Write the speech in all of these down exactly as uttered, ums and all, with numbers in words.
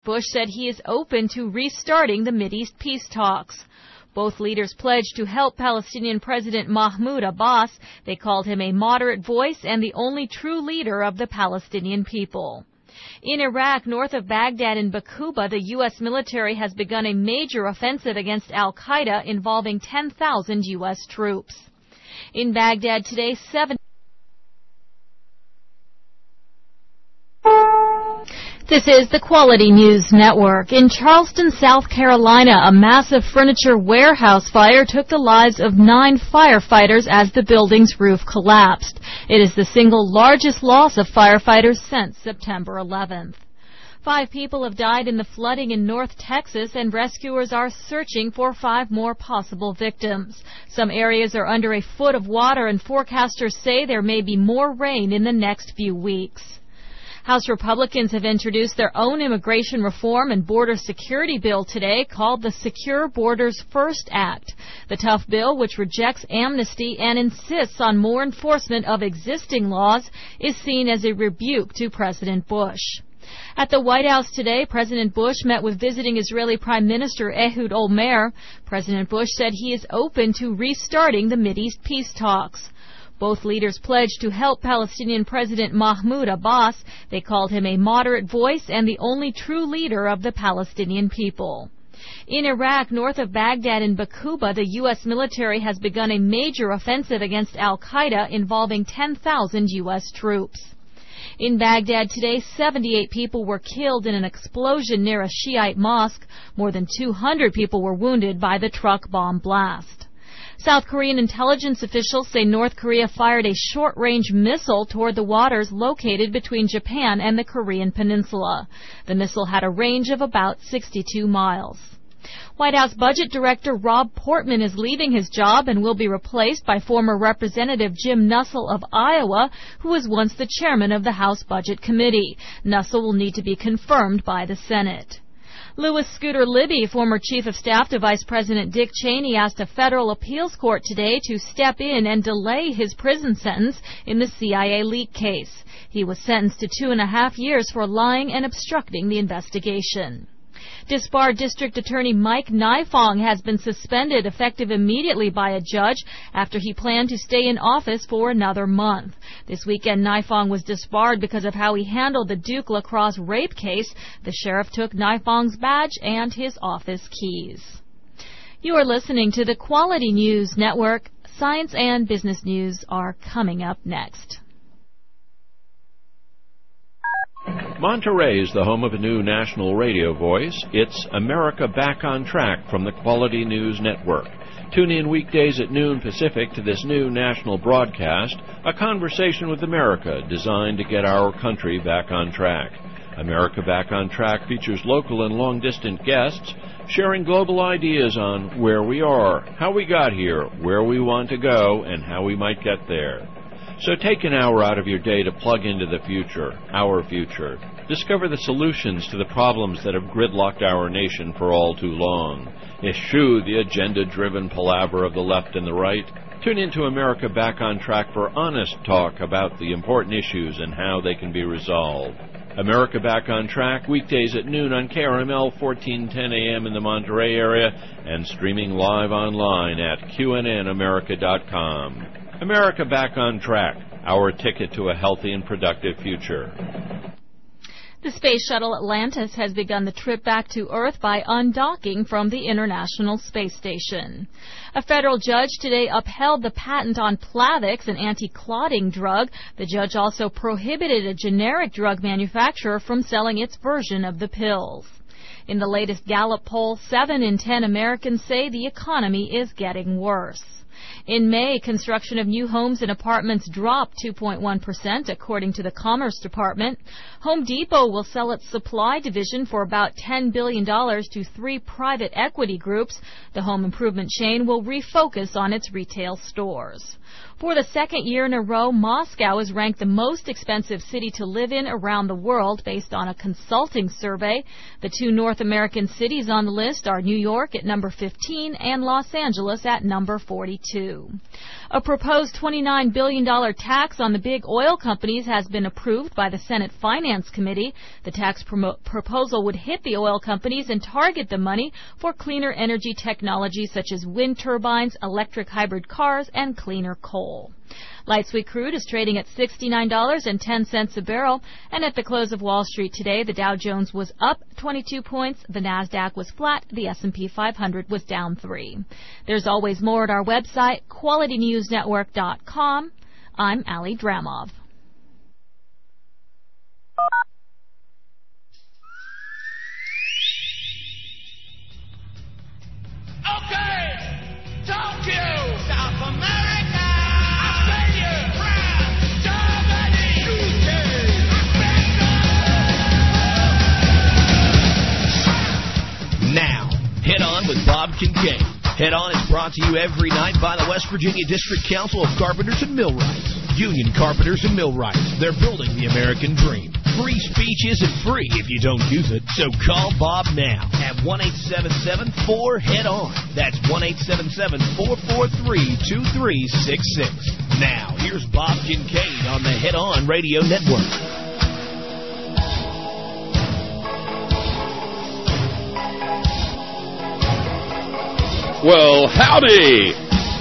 Bush said he is open to restarting the Mideast peace talks. Both leaders pledged to help Palestinian President Mahmoud Abbas. They called him a moderate voice and the only true leader of the Palestinian people. In Iraq, north of Baghdad and Baquba, the U S military has begun a major offensive against al-Qaeda involving ten thousand U S troops. In Baghdad today, seven... This is the Quality News Network. In Charleston, South Carolina, a massive furniture warehouse fire took the lives of nine firefighters as the building's roof collapsed. It is the single largest loss of firefighters since September eleventh. Five people have died in the flooding in North Texas, and rescuers are searching for five more possible victims. Some areas are under a foot of water, and forecasters say there may be more rain in the next few weeks. House Republicans have introduced their own immigration reform and border security bill today called the Secure Borders First Act. The tough bill, which rejects amnesty and insists on more enforcement of existing laws, is seen as a rebuke to President Bush. At the White House today, President Bush met with visiting Israeli Prime Minister Ehud Olmert. President Bush said he is open to restarting the Mideast peace talks. Both leaders pledged to help Palestinian President Mahmoud Abbas. They called him a moderate voice and the only true leader of the Palestinian people. In Iraq, north of Baghdad and Baquba, the U S military has begun a major offensive against al-Qaeda involving ten thousand U S troops. In Baghdad today, seventy-eight people were killed in an explosion near a Shiite mosque. More than two hundred people were wounded by the truck bomb blast. South Korean intelligence officials say North Korea fired a short-range missile toward the waters located between Japan and the Korean peninsula. The missile had a range of about sixty-two miles. White House Budget Director Rob Portman is leaving his job and will be replaced by former Representative Jim Nussle of Iowa, who was once the chairman of the House Budget Committee. Nussle will need to be confirmed by the Senate. Louis Scooter Libby, former chief of staff to Vice President Dick Cheney, asked a federal appeals court today to step in and delay his prison sentence in the C I A leak case. He was sentenced to two and a half years for lying and obstructing the investigation. Disbarred District Attorney Mike Nifong has been suspended effective immediately by a judge after he planned to stay in office for another month. This weekend, Nifong was disbarred because of how he handled the Duke Lacrosse rape case. The sheriff took Nifong's badge and his office keys. You are listening to the Quality News Network. Science and business news are coming up next. Monterey is the home of a new national radio voice. It's America Back on Track from the Quality News Network. Tune in weekdays at noon Pacific to this new national broadcast, a conversation with America designed to get our country back on track. America Back on Track features local and long-distance guests sharing global ideas on where we are, how we got here, where we want to go, and how we might get there. So take an hour out of your day to plug into the future, our future. Discover the solutions to the problems that have gridlocked our nation for all too long. Eschew the agenda-driven palaver of the left and the right. Tune into America Back on Track for honest talk about the important issues and how they can be resolved. America Back on Track, weekdays at noon on K R M L fourteen ten A M in the Monterey area and streaming live online at Q N N America dot com. America Back on Track, our ticket to a healthy and productive future. The space shuttle Atlantis has begun the trip back to Earth by undocking from the International Space Station. A federal judge today upheld the patent on Plavix, an anti-clotting drug. The judge also prohibited a generic drug manufacturer from selling its version of the pills. In the latest Gallup poll, seven in ten Americans say the economy is getting worse. In May, construction of new homes and apartments dropped two point one percent, according to the Commerce Department. Home Depot will sell its supply division for about ten billion dollars to three private equity groups. The home improvement chain will refocus on its retail stores. For the second year in a row, Moscow is ranked the most expensive city to live in around the world based on a consulting survey. The two North American cities on the list are New York at number fifteen and Los Angeles at number forty-two. A proposed twenty-nine billion dollars tax on the big oil companies has been approved by the Senate Finance Committee. The tax promo- proposal would hit the oil companies and target the money for cleaner energy technology such as wind turbines, electric hybrid cars, and cleaner coal. Light sweet crude is trading at sixty-nine dollars and ten cents a barrel, and at the close of Wall Street today, the Dow Jones was up twenty-two points, the Nasdaq was flat, the S and P five hundred was down three. There's always more at our website, quality news network dot com. I'm Ali Dramov. Okay, Tokyo, South America, Australia, France, Germany, U K, Africa. Now, Head On with Bob Kincaid. Head On is brought to you every night by the West Virginia District Council of Carpenters and Millwrights. Union Carpenters and Millwrights. They're building the American dream. Free speech isn't free if you don't use it, so call Bob now at one eight seven seven four head on. That's one eight seven seven four four three two three six six. Now, here's Bob Kincaid on the Head On Radio Network. Well, howdy!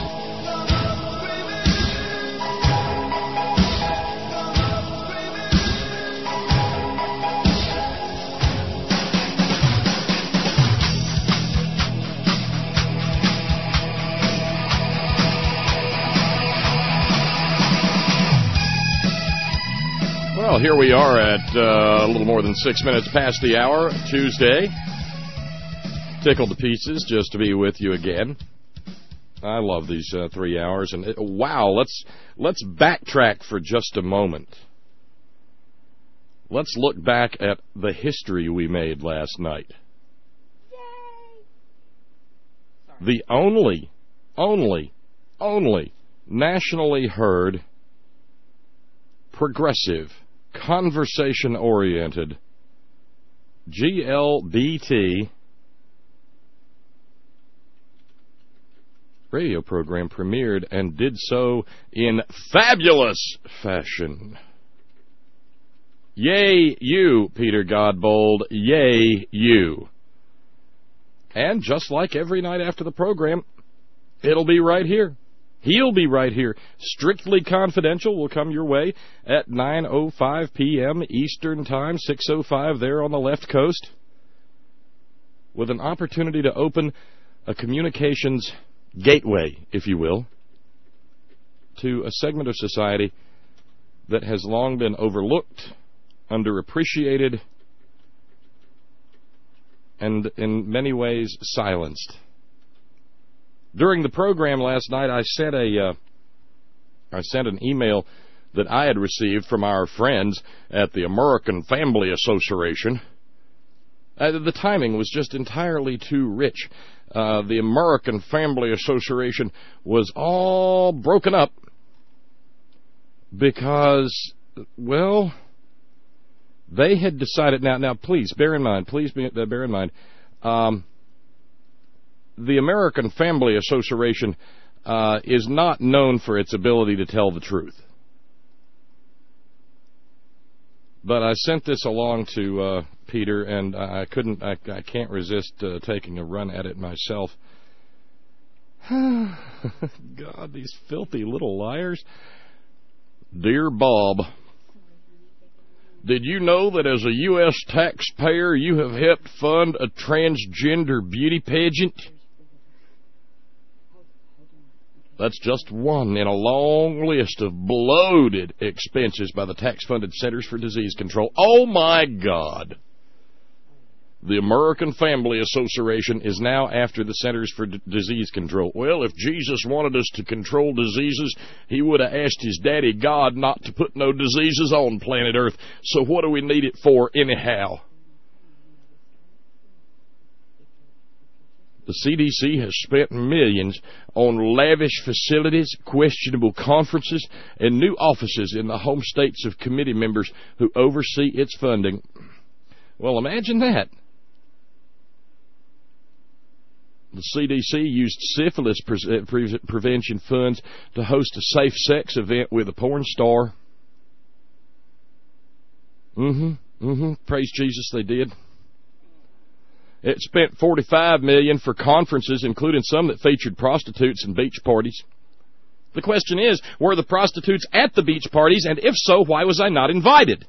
Well, here we are at uh, a little more than six minutes past the hour, Tuesday. Tickled to pieces just to be with you again. I love these uh, three hours. And it, wow, let's let's backtrack for just a moment. Let's look back at the history we made last night. Yay! The only, only, only nationally heard, progressive, conversation-oriented G L B T radio program premiered and did so in fabulous fashion. Yay, you, Peter Godbold. Yay, you. And just like every night after the program, it'll be right here. He'll be right here. Strictly Confidential will come your way at nine oh five p.m. Eastern Time, six oh five there on the left coast, with an opportunity to open a communications gateway, if you will, to a segment of society that has long been overlooked, underappreciated, and in many ways silenced. During the program last night, I sent a, uh, I sent an email that I had received from our friends at the American Family Association. Uh, the timing was just entirely too rich. Uh, the American Family Association was all broken up because, well, they had decided. Now, now, please bear in mind. Please be, uh, bear in mind. Um, the American Family Association uh, is not known for its ability to tell the truth. But I sent this along to uh, Peter, and I couldn't, I, I can't resist uh, taking a run at it myself. God, these filthy little liars. Dear Bob, did you know that as a U S taxpayer you have helped fund a transgender beauty pageant? That's just one in a long list of bloated expenses by the tax-funded Centers for Disease Control. Oh, my God. The American Family Association is now after the Centers for D- Disease Control. Well, if Jesus wanted us to control diseases, he would have asked his daddy God not to put no diseases on planet Earth. So what do we need it for anyhow? The C D C has spent millions on lavish facilities, questionable conferences, and new offices in the home states of committee members who oversee its funding. Well, imagine that. The C D C used syphilis pre- pre- prevention funds to host a safe sex event with a porn star. Mm-hmm, mm-hmm. Praise Jesus, they did. It spent forty-five million dollars for conferences, including some that featured prostitutes and beach parties. The question is, were the prostitutes at the beach parties, and if so, why was I not invited?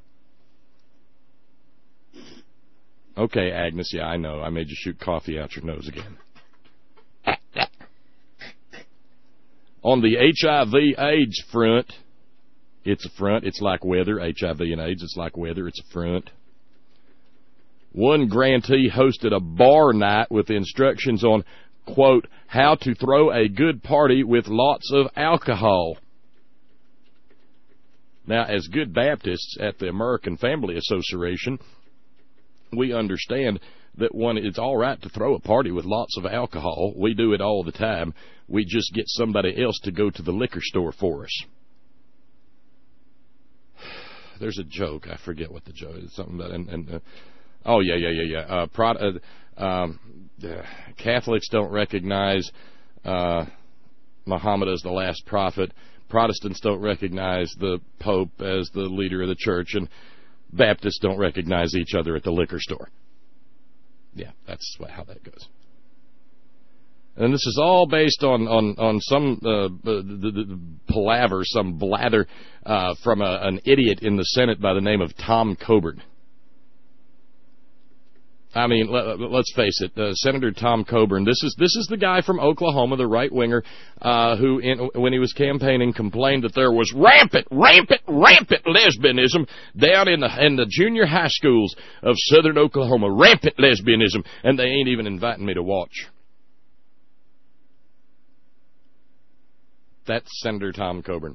Okay, Agnes, yeah, I know. I made you shoot coffee out your nose again. On the H I V AIDS front, it's a front. It's like weather. H I V and AIDS, it's like weather. It's a front. One grantee hosted a bar night with instructions on, quote, how to throw a good party with lots of alcohol. Now, as good Baptists at the American Family Association, we understand that one, it's all right to throw a party with lots of alcohol. We do it all the time. We just get somebody else to go to the liquor store for us. There's a joke. I forget what the joke is. Something about, and, and uh, oh, yeah, yeah, yeah, yeah. Uh, Pro, uh, um, uh, Catholics don't recognize uh, Muhammad as the last prophet. Protestants don't recognize the Pope as the leader of the church. And Baptists don't recognize each other at the liquor store. Yeah, that's how that goes. And this is all based on on on some uh, the, the, the palaver, some blather uh, from a, an idiot in the Senate by the name of Tom Coburn. I mean, let, let's face it, uh, Senator Tom Coburn. This is this is the guy from Oklahoma, the right winger, uh, who, in, when he was campaigning, complained that there was rampant, rampant, rampant lesbianism down in the in the junior high schools of southern Oklahoma. Rampant lesbianism, and they ain't even inviting me to watch. That's Senator Tom Coburn.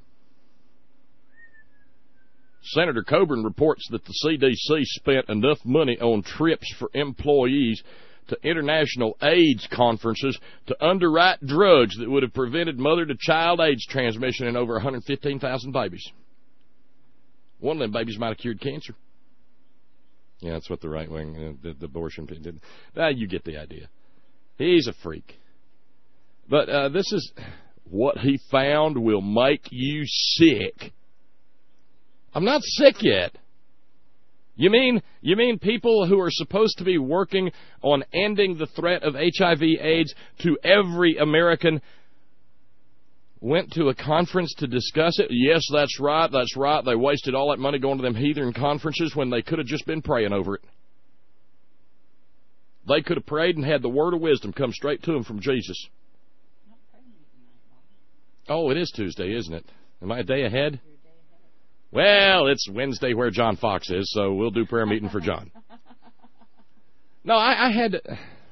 Senator Coburn reports that the C D C spent enough money on trips for employees to international AIDS conferences to underwrite drugs that would have prevented mother-to-child AIDS transmission in over one hundred fifteen thousand babies. One of them babies might have cured cancer. Yeah, that's what the right wing, uh, the, the abortion did. Ah, you get the idea. He's a freak. But uh, this is what he found will make you sick. I'm not sick yet. You mean you mean people who are supposed to be working on ending the threat of H I V AIDS to every American went to a conference to discuss it? Yes, that's right, that's right. They wasted all that money going to them heathen conferences when they could have just been praying over it. They could have prayed and had the word of wisdom come straight to them from Jesus. Oh, it is Tuesday, isn't it? Am I a day ahead? Well, it's Wednesday where John Fox is, so we'll do prayer meeting for John. No, I, I had to...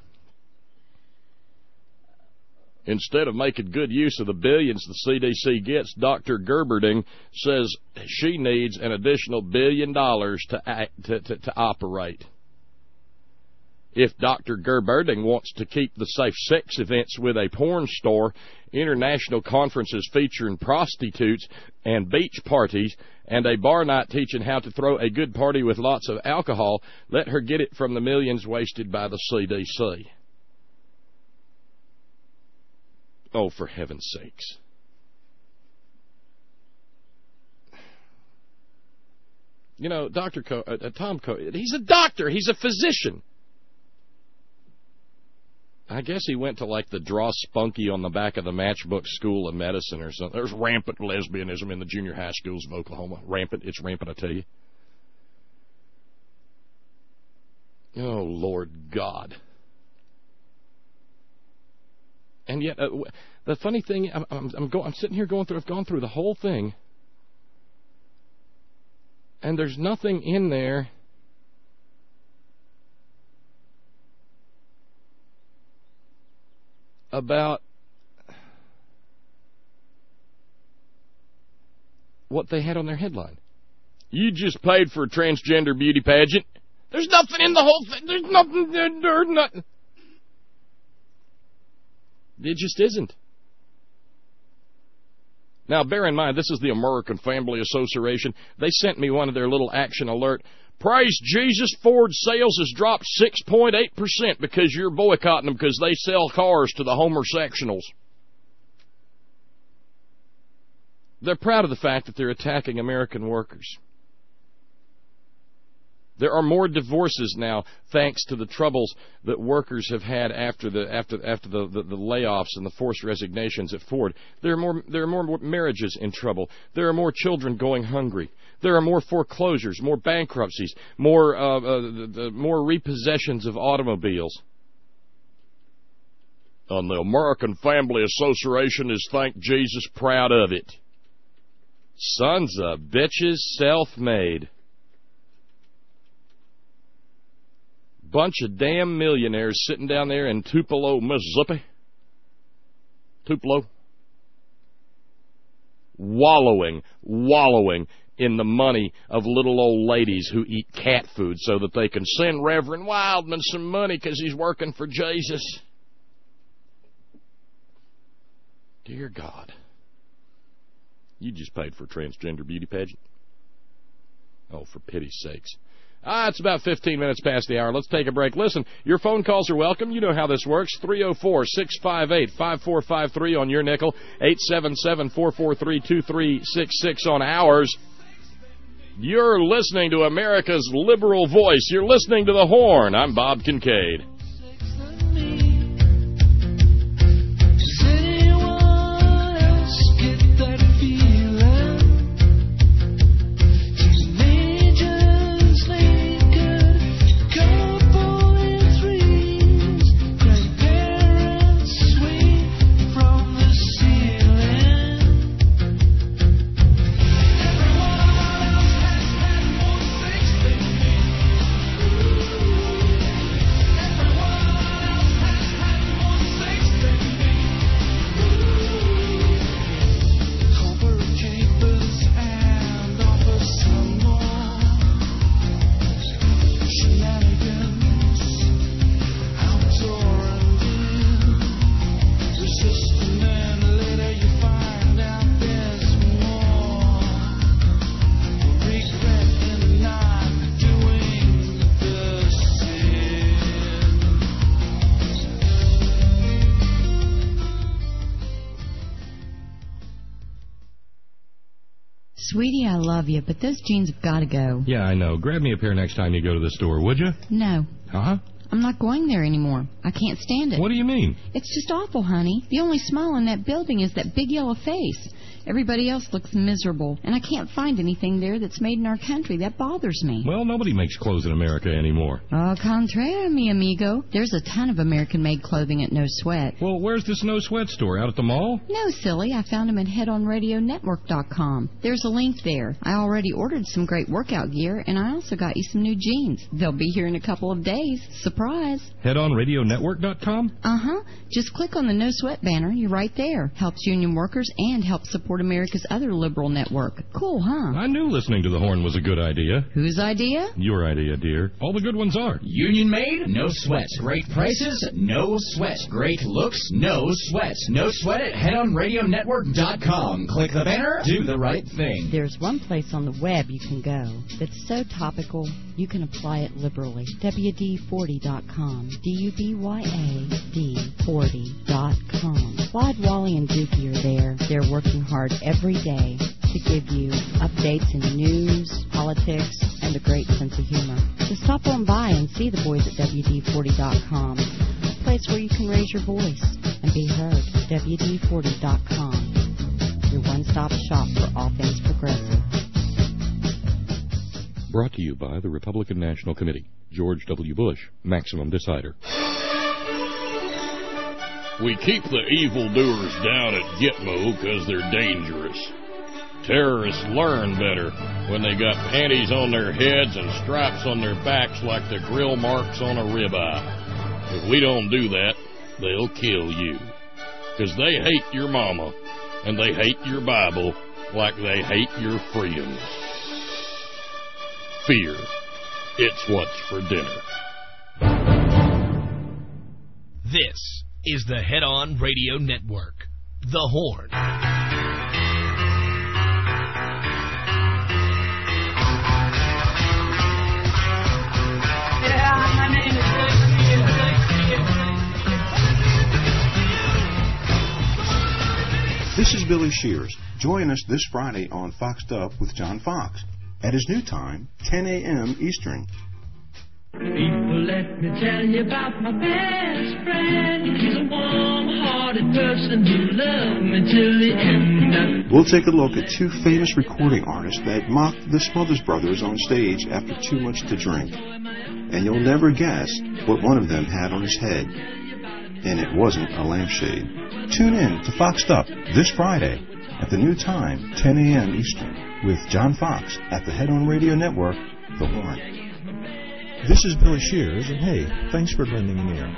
Instead of making good use of the billions the C D C gets, Doctor Gerberding says she needs an additional billion dollars to, act, to, to, to operate. If Doctor Gerberding wants to keep the safe sex events with a porn star, international conferences featuring prostitutes and beach parties, and a bar night teaching how to throw a good party with lots of alcohol, let her get it from the millions wasted by the C D C. Oh, for heaven's sakes. You know, Doctor Co- uh, Tom Co- he's a doctor. He's a physician. I guess he went to, like, the Draw Spunky on the back of the Matchbook School of Medicine or something. There's rampant lesbianism in the junior high schools of Oklahoma. Rampant. It's rampant, I tell you. Oh, Lord God. And yet, uh, the funny thing, I'm, I'm, I'm, go, I'm sitting here going through, I've gone through the whole thing, and there's nothing in there about what they had on their headline. You just paid for a transgender beauty pageant. There's nothing in the whole thing. There's nothing. There's nothing. It just isn't. Now, bear in mind, this is the American Family Association. They sent me one of their little action alert. Praise Jesus, Ford sales has dropped six point eight percent because you're boycotting them because they sell cars to the homosexuals. They're proud of the fact that they're attacking American workers. There are more divorces now, thanks to the troubles that workers have had after the after after the, the, the layoffs and the forced resignations at Ford. There are more there are more marriages in trouble. There are more children going hungry. There are more foreclosures, more bankruptcies, more uh, uh, the, the, more repossessions of automobiles. And the American Family Association is, thank Jesus, proud of it. Sons of bitches, self-made. Bunch of damn millionaires sitting down there in Tupelo, Mississippi. Tupelo. Wallowing, wallowing in the money of little old ladies who eat cat food so that they can send Reverend Wildman some money because he's working for Jesus. Dear God. You just paid for a transgender beauty pageant? Oh, for pity's sakes. Ah, it's about fifteen minutes past the hour. Let's take a break. Listen, your phone calls are welcome. You know how this works. three oh four, six five eight, five four five three on your nickel. eight seven seven, four four three, two three six six on ours. You're listening to America's liberal voice. You're listening to The Horn. I'm Bob Kincaid. Sweetie, I love you, but those jeans have got to go. Yeah, I know. Grab me a pair next time you go to the store, would you? No. Huh? I'm not going there anymore. I can't stand it. What do you mean? It's just awful, honey. The only smile in that building is that big yellow face. Everybody else looks miserable, and I can't find anything there that's made in our country. That bothers me. Well, nobody makes clothes in America anymore. Au contraire, mi amigo. There's a ton of American-made clothing at No Sweat. Well, where's this No Sweat store? Out at the mall? No, silly. I found them at head on radio network dot com. There's a link there. I already ordered some great workout gear, and I also got you some new jeans. They'll be here in a couple of days. Surprise. head on radio network dot com? Uh-huh. Just click on the No Sweat banner. You're right there. Helps union workers and helps support America's other liberal network. Cool, huh? I knew listening to the Horn was a good idea. Whose idea? Your idea, dear. All the good ones are. Union made, no sweat. Great prices, no sweat. Great looks, no sweat. No sweat at head on radio network dot com. Click the banner, do the right thing. There's one place on the web you can go that's so topical you can apply it liberally. W D forty dot com. D U B Y A D forty dot com. Clyde, Wally, and Dookie are there. They're working hard every day to give you updates in news, politics, and a great sense of humor. So stop on by and see the boys at W D forty dot com, a place where you can raise your voice and be heard. W D forty dot com, your one-stop shop for all things progressive. Brought to you by the Republican National Committee. George W. Bush, Maximum Decider. We keep the evildoers down at Gitmo because they're dangerous. Terrorists learn better when they got panties on their heads and stripes on their backs like the grill marks on a ribeye. If we don't do that, they'll kill you. Because they hate your mama, and they hate your Bible like they hate your freedoms. Fear. It's what's for dinner. This is the Head On Radio Network. The Horn. Yeah, my name is This is Billy Shears. Join us this Friday on Foxed Up with John Fox at his new time, ten a.m. Eastern. People, let me tell you about my best friend. He's a warm-hearted person who loved me till the end. We'll take a look at two famous recording artists that mocked the Smothers Brothers on stage after too much to drink. And you'll never guess what one of them had on his head. And it wasn't a lampshade. Tune in to Foxed Up this Friday at the new time, ten a.m. Eastern, with John Fox at the Head On Radio Network, The Horn. This is Billy Shears, and hey, thanks for lending an ear.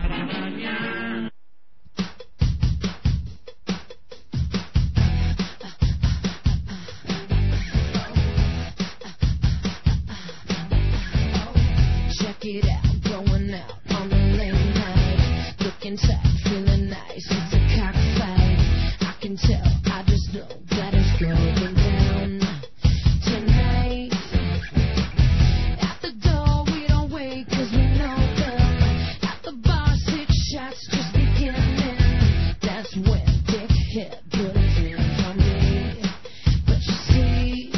Check it out, going out on a late night, looking tight, feeling nice. It's a cockfight. I can tell, I just know that it's going down tonight. At the door, we don't wait 'cause we know them. At the bar, six shots just beginning. That's when Dick hit put his in for me. But you see,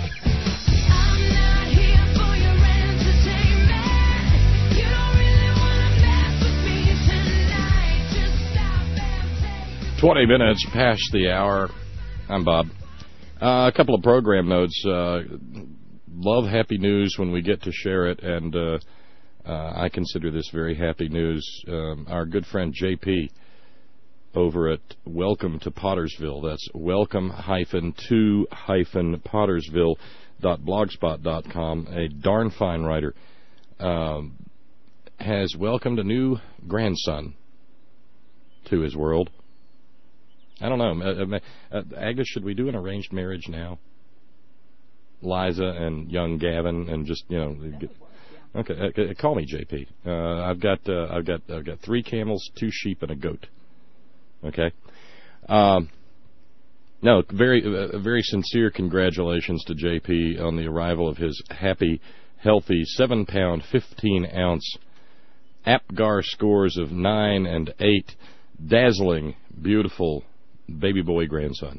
I'm not here for your entertainment. You don't really want to mess with me tonight. Just stop and take twenty minutes past the hour. I'm Bob. Uh, a couple of program notes. Uh, love happy news when we get to share it, and uh, uh, I consider this very happy news. Um, our good friend J P over at Welcome to Pottersville, that's welcome to Pottersville dot blogspot dot com, a darn fine writer, um, has welcomed a new grandson to his world. I don't know. Uh, uh, Agnes, should we do an arranged marriage now? Liza and young Gavin, and just, you know, get, okay. Uh, call me J P. Uh, I've got, uh, I've got, I've got three camels, two sheep, and a goat. Okay. Um, no, very, uh, very sincere congratulations to J P on the arrival of his happy, healthy, seven pound, fifteen ounce APGAR scores of nine and eight, dazzling, beautiful baby boy grandson.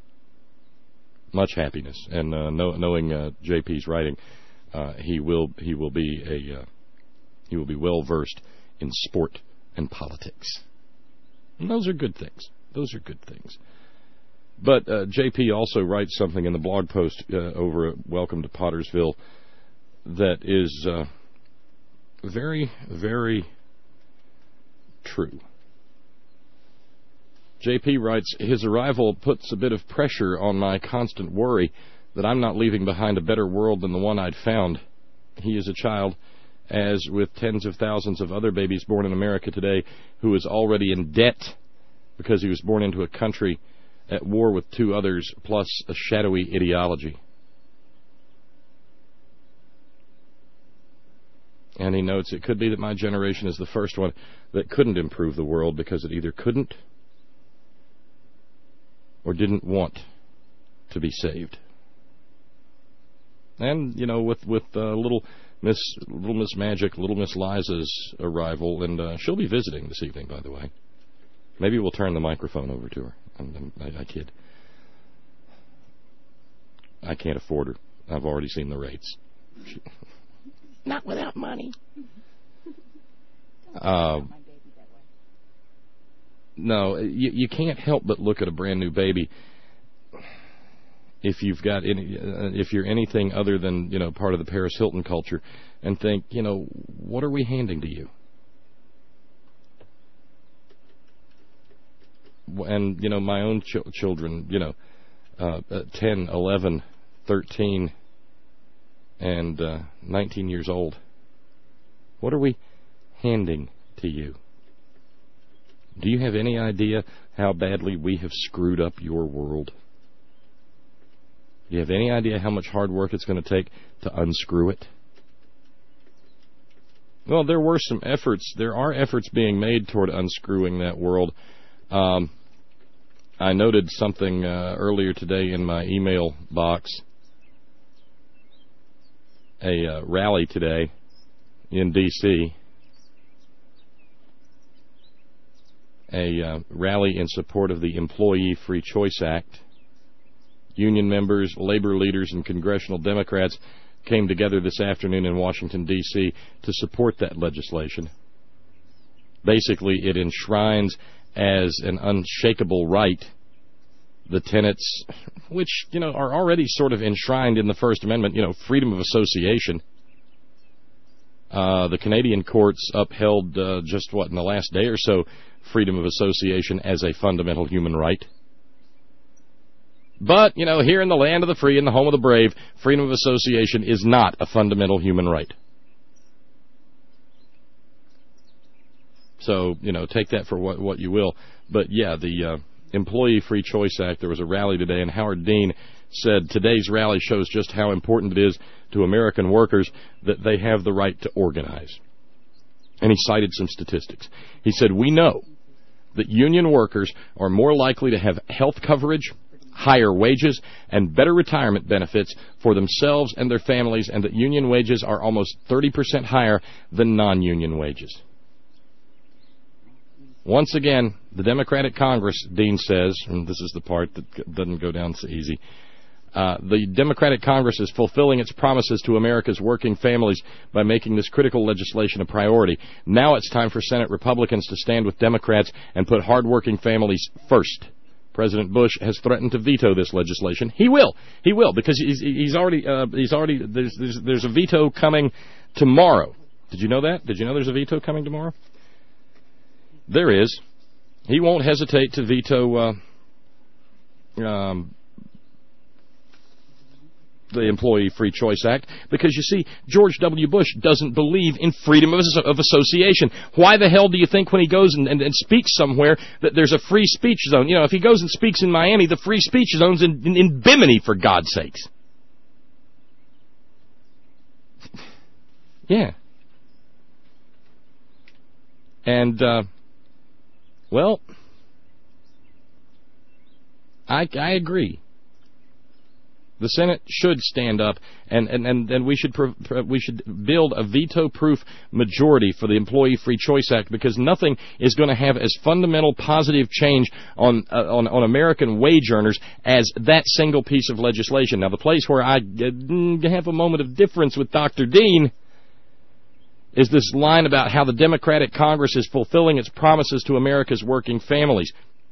Much happiness, and uh, know, knowing uh, J P's writing, uh, he will he will be a uh, he will be well versed in sport and politics. And those are good things. Those are good things. But uh, J P also writes something in the blog post uh, over at Welcome to Pottersville that is uh, very, very true. J P writes, his arrival puts a bit of pressure on my constant worry that I'm not leaving behind a better world than the one I'd found. He is a child, as with tens of thousands of other babies born in America today, who is already in debt because he was born into a country at war with two others, plus a shadowy ideology. And he notes, it could be that my generation is the first one that couldn't improve the world because it either couldn't or didn't want to be saved. And, you know, with with uh, little Miss Little Miss Magic, Little Miss Liza's arrival, and uh, she'll be visiting this evening, by the way. Maybe we'll turn the microphone over to her. I'm, I, I kid. I can't afford her. I've already seen the rates. She, not without money. Uh, no, you, you can't help but look at a brand new baby if you've got any, uh, if you're anything other than, you know, part of the Paris Hilton culture, and think, you know, what are we handing to you? And, you know, my own ch- children, you know, uh, ten, eleven, thirteen, and uh, nineteen years old. What are we handing to you? Do you have any idea how badly we have screwed up your world? Do you have any idea how much hard work it's going to take to unscrew it? Well, there were some efforts. There are efforts being made toward unscrewing that world. Um, I noted something uh, earlier today in my email box. A uh, rally today in D C A uh, rally in support of the Employee Free Choice Act. Union members, labor leaders, and congressional Democrats came together this afternoon in Washington, D C to support that legislation. Basically, it enshrines as an unshakable right the tenets, which, you know, are already sort of enshrined in the First Amendment, you know, freedom of association. Uh, the Canadian courts upheld uh, just, what, in the last day or so, freedom of association as a fundamental human right. But, you know, here in the land of the free and the home of the brave, freedom of association is not a fundamental human right. So, you know, take that for what, what you will. But, yeah, the uh, Employee Free Choice Act, there was a rally today, and Howard Dean said today's rally shows just how important it is to American workers that they have the right to organize. And he cited some statistics. He said, we know that union workers are more likely to have health coverage, higher wages, and better retirement benefits for themselves and their families, and that union wages are almost thirty percent higher than non-union wages. Once again, the Democratic Congress, Dean says, and this is the part that doesn't go down so easy, uh, the Democratic Congress is fulfilling its promises to America's working families by making this critical legislation a priority. Now it's time for Senate Republicans to stand with Democrats and put hardworking families first. President Bush has threatened to veto this legislation. He will. He will, because he's, he's already, uh, he's already, there's, there's, there's a veto coming tomorrow. Did you know that? Did you know there's a veto coming tomorrow? There is. He won't hesitate to veto uh, um, the Employee Free Choice Act because, you see, George W. Bush doesn't believe in freedom of, of association. Why the hell do you think when he goes and, and, and speaks somewhere that there's a free speech zone? You know, if he goes and speaks in Miami, the free speech zone's in, in, in Bimini, for God's sakes. Yeah. And, uh, well, I, I agree. The Senate should stand up, and, and, and, and we should pro, we should build a veto-proof majority for the Employee Free Choice Act, because nothing is going to have as fundamental positive change on, uh, on on American wage earners as that single piece of legislation. Now, the place where I uh, have a moment of difference with Doctor Dean is this line about how the Democratic Congress is fulfilling its promises to America's working families.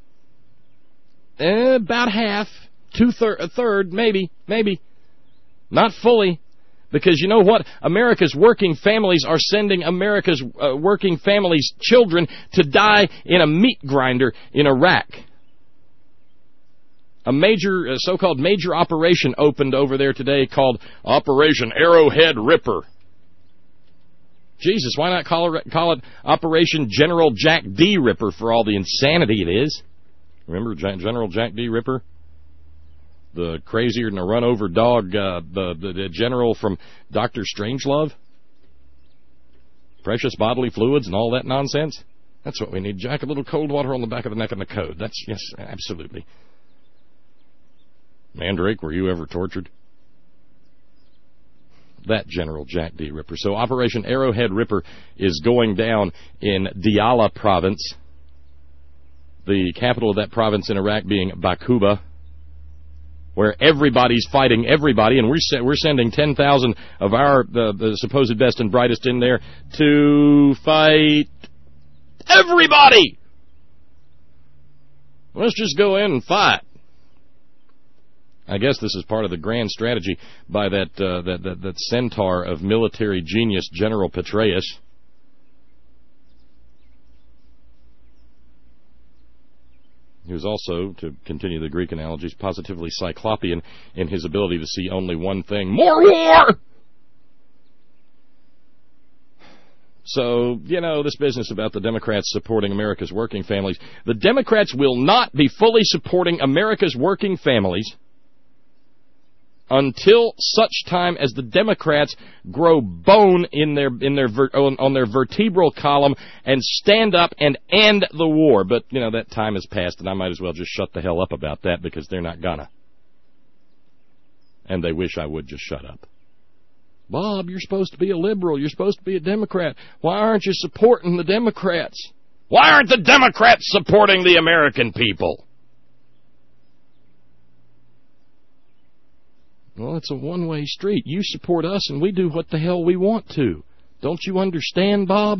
Eh, about half. Two-third, a third, maybe, maybe. Not fully. Because you know what? America's working families are sending America's uh, working families' children to die in a meat grinder in Iraq. A major, uh, so-called major operation opened over there today called Operation Arrowhead Ripper. Jesus, why not call it, call it Operation General Jack D. Ripper for all the insanity it is? Remember General Jack D. Ripper? The crazier than a run-over dog, uh, the, the, the general from Doctor Strangelove? Precious bodily fluids and all that nonsense? That's what we need, Jack. A little cold water on the back of the neck and the code. That's, yes, absolutely. Mandrake, were you ever tortured? That General Jack D. Ripper. So Operation Arrowhead Ripper is going down in Diyala province, the capital of that province in Iraq being Bakuba, where everybody's fighting everybody, and we're we're sending ten thousand of our uh, the supposed best and brightest in there to fight everybody. Let's just go in and fight. I guess this is part of the grand strategy by that uh, that, that that centaur of military genius, General Petraeus. He was also, to continue the Greek analogies, positively cyclopean in his ability to see only one thing: more war! So, you know, this business about the Democrats supporting America's working families. The Democrats will not be fully supporting America's working families until such time as the Democrats grow bone in their in their ver, on, on their vertebral column and stand up and end the war. But, you know, that time has passed, and I might as well just shut the hell up about that because they're not gonna. And they wish I would just shut up. Bob, you're supposed to be a liberal. You're supposed to be a Democrat. Why aren't you supporting the Democrats? Why aren't the Democrats supporting the American people? Well, it's a one-way street. You support us, and we do what the hell we want to. Don't you understand, Bob?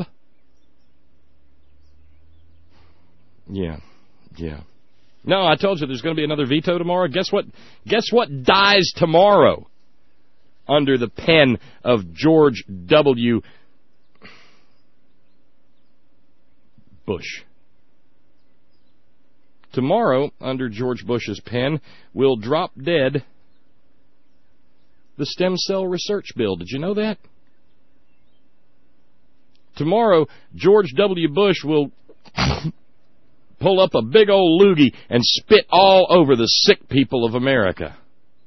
Yeah, yeah. No, I told you there's going to be another veto tomorrow. Guess what? Guess what dies tomorrow under the pen of George W. Bush? Tomorrow, under George Bush's pen, will drop dead the stem cell research bill. Did you know that? Tomorrow, George W. Bush will pull up a big old loogie and spit all over the sick people of America.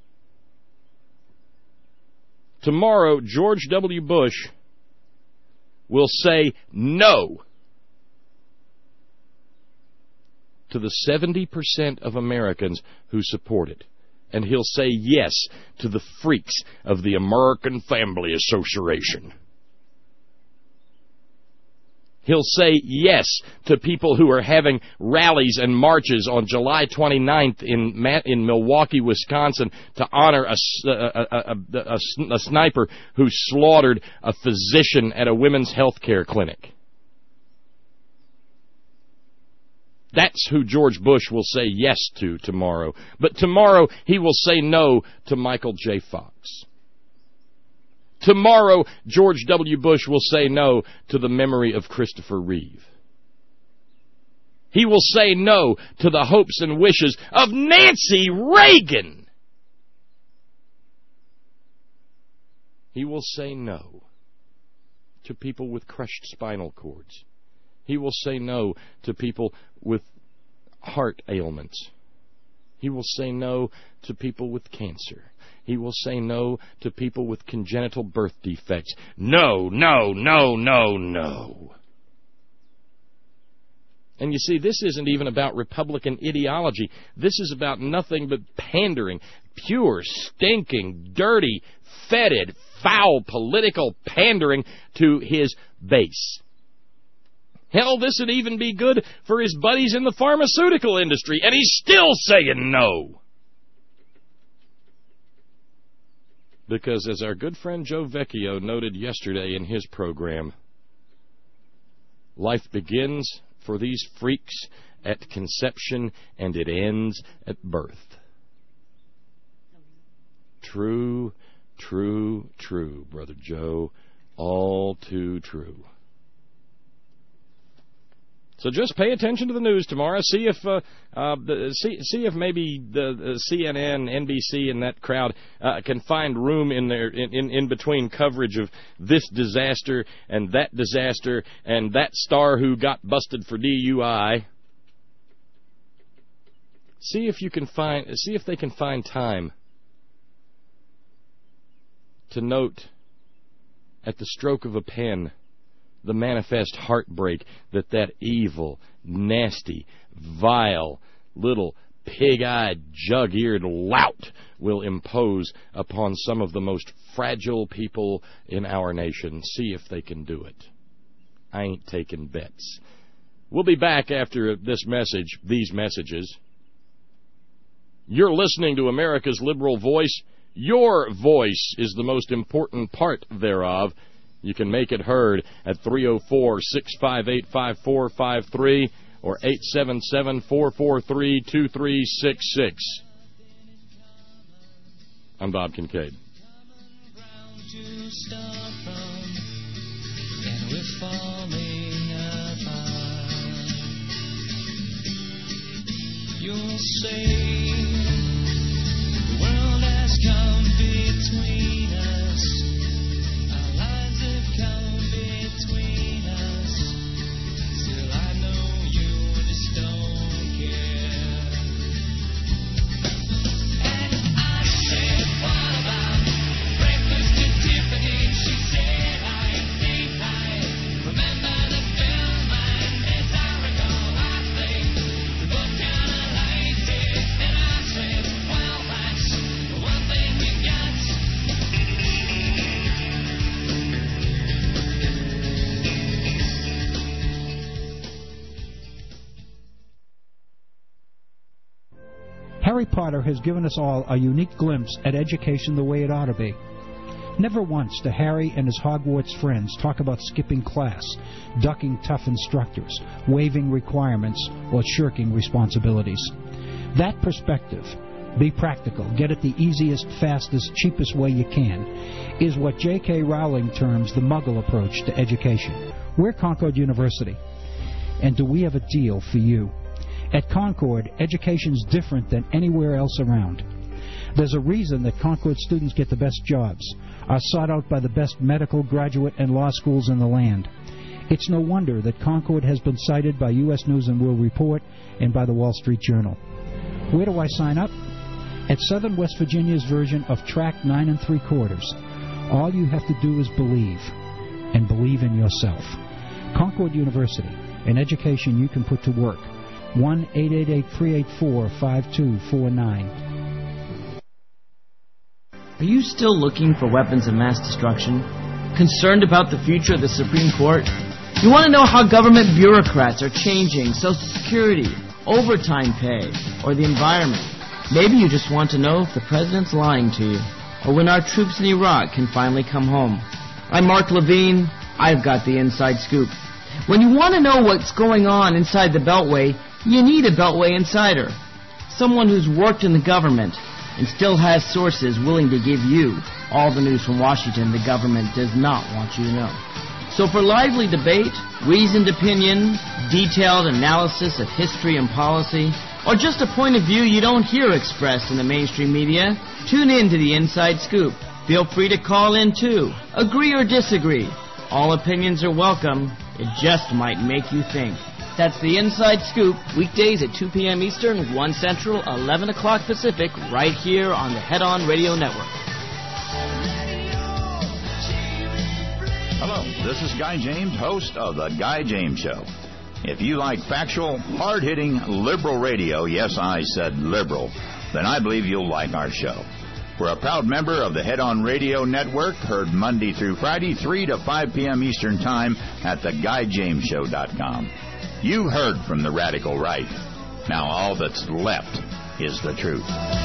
Tomorrow, George W. Bush will say no to the seventy percent of Americans who support it. And he'll say yes to the freaks of the American Family Association. He'll say yes to people who are having rallies and marches on July twenty-ninth in in Milwaukee, Wisconsin, to honor a, a, a, a, a sniper who slaughtered a physician at a women's health care clinic. That's who George Bush will say yes to tomorrow. But tomorrow he will say no to Michael J. Fox. Tomorrow George W. Bush will say no to the memory of Christopher Reeve. He will say no to the hopes and wishes of Nancy Reagan. He will say no to people with crushed spinal cords. He will say no to people with heart ailments. He will say no to people with cancer. He will say no to people with congenital birth defects. No, no, no, no, no. And you see, this isn't even about Republican ideology. This is about nothing but pandering, pure, stinking, dirty, fetid, foul political pandering to his base. Hell, this would even be good for his buddies in the pharmaceutical industry, and he's still saying no. Because as our good friend Joe Vecchio noted yesterday in his program, life begins for these freaks at conception and it ends at birth. True, true, true, Brother Joe. All too true. So just pay attention to the news tomorrow. See if uh, uh, the, see see if maybe the, the C N N, N B C, and that crowd uh, can find room in there in, in, in between coverage of this disaster and that disaster and that star who got busted for D U I. See if you can find see if they can find time to note at the stroke of a pen the manifest heartbreak that that evil, nasty, vile, little pig-eyed, jug-eared lout will impose upon some of the most fragile people in our nation. See if they can do it. I ain't taking bets. We'll be back after this message, these messages. You're listening to America's Liberal Voice. Your voice is the most important part thereof. You can make it heard at three oh four, six five eight, five four five three or eight seven seven, four four three, two three six six. I'm Bob Kincaid. You'll say the world has come between us. Come between us. Still I know you just don't care. And I said why. Harry Potter has given us all a unique glimpse at education the way it ought to be. Never once do Harry and his Hogwarts friends talk about skipping class, ducking tough instructors, waiving requirements, or shirking responsibilities. That perspective, be practical, get it the easiest, fastest, cheapest way you can, is what J K Rowling terms the Muggle approach to education. We're Concord University, and do we have a deal for you? At Concord, education's different than anywhere else around. There's a reason that Concord students get the best jobs, are sought out by the best medical, graduate, and law schools in the land. It's no wonder that Concord has been cited by U S News and World Report and by the Wall Street Journal. Where do I sign up? At Southern West Virginia's version of Track Nine and Three Quarters. All you have to do is believe, and believe in yourself. Concord University, an education you can put to work. one eight eight eight, three eight four, five two four nine. Are you still looking for weapons of mass destruction? Concerned about the future of the Supreme Court? You want to know how government bureaucrats are changing Social Security, overtime pay, or the environment? Maybe you just want to know if the president's lying to you, or when our troops in Iraq can finally come home. I'm Mark Levine. I've got the inside scoop. When you want to know what's going on inside the Beltway, you need a Beltway insider. Someone who's worked in the government and still has sources willing to give you all the news from Washington the government does not want you to know. So for lively debate, reasoned opinion, detailed analysis of history and policy, or just a point of view you don't hear expressed in the mainstream media, tune in to the Inside Scoop. Feel free to call in too. Agree or disagree. All opinions are welcome. It just might make you think. That's the Inside Scoop, weekdays at two p.m. Eastern, one Central, eleven o'clock Pacific, right here on the Head On Radio Network. Hello, this is Guy James, host of The Guy James Show. If you like factual, hard-hitting, liberal radio, yes, I said liberal, then I believe you'll like our show. We're a proud member of the Head On Radio Network, heard Monday through Friday, three to five p.m. Eastern Time at the guy james show dot com. You heard from the radical right. Now all that's left is the truth.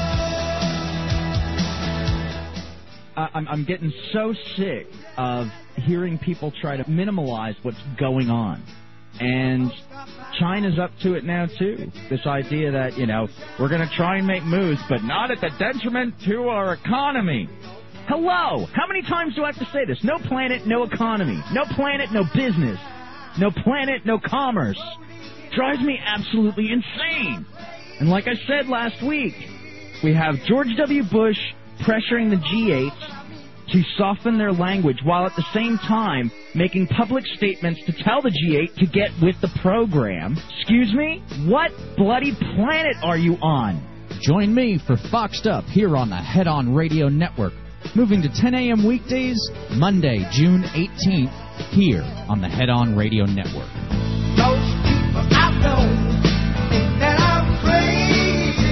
Uh, I'm, I'm getting so sick of hearing people try to minimalize what's going on. And China's up to it now, too. This idea that, you know, we're going to try and make moves, but not at the detriment to our economy. Hello! How many times do I have to say this? No planet, no economy. No planet, no business. No planet, no commerce. Drives me absolutely insane. And like I said last week, we have George W. Bush pressuring the G eight to soften their language while at the same time making public statements to tell the G eight to get with the program. Excuse me? What bloody planet are you on? Join me for Foxed Up here on the Head On Radio Network. Moving to ten a.m. weekdays, Monday, June eighteenth, here on the Head On Radio Network. Those people I know think that I'm crazy.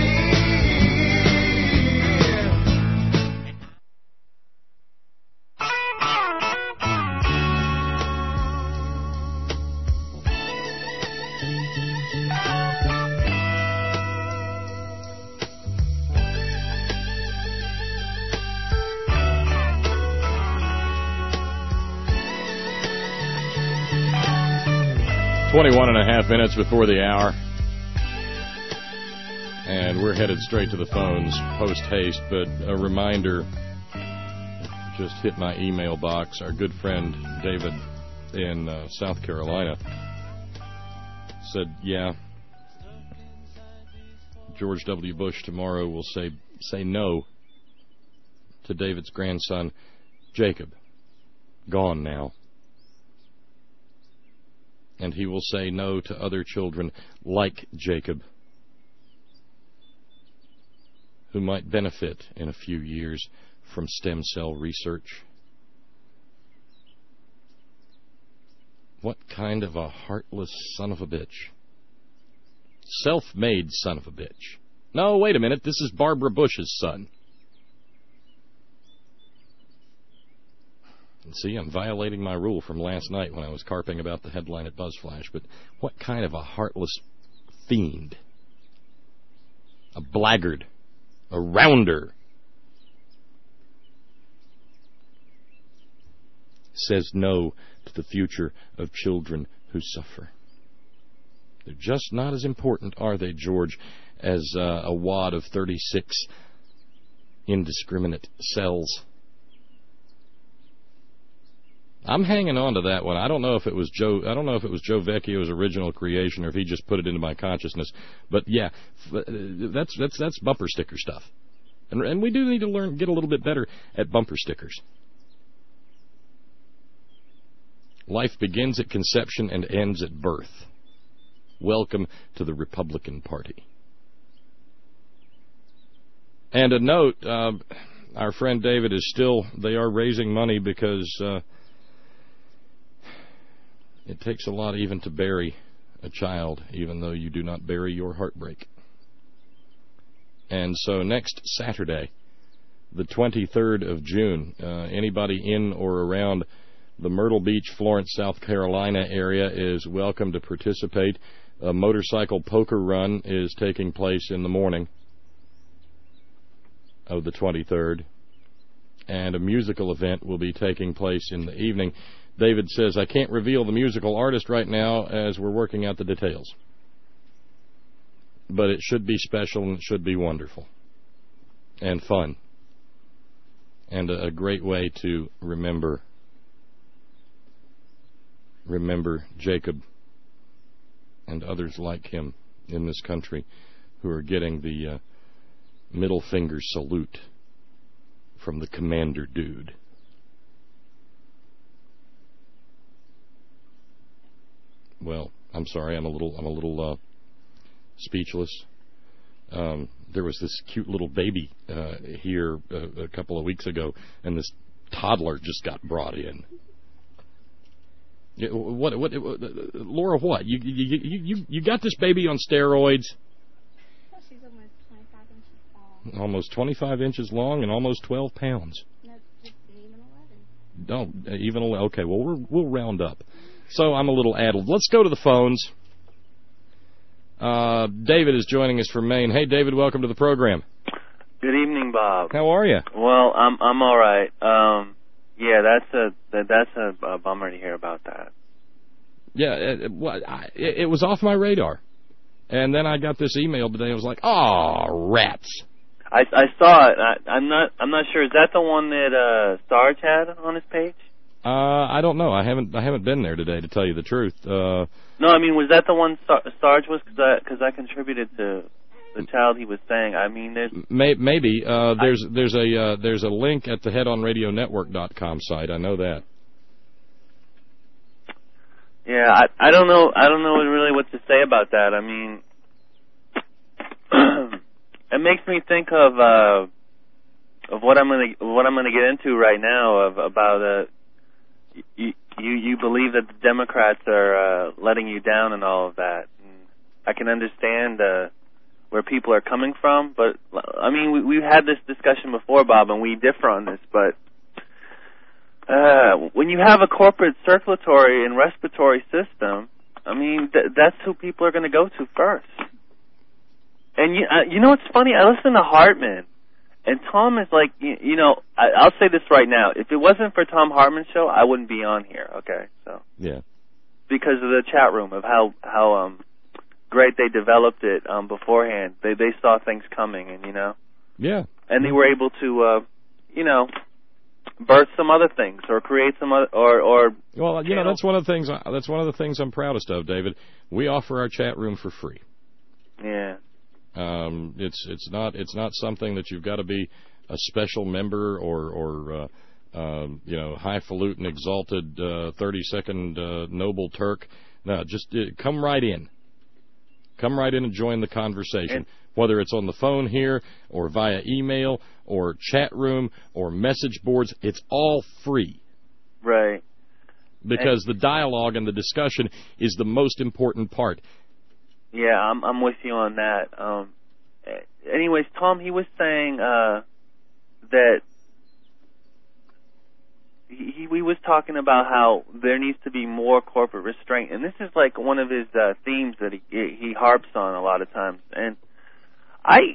twenty-one and a half minutes before the hour. And we're headed straight to the phones post-haste, but a reminder, just hit my email box. Our good friend David in uh, South Carolina said, yeah, George W. Bush tomorrow will say say no to David's grandson, Jacob. Gone now. And he will say no to other children like Jacob, who might benefit in a few years from stem cell research. What kind of a heartless son of a bitch? Self-made son of a bitch. No, wait a minute, this is Barbara Bush's son. And see, I'm violating my rule from last night when I was carping about the headline at BuzzFlash, but what kind of a heartless fiend? A blackguard. a rounder, says no to the future of children who suffer. They're just not as important, are they, George, as uh, a wad of thirty-six indiscriminate cells. I'm hanging on to that one. I don't know if it was Joe. I don't know if it was Joe Vecchio's original creation or if he just put it into my consciousness. But yeah, that's that's that's bumper sticker stuff, and and we do need to learn, get a little bit better at bumper stickers. Life begins at conception and ends at birth. Welcome to the Republican Party. And a note, uh, our friend David is still, they are raising money because uh, it takes a lot even to bury a child, even though you do not bury your heartbreak. And so next Saturday, the twenty-third of June, uh, anybody in or around the Myrtle Beach, Florence, South Carolina area is welcome to participate. A motorcycle poker run is taking place in the morning of the twenty-third, and a musical event will be taking place in the evening. David says, I can't reveal the musical artist right now as we're working out the details. But it should be special and it should be wonderful and fun and a, a great way to remember remember Jacob and others like him in this country who are getting the uh, middle finger salute from the commander dude. Well, I'm sorry, I'm a little, I'm a little uh, speechless. Um, there was this cute little baby uh, here uh, a couple of weeks ago, and this toddler just got brought in. What, what, what, Laura? What? You, you, you, you got this baby on steroids? She's almost twenty-five inches long. Almost twenty-five inches long and almost twelve pounds. No, just even eleven. Don't uh, even eleven. Okay, well we're, we'll round up. So I'm a little addled. Let's go to the phones. Uh, David is joining us from Maine. Hey, David, welcome to the program. Good evening, Bob. How are you? Well, I'm I'm all right. Um, yeah, that's a that, that's a, a bummer to hear about that. Yeah, it, well, I, it, it was off my radar, and then I got this email today. I was like, "Oh, rats!" I I saw it. I, I'm not I'm not sure. Is that the one that uh, Sarge had on his page? Uh, I don't know. I haven't I haven't been there today, to tell you the truth. Uh, no, I mean, was that the one Sar- Sarge was? Because I, cause I contributed to the child he was saying. I mean, there's may, maybe uh, there's there's a uh, there's a link at the head on radio network dot com site. I know that. Yeah, I I don't know I don't know really what to say about that. I mean, it makes me think of uh, of what I'm gonna what I'm gonna get into right now of about uh. You, you you believe that the Democrats are uh, letting you down and all of that. And I can understand uh, where people are coming from, but I mean we, we've had this discussion before, Bob, and we differ on this. But uh, when you have a corporate circulatory and respiratory system, I mean th- that's who people are going to go to first. And you uh, you know what's funny? I listen to Hartman. And Tom is like, you, you know, I, I'll say this right now. If it wasn't for Tom Hartman's show, I wouldn't be on here, okay? So yeah. Because of the chat room, of how, how um great they developed it um beforehand. They they saw things coming, and, you know. Yeah. And they were able to, uh, you know, birth some other things or create some other, or... or well, you know, that's one of the things, that's one of the things I'm proudest of, David. We offer our chat room for free. Yeah. Um, it's it's not it's not something that you've got to be a special member or or uh, um, you know, highfalutin, exalted, uh, thirty second uh, noble Turk. No, just uh, come right in. Come right in and join the conversation. And whether it's on the phone here or via email or chat room or message boards, it's all free. Right. Because and the dialogue and the discussion is the most important part. Yeah, I'm I'm with you on that. Um, anyways, Tom, he was saying uh, that he, he was talking about how there needs to be more corporate restraint, and this is like one of his uh, themes that he he harps on a lot of times. And I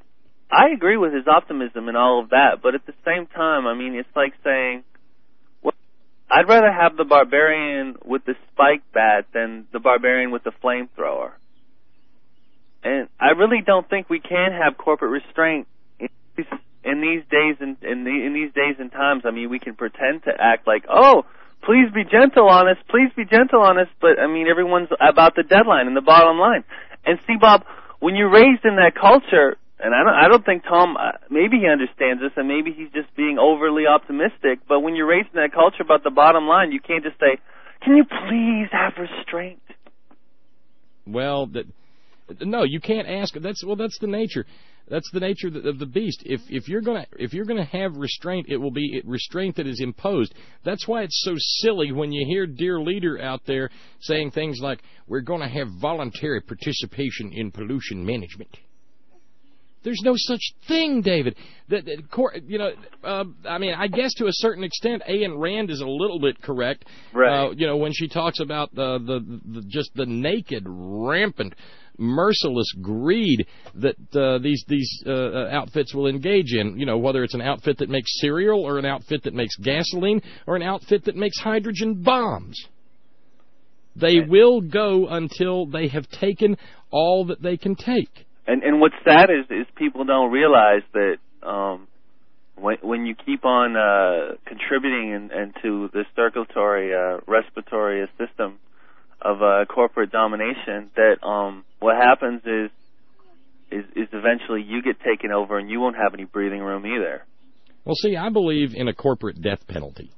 I agree with his optimism and all of that, but at the same time, I mean, it's like saying, well, I'd rather have the barbarian with the spike bat than the barbarian with the flamethrower. And I really don't think we can have corporate restraint in these, in these days and in, in, the, in these days and times. I mean, we can pretend to act like, oh, please be gentle on us, please be gentle on us, but I mean, everyone's about the deadline and the bottom line. And see, Bob, when you're raised in that culture, and I don't, I don't think Tom, uh, maybe he understands this, and maybe he's just being overly optimistic, but when you're raised in that culture about the bottom line, you can't just say, can you please have restraint? Well, that, no, you can't ask. That's well, that's the nature. That's the nature of the beast. If if you're gonna if you're gonna have restraint, it will be restraint that is imposed. That's why it's so silly when you hear Dear Leader out there saying things like, "We're going to have voluntary participation in pollution management." There's no such thing, David. That, that you know, uh, I mean, I guess to a certain extent, Ayn Rand is a little bit correct. Right. Uh, you know, when she talks about the, the, the just the naked, rampant, merciless greed that uh, these these uh, outfits will engage in. You know, whether it's an outfit that makes cereal or an outfit that makes gasoline or an outfit that makes hydrogen bombs. They will go until they have taken all that they can take. And and what's sad is is people don't realize that um, when when you keep on uh, contributing in, into the circulatory uh, respiratory system of uh, corporate domination, that um, what happens is is is eventually you get taken over and you won't have any breathing room either. Well, see, I believe in a corporate death penalty.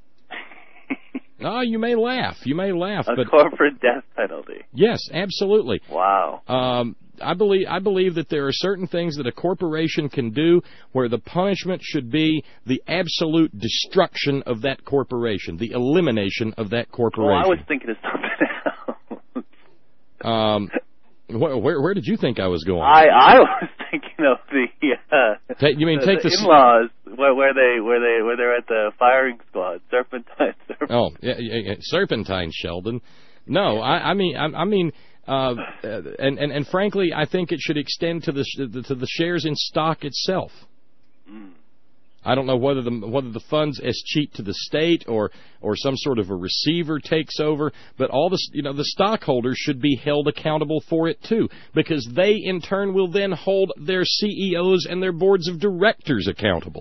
Oh, you may laugh. You may laugh. A but corporate death penalty. Yes, absolutely. Wow. Um, I believe I believe that there are certain things that a corporation can do where the punishment should be the absolute destruction of that corporation, the elimination of that corporation. Well, I was thinking of something else. um, where, where where did you think I was going? I I was thinking of the uh, take, you mean the, take the the in-laws where, where they where they where they're at the firing squad, Serpentine. Serpentine. Oh, yeah, yeah, yeah, Serpentine, Sheldon. No, I, I mean I, I mean. Uh, and, and and frankly, I think it should extend to the to the shares in stock itself. Mm. I don't know whether the whether the funds escheat to the state or or some sort of a receiver takes over, but all the you know the stockholders should be held accountable for it too, because they in turn will then hold their C E Os and their boards of directors accountable.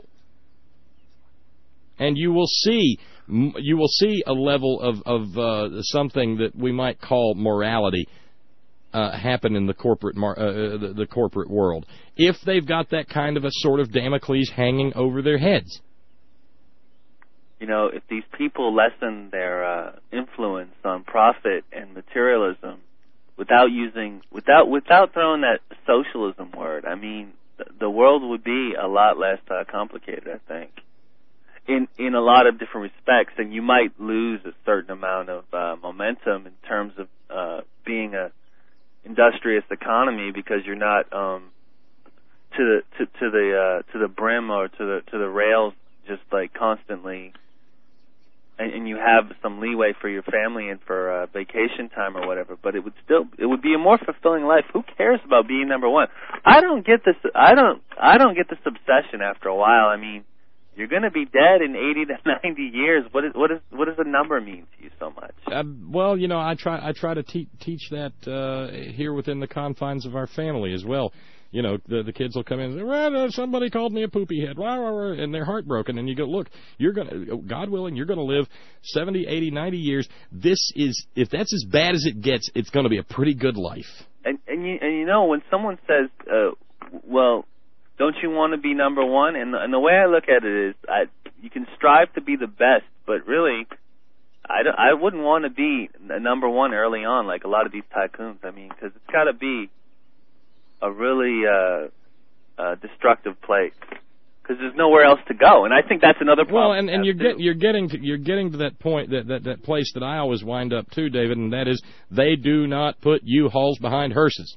And you will see you will see a level of of uh, something that we might call morality Uh, happen in the corporate mar- uh, the, the corporate world if they've got that kind of a sort of Damocles hanging over their heads. You know, if these people lessen their uh, influence on profit and materialism without using without without throwing that socialism word, I mean, th- the world would be a lot less uh, complicated, I think, in in a lot of different respects, and you might lose a certain amount of uh, momentum in terms of uh, being a industrious economy because you're not um, to the to, to the uh, to the brim or to the to the rails just like constantly, and, and you have some leeway for your family and for uh, vacation time or whatever. But it would still it would be a more fulfilling life. Who cares about being number one? I don't get this. I don't I don't get this obsession after a while. I mean, you're going to be dead in eighty to ninety years. What is what is what does a number mean to you so much? Uh, well, you know, I try I try to te- teach that uh, here within the confines of our family as well. You know, the the kids will come in and say, "Well, somebody called me a poopy head," and they're heartbroken. And you go, "Look, you're going to, God willing, you're going to live seventy, eighty, ninety years. This is, if that's as bad as it gets, it's going to be a pretty good life." And and you and you know, when someone says, uh, "Well, don't you want to be number one?" And, and the way I look at it is, I, you can strive to be the best, but really, I, don't, I wouldn't want to be a number one early on like a lot of these tycoons. I mean, because it's got to be a really uh, uh, destructive place, because there's nowhere else to go. And I think that's another problem. Well, and, and you're, get, you're getting to you're getting to that point, that, that that place that I always wind up to, David, and that is they do not put U-Hauls behind hearses.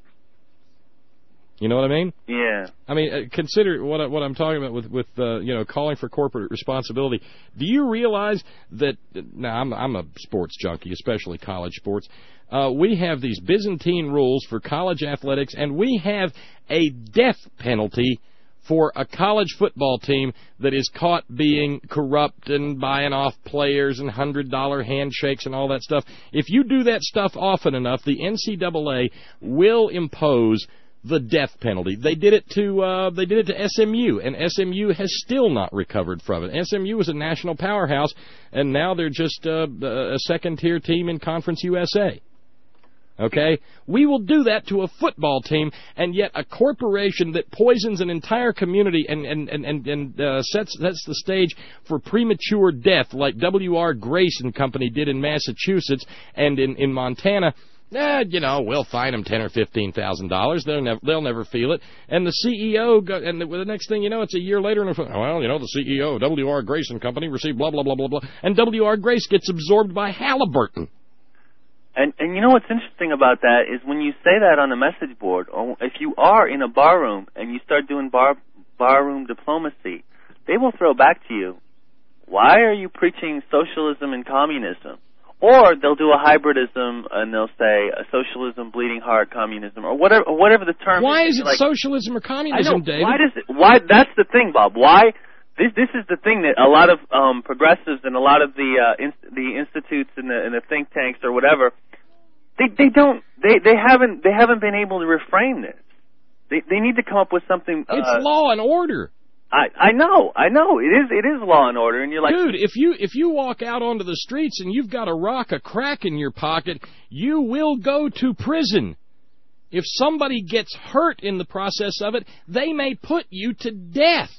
You know what I mean? Yeah. I mean, uh, consider what I, what I'm talking about with with uh, you know, calling for corporate responsibility. Do you realize that? Now, I'm I'm a sports junkie, especially college sports. Uh, we have these Byzantine rules for college athletics, and we have a death penalty for a college football team that is caught being corrupt and buying off players and one hundred dollar handshakes and all that stuff. If you do that stuff often enough, the N C double A will impose the death penalty. They did it to uh, they did it to S M U, and S M U has still not recovered from it. S M U was a national powerhouse, and now they're just uh, a second-tier team in Conference U S A. Okay? We will do that to a football team, and yet a corporation that poisons an entire community and and and and, and uh, sets sets the stage for premature death, like W R Grace and Company did in Massachusetts and in in Montana. Eh, you know, we'll fine them ten or fifteen thousand dollars. They'll never they'll never feel it. And the C E O go, and the, the next thing you know, it's a year later, and well, you know, the C E O W R Grace and Company received blah blah blah blah blah, and W R Grace gets absorbed by Halliburton. And and you know what's interesting about that is when you say that on the message board, or if you are in a bar room and you start doing bar barroom diplomacy, they will throw back to you, why are you preaching socialism and communism? Or they'll do a hybridism and they'll say a socialism, bleeding heart, communism, or whatever or whatever the term why is. Why is it like, socialism or communism, I know, David? Why does it? Why? That's the thing, Bob. Why? This this is the thing that a lot of um, progressives and a lot of the uh, in, the institutes and the, and the think tanks or whatever, they they don't they they haven't they haven't been able to reframe this. They they need to come up with something. Uh, it's law and order. I, I know, I know. It is it is law and order, and you're like, dude, if you if you walk out onto the streets and you've got a rock, a crack in your pocket, you will go to prison. If somebody gets hurt in the process of it, they may put you to death.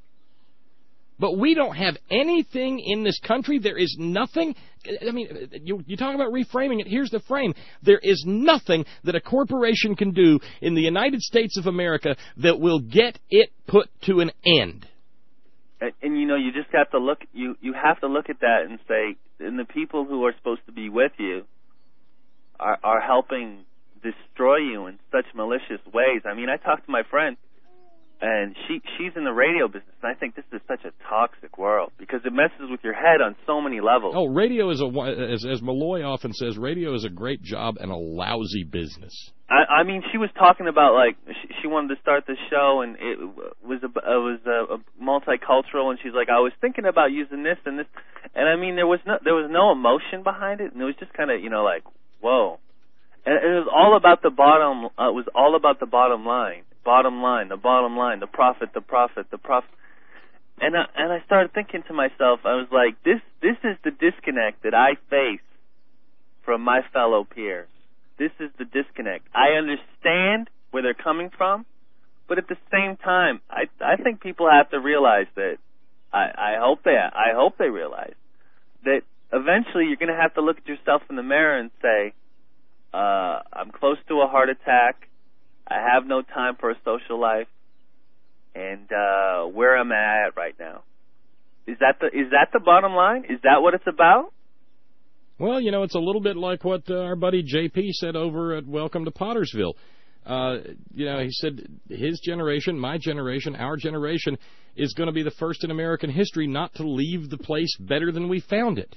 But we don't have anything in this country. There is nothing. I mean, you, you talk about reframing it. Here's the frame. There is nothing that a corporation can do in the United States of America that will get it put to an end. And, and you know, you just have to look. You you have to look at that and say, and the people who are supposed to be with you are are helping destroy you in such malicious ways. I mean, I talked to my friend. And she she's in the radio business, and I think this is such a toxic world because it messes with your head on so many levels. Oh, radio is a, as, as Malloy often says, radio is a great job and a lousy business. I, I mean, she was talking about, like, she, she wanted to start the show, and it was a, it was a, a multicultural, and she's like, I was thinking about using this and this. And, I mean, there was no, there was no emotion behind it, and it was just kind of, you know, like, whoa. And it was all about the bottom, uh, it was all about the bottom line. Bottom line, the bottom line, the profit, the profit, the profit. And I, and I started thinking to myself, I was like, this this is the disconnect that I face from my fellow peers. This is the disconnect. I understand where they're coming from, but at the same time, I I think people have to realize that. I, I hope they I hope they realize that eventually you're going to have to look at yourself in the mirror and say, uh, I'm close to a heart attack. I have no time for a social life, and uh, where am I at right now? Is that the is that the bottom line? Is that what it's about? Well, you know, it's a little bit like what uh, our buddy J P said over at Welcome to Pottersville. Uh, you know, he said his generation, my generation, our generation is going to be the first in American history not to leave the place better than we found it.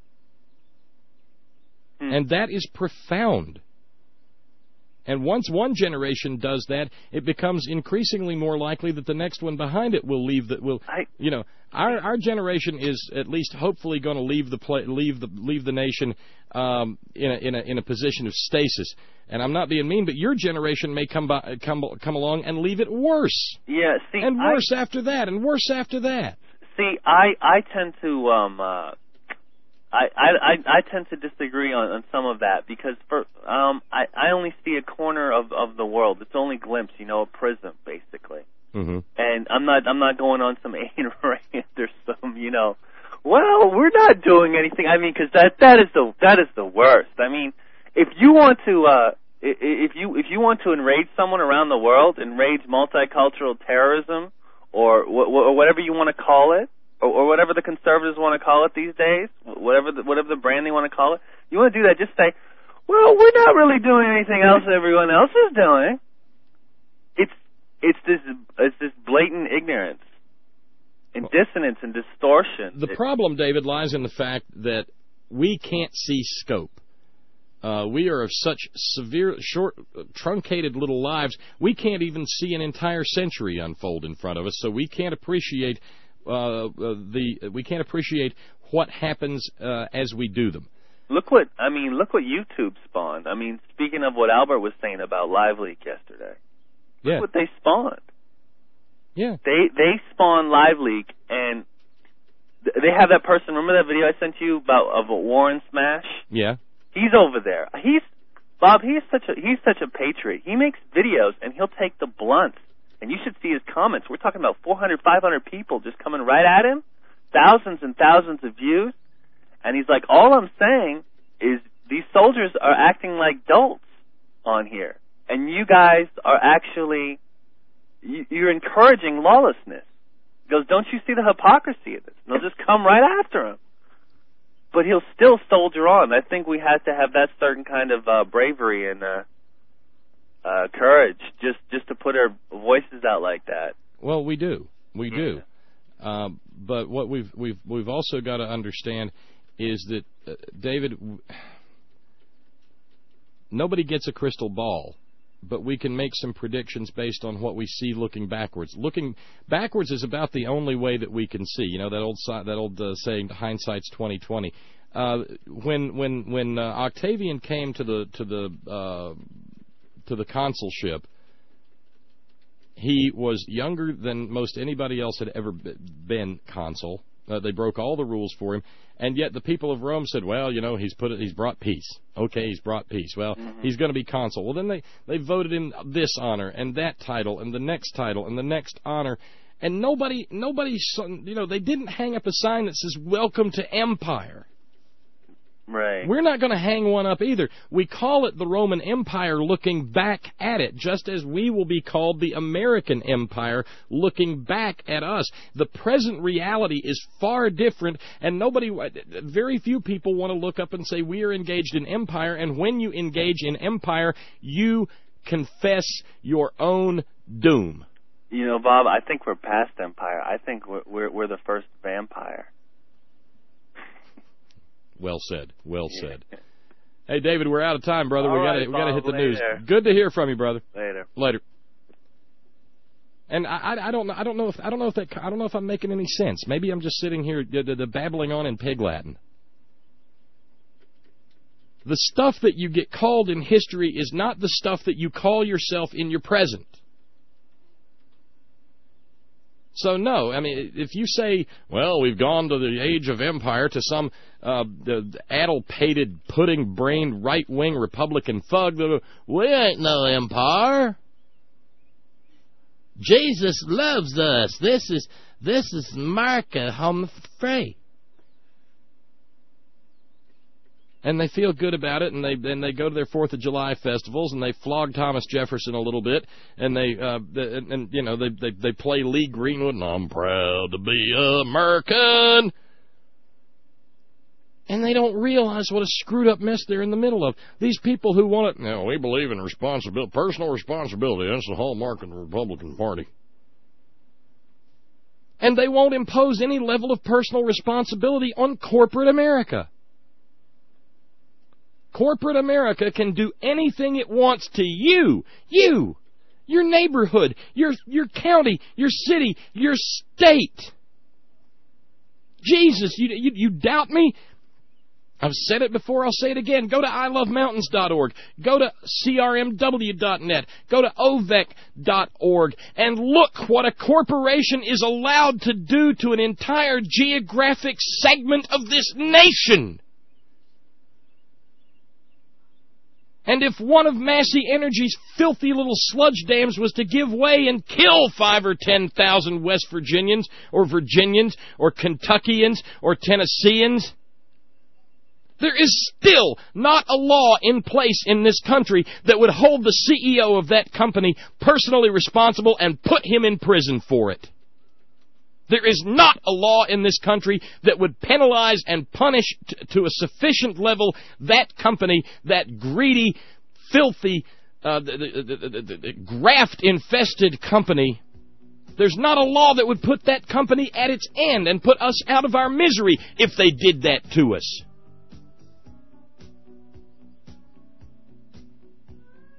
Hmm. And that is profound. And once one generation does that, it becomes increasingly more likely that the next one behind it will leave the will. I, you know, our our generation is at least hopefully going to leave the play, leave the leave the nation um, in a in a in a position of stasis. And I'm not being mean, but your generation may come by, come come along and leave it worse. Yeah, see, and worse I, after that, and worse after that. See, I I tend to um. Uh, I, I, I tend to disagree on, on some of that because for um I, I only see a corner of, of the world. It's only a glimpse, you know, a prism basically. Mm-hmm. And I'm not I'm not going on some Ayn Rand or some, you know, well, we're not doing anything. I mean, because that that is the that is the worst. I mean, if you want to uh if you if you want to enrage someone around the world, enrage multicultural terrorism or wh- or whatever you want to call it. Or, or whatever the conservatives want to call it these days, whatever the, whatever the brand they want to call it. You want to do that, just say, well, we're not really doing anything else everyone else is doing. It's it's this it's this blatant ignorance and dissonance and distortion. The problem, David, lies in the fact that we can't see scope. Uh, we are of such severe, short, truncated little lives, we can't even see an entire century unfold in front of us, so we can't appreciate uh, the we can't appreciate what happens uh, as we do them. Look what I mean. Look what YouTube spawned. I mean, speaking of what Albert was saying about LiveLeak yesterday, look yeah. what they spawned. Yeah, they they spawned LiveLeak, and th- they have that person. Remember that video I sent you about of a Warren Smash? Yeah. He's over there. He's Bob. He's such a he's such a patriot. He makes videos and he'll take the blunts. And you should see his comments. We're talking about four hundred, five hundred people just coming right at him, thousands and thousands of views. And he's like, all I'm saying is these soldiers are acting like dolts on here, and you guys are actually you, you're encouraging lawlessness. He goes, don't you see the hypocrisy of this? And they'll just come right after him. But he'll still soldier on. I think we have to have that certain kind of uh, bravery and uh, uh, courage just, just to put our voices out like that. Well, we do, we do. Um, but what we've we've we've also got to understand is that uh, David, nobody gets a crystal ball, but we can make some predictions based on what we see looking backwards. Looking backwards is about the only way that we can see. You know that old that old uh, saying, "Hindsight's twenty twenty." Uh, when when when uh, Octavian came to the to the uh, to the consulship, he was younger than most anybody else had ever been consul. Uh, they broke all the rules for him, and yet the people of Rome said, well, you know, he's put it, he's brought peace. Okay, he's brought peace. Well, mm-hmm. he's going to be consul. Well, then they, they voted him this honor and that title and the next title and the next honor, and nobody, nobody, you know, they didn't hang up a sign that says, welcome to empire. Right. We're not going to hang one up either. We call it the Roman Empire looking back at it, just as we will be called the American Empire looking back at us. The present reality is far different, and nobody, very few people want to look up and say we are engaged in empire, and when you engage in empire, you confess your own doom. You know, Bob, I think we're past empire. I think we're we're, we're the first vampire. Well said. Well said. Hey, David, we're out of time, brother. All we got right, we got to hit the later. news. Good to hear from you, brother. Later. Later. And I, I, I don't know. I don't know if I don't know if that I don't know if I'm making any sense. Maybe I'm just sitting here the, the, the babbling on in pig Latin. The stuff that you get called in history is not the stuff that you call yourself in your present. So, no, I mean, if you say, well, we've gone to the age of empire to some uh, the addle-pated, pudding-brained, right-wing Republican thug, we ain't no empire. Jesus loves us. This is this is America home free. And they feel good about it, and they and they go to their Fourth of July festivals, and they flog Thomas Jefferson a little bit, and they uh, and, and you know they, they they play Lee Greenwood, and I'm proud to be American, and they don't realize what a screwed up mess they're in the middle of. These people who want it, you know, we believe in responsibility, personal responsibility. That's the hallmark of the Republican Party. And they won't impose any level of personal responsibility on corporate America. Corporate America can do anything it wants to you, you, your neighborhood, your your county, your city, your state. Jesus, you, you, you doubt me? I've said it before, I'll say it again. Go to I love mountains dot org. Go to C R M W dot net. Go to O V E C dot org. And look what a corporation is allowed to do to an entire geographic segment of this nation. And if one of Massey Energy's filthy little sludge dams was to give way and kill five or ten thousand West Virginians, or Virginians, or Kentuckians, or Tennesseans, there is still not a law in place in this country that would hold the C E O of that company personally responsible and put him in prison for it. There is not a law in this country that would penalize and punish t- to a sufficient level that company, that greedy, filthy, uh, the, the, the, the, the graft-infested company. There's not a law that would put that company at its end and put us out of our misery if they did that to us.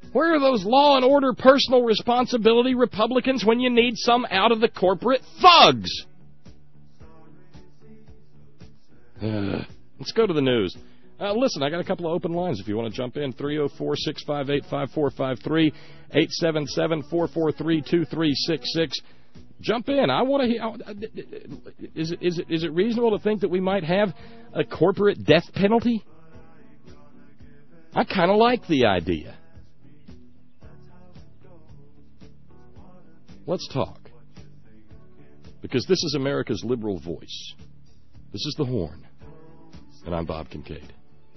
Where are those law and order, personal responsibility Republicans when you need some out of the corporate thugs? Uh, let's go to the news. Uh, listen, I got a couple of open lines if you want to jump in. three oh four, six five eight, five four five three, eight seven seven, four four three, two three six six. Jump in. I want to hear. Is it, is it, is it reasonable to think that we might have a corporate death penalty? I kind of like the idea. Let's talk. Because this is America's liberal voice. This is The Horn. And I'm Bob Kincaid.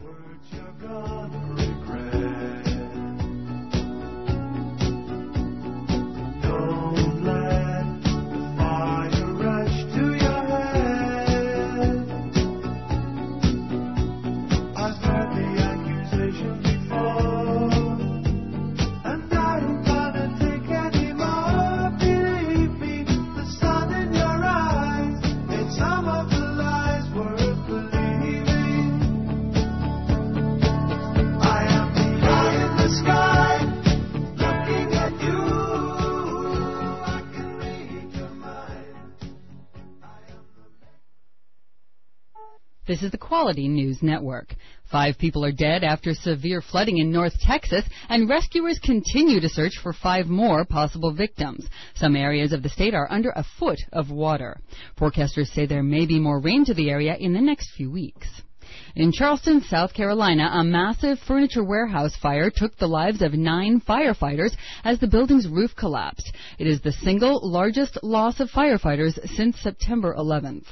This is the Quality News Network. Five people are dead after severe flooding in North Texas, and rescuers continue to search for five more possible victims. Some areas of the state are under a foot of water. Forecasters say there may be more rain to the area in the next few weeks. In Charleston, South Carolina, a massive furniture warehouse fire took the lives of nine firefighters as the building's roof collapsed. It is the single largest loss of firefighters since September eleventh.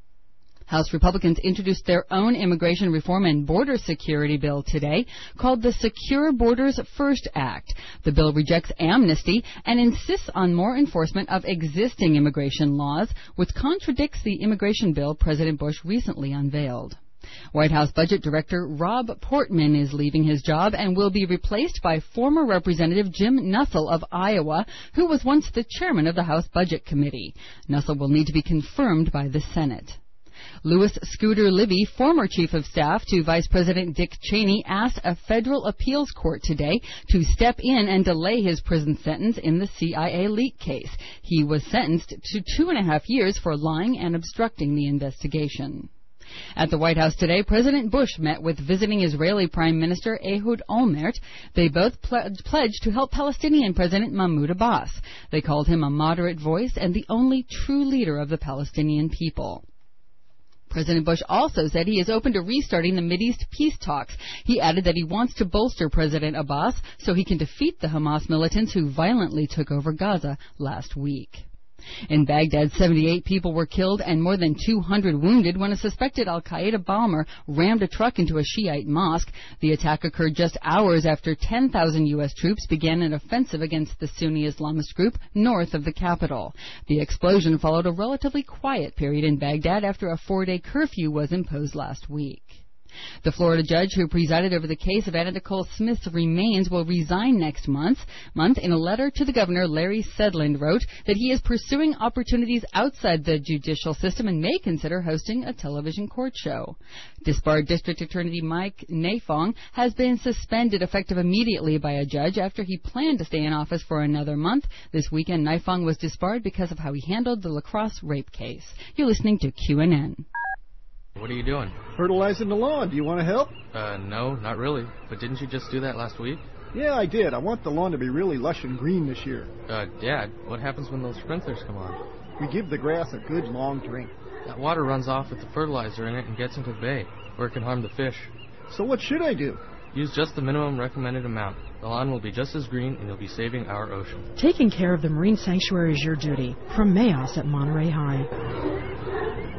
House Republicans introduced their own immigration reform and border security bill today called the Secure Borders First Act. The bill rejects amnesty and insists on more enforcement of existing immigration laws, which contradicts the immigration bill President Bush recently unveiled. White House Budget Director Rob Portman is leaving his job and will be replaced by former Representative Jim Nussle of Iowa, who was once the chairman of the House Budget Committee. Nussle will need to be confirmed by the Senate. Louis Scooter Libby, former chief of staff to Vice President Dick Cheney, asked a federal appeals court today to step in and delay his prison sentence in the C I A leak case. He was sentenced to two and a half years for lying and obstructing the investigation. At the White House today, President Bush met with visiting Israeli Prime Minister Ehud Olmert. They both ple- pledged to help Palestinian President Mahmoud Abbas. They called him a moderate voice and the only true leader of the Palestinian people. President Bush also said he is open to restarting the Mideast peace talks. He added that he wants to bolster President Abbas so he can defeat the Hamas militants who violently took over Gaza last week. In Baghdad, seventy-eight people were killed and more than two hundred wounded when a suspected al-Qaeda bomber rammed a truck into a Shiite mosque. The attack occurred just hours after ten thousand U S troops began an offensive against the Sunni Islamist group north of the capital. The explosion followed a relatively quiet period in Baghdad after a four-day curfew was imposed last week. The Florida judge who presided over the case of Anna Nicole Smith's remains will resign next month. Month in a letter to the governor, Larry Sedland wrote that he is pursuing opportunities outside the judicial system and may consider hosting a television court show. Disbarred District Attorney Mike Nafong has been suspended effective immediately by a judge after he planned to stay in office for another month. This weekend, Nafong was disbarred because of how he handled the La Crosse rape case. You're listening to Q N N. What are you doing? Fertilizing the lawn. Do you want to help? Uh, no, not really. But didn't you just do that last week? Yeah, I did. I want the lawn to be really lush and green this year. Uh, Dad, what happens when those sprinklers come on? We give the grass a good long drink. That water runs off with the fertilizer in it and gets into the bay, where it can harm the fish. So what should I do? Use just the minimum recommended amount. The lawn will be just as green, and you'll be saving our ocean. Taking care of the marine sanctuary is your duty. From Mayos at Monterey High.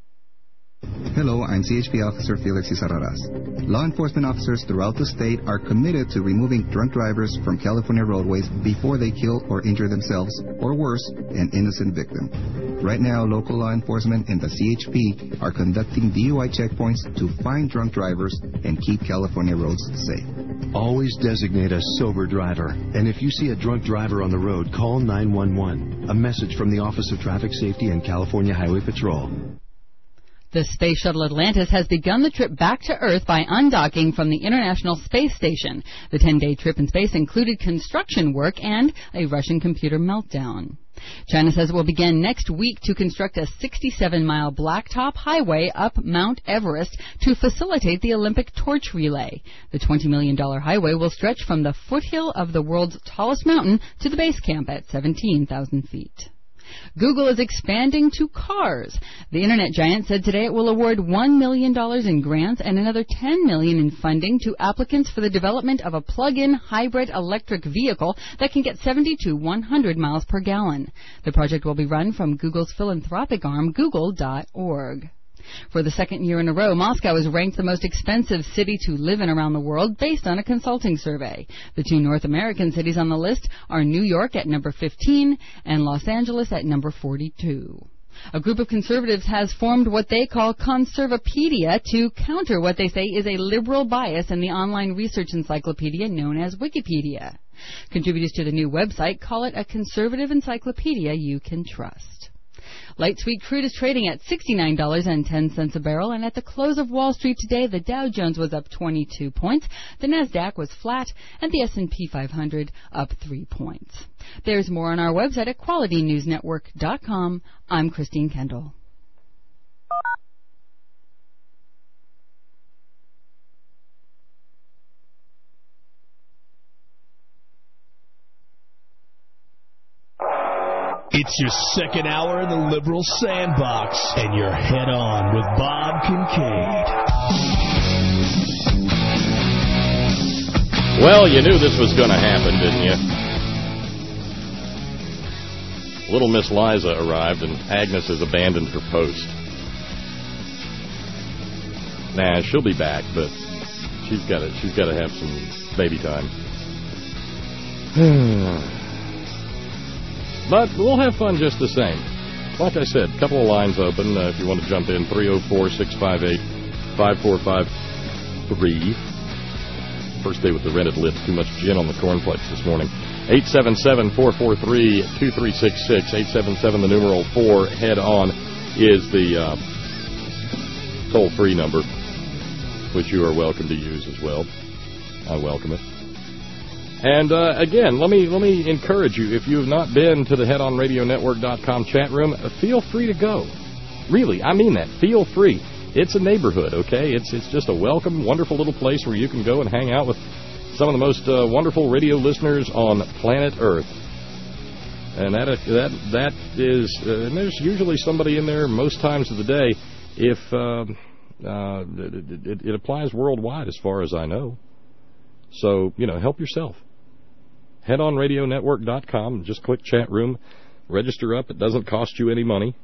Hello, I'm C H P Officer Felix Izarraraz. Law enforcement officers throughout the state are committed to removing drunk drivers from California roadways before they kill or injure themselves, or worse, an innocent victim. Right now, local law enforcement and the C H P are conducting D U I checkpoints to find drunk drivers and keep California roads safe. Always designate a sober driver. And if you see a drunk driver on the road, call nine one one. A message from the Office of Traffic Safety and California Highway Patrol. The Space Shuttle Atlantis has begun the trip back to Earth by undocking from the International Space Station. The ten-day trip in space included construction work and a Russian computer meltdown. China says it will begin next week to construct a sixty-seven mile blacktop highway up Mount Everest to facilitate the Olympic torch relay. The twenty million dollars highway will stretch from the foothill of the world's tallest mountain to the base camp at seventeen thousand feet. Google is expanding to cars. The internet giant said today it will award one million dollars in grants and another ten million dollars in funding to applicants for the development of a plug-in hybrid electric vehicle that can get seventy to one hundred miles per gallon. The project will be run from Google's philanthropic arm, google dot org. For the second year in a row, Moscow is ranked the most expensive city to live in around the world based on a consulting survey. The two North American cities on the list are New York at number fifteen and Los Angeles at number forty-two. A group of conservatives has formed what they call Conservapedia to counter what they say is a liberal bias in the online research encyclopedia known as Wikipedia. Contributors to the new website call it a conservative encyclopedia you can trust. Light sweet crude is trading at sixty-nine dollars and ten cents a barrel, and at the close of Wall Street today, the Dow Jones was up twenty-two points, the Nasdaq was flat, and the S and P five hundred up three points. There's more on our website at quality news network dot com. I'm Christine Kendall. It's your second hour in the liberal sandbox, and you're head on with Bob Kincaid. Well, you knew this was going to happen, didn't you? Little Miss Liza arrived, and Agnes has abandoned her post. Nah, she'll be back, but she's got to she's got to have some baby time. But we'll have fun just the same. Like I said, a couple of lines open uh, if you want to jump in. three oh four, six five eight, five four five three. First day with the rented lips. Too much gin on the cornflakes this morning. eight seven seven, four four three, two three six six. eight seven seven, the numeral four, head on, is the uh, toll-free number, which you are welcome to use as well. I welcome it. And, uh, again, let me let me encourage you, if you have not been to the head on radio network dot com chat room, uh, feel free to go. Really, I mean that. Feel free. It's a neighborhood, okay? It's it's just a welcome, wonderful little place where you can go and hang out with some of the most uh, wonderful radio listeners on planet Earth. And that that that is, uh, and there's usually somebody in there most times of the day. If um, uh, it, it, it applies worldwide, as far as I know. So, you know, help yourself. head on radio network dot com. Just click chat room. Register up. It doesn't cost you any money.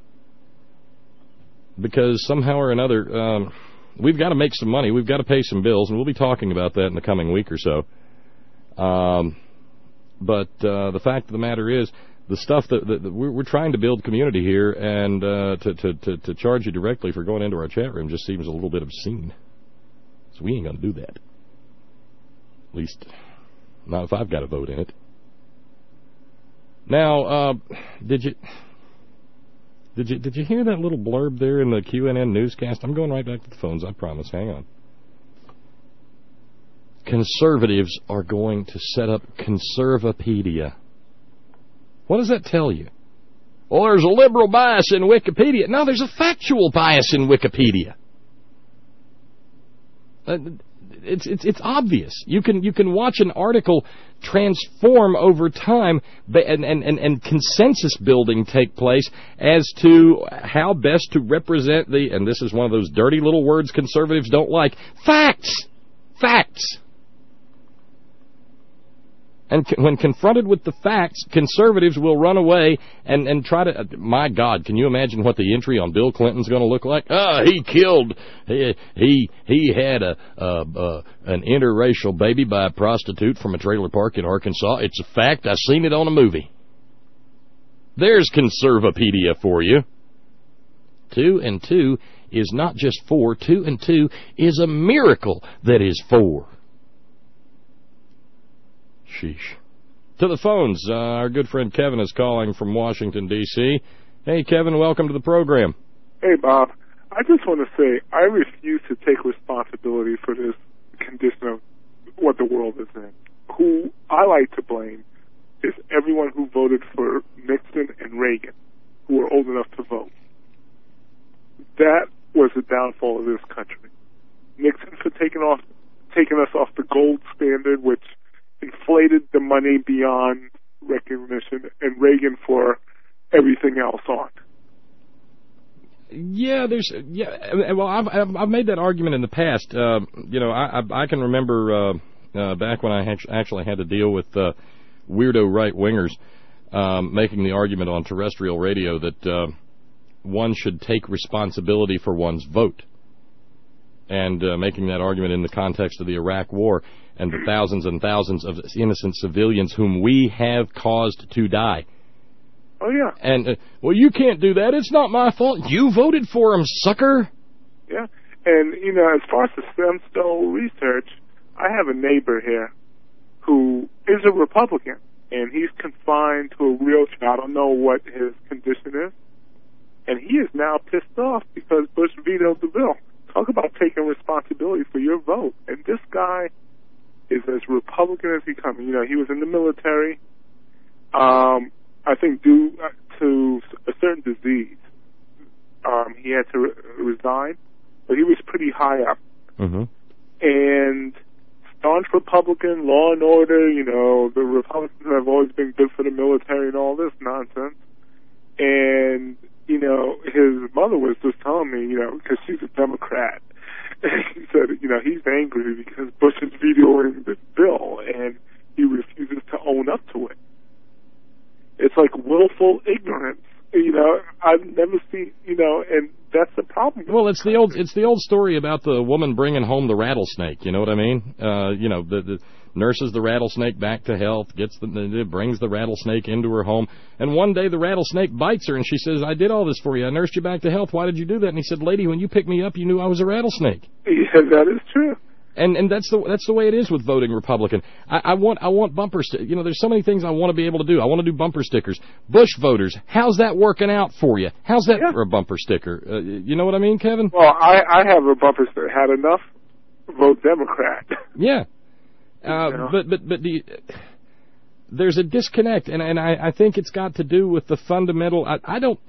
Because somehow or another, um, we've got to make some money. We've got to pay some bills, and we'll be talking about that in the coming week or so. Um, but uh, the fact of the matter is, the stuff that, that, that we're, we're trying to build community here, and uh, to, to, to, to charge you directly for going into our chat room just seems a little bit obscene. So we ain't going to do that. At least, not if I've got a vote in it. Now, uh, did you did you did you hear that little blurb there in the Q N N newscast? I'm going right back to the phones, I promise. Hang on. Conservatives are going to set up Conservapedia. What does that tell you? Well, there's a liberal bias in Wikipedia. No, there's a factual bias in Wikipedia. Uh, It's, it's it's obvious. You can you can watch an article transform over time, and, and, and, and consensus building take place as to how best to represent the, and this is one of those dirty little words conservatives don't like, facts. Facts. And when confronted with the facts, conservatives will run away and, and try to... My God, can you imagine what the entry on Bill Clinton's going to look like? Ah, oh, he killed... He he, he had a, a, a an interracial baby by a prostitute from a trailer park in Arkansas. It's a fact. I've seen it on a movie. There's Conservapedia for you. Two and two is not just four. Two and two is a miracle that is four. Sheesh. To the phones. Uh, our good friend Kevin is calling from Washington, D C Hey, Kevin, welcome to the program. Hey, Bob. I just want to say I refuse to take responsibility for this condition of what the world is in. Who I like to blame is everyone who voted for Nixon and Reagan, who were old enough to vote. That was the downfall of this country. Nixon for taking off, taking us off the gold standard, which inflated the money beyond recognition, and Reagan for everything else on. Yeah, there's yeah. Well, I've I've, I've made that argument in the past. Uh, you know, I I, I can remember uh, uh, back when I actually had to deal with uh, weirdo right wingers um, making the argument on terrestrial radio that uh, one should take responsibility for one's vote, and uh, making that argument in the context of the Iraq War and the thousands and thousands of innocent civilians whom we have caused to die. Oh, yeah. And, uh, well, you can't do that. It's not my fault. You voted for him, sucker. Yeah. And, you know, as far as the stem cell research, I have a neighbor here who is a Republican, and he's confined to a wheelchair. I don't know what his condition is. And he is now pissed off because Bush vetoed the bill. Talk about taking responsibility for your vote. And this guy is as Republican as he comes. You know, he was in the military. Um... I think due to a certain disease, um, he had to re- resign, but he was pretty high up. Mm-hmm. And staunch Republican, law and order, you know, the Republicans have always been good for the military and all this nonsense. And, you know, his mother was just telling me, you know, because she's a Democrat, he said, you know, he's angry because Bush is vetoing this bill, and he refuses to own up to it. It's like willful ignorance, you know. I've never seen, you know, and that's the problem. Well, it's the old, it's the old story about the woman bringing home the rattlesnake. You know what I mean? Uh, you know, the, the nurses the rattlesnake back to health, gets the, brings the rattlesnake into her home, and one day the rattlesnake bites her, and she says, "I did all this for you. I nursed you back to health. Why did you do that?" And he said, "Lady, when you picked me up, you knew I was a rattlesnake." Yeah, that is true. And and that's the that's the way it is with voting Republican. I, I want I want bumper st- you know, there's so many things I want to be able to do. I want to do bumper stickers. Bush voters, how's that working out for you? How's that yeah. for a bumper sticker? Uh, you know what I mean, Kevin? Well, I I have a bumper sticker. Had enough, vote Democrat. Yeah, uh, you know? but but but the there's a disconnect, and and I, I think it's got to do with the fundamental. I, I don't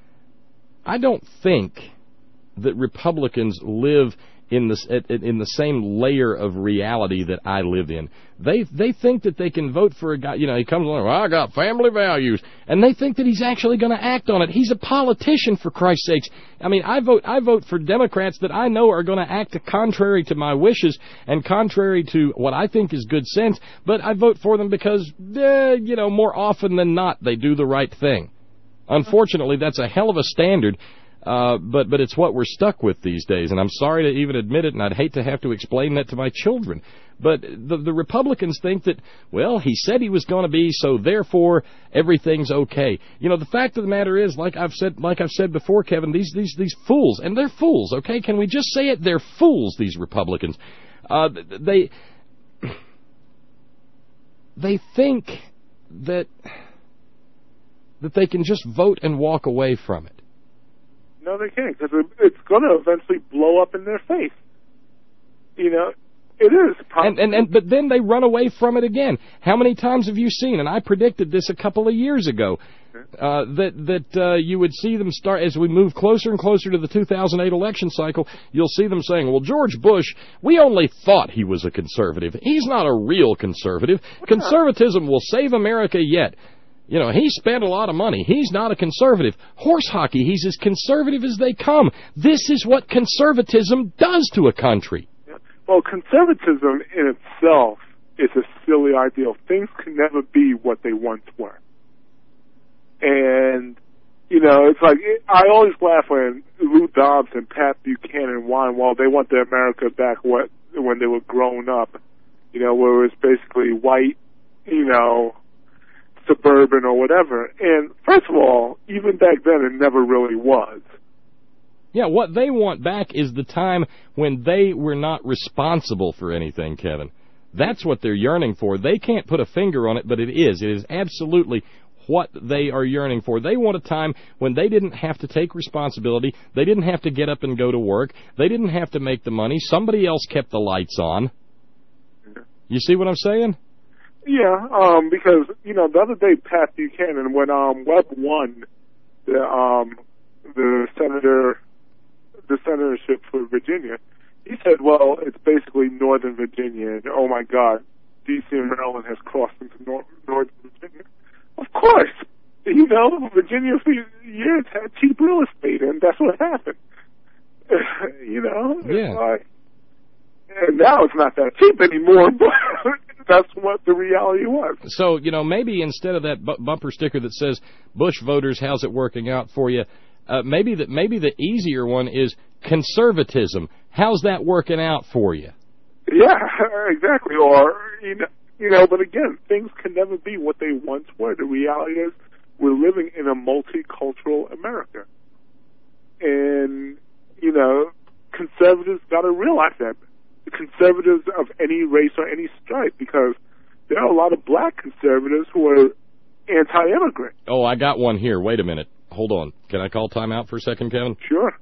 I don't think that Republicans live in the in the same layer of reality that I live in. They they think that they can vote for a guy, you know, he comes along, well, I got family values, and they think that he's actually going to act on it. He's a politician, for Christ's sakes. I mean, I vote I vote for Democrats that I know are going to act contrary to my wishes and contrary to what I think is good sense, but I vote for them because, eh, you know, more often than not, they do the right thing. Unfortunately, that's a hell of a standard. Uh, but but it's what we're stuck with these days, and I'm sorry to even admit it, and I'd hate to have to explain that to my children. But the, the Republicans think that, well, he said he was going to be, so therefore everything's okay. You know, the fact of the matter is, like I've said, like I've said before, Kevin, these these these fools, and they're fools, okay? Can we just say it? They're fools, these Republicans. Uh, they they think that that they can just vote and walk away from it. No, they can't, because it's going to eventually blow up in their face. You know, it is. And, and and but then they run away from it again. How many times have you seen? And I predicted this a couple of years ago. Uh, that that uh, you would see them start as we move closer and closer to the two thousand eight election cycle. You'll see them saying, "Well, George Bush, we only thought he was a conservative. He's not a real conservative. Conservatism will save America yet. You know, he spent a lot of money. He's not a conservative. Horse hockey, he's as conservative as they come. This is what conservatism does to a country." Well, conservatism in itself is a silly ideal. Things can never be what they once were. And, you know, it's like, I always laugh when Lou Dobbs and Pat Buchanan whine, well, they want their America back what, when they were grown up, you know, where it was basically white, you know, suburban or whatever. And first of all, even back then, it never really was. Yeah, what they want back is the time when they were not responsible for anything, Kevin. That's what they're yearning for. They can't put a finger on it, but it is. It is absolutely what they are yearning for. They want a time when they didn't have to take responsibility. They didn't have to get up and go to work. They didn't have to make the money. Somebody else kept the lights on. You see what I'm saying? Yeah, um, because, you know, the other day, Pat Buchanan, when um, Webb won the um, the senator, the senatorship for Virginia, he said, well, it's basically Northern Virginia, and oh my God, D C and Maryland has crossed into nor- Northern Virginia. Of course, you know, Virginia for years had cheap real estate, and that's what happened. you know, yeah. It's like, and now it's not that cheap anymore, but that's what the reality was. So, you know, maybe instead of that bu- bumper sticker that says, Bush voters, how's it working out for you, uh, maybe, the, maybe the easier one is conservatism. How's that working out for you? Yeah, exactly. Or, you know, you know, but again, things can never be what they once were. The reality is we're living in a multicultural America. And, you know, conservatives got to realize that. The conservatives of any race or any stripe, because there are a lot of black conservatives who are anti-immigrant. Oh, I got one here. Wait a minute. Hold on. Can I call time out for a second, Kevin? Sure.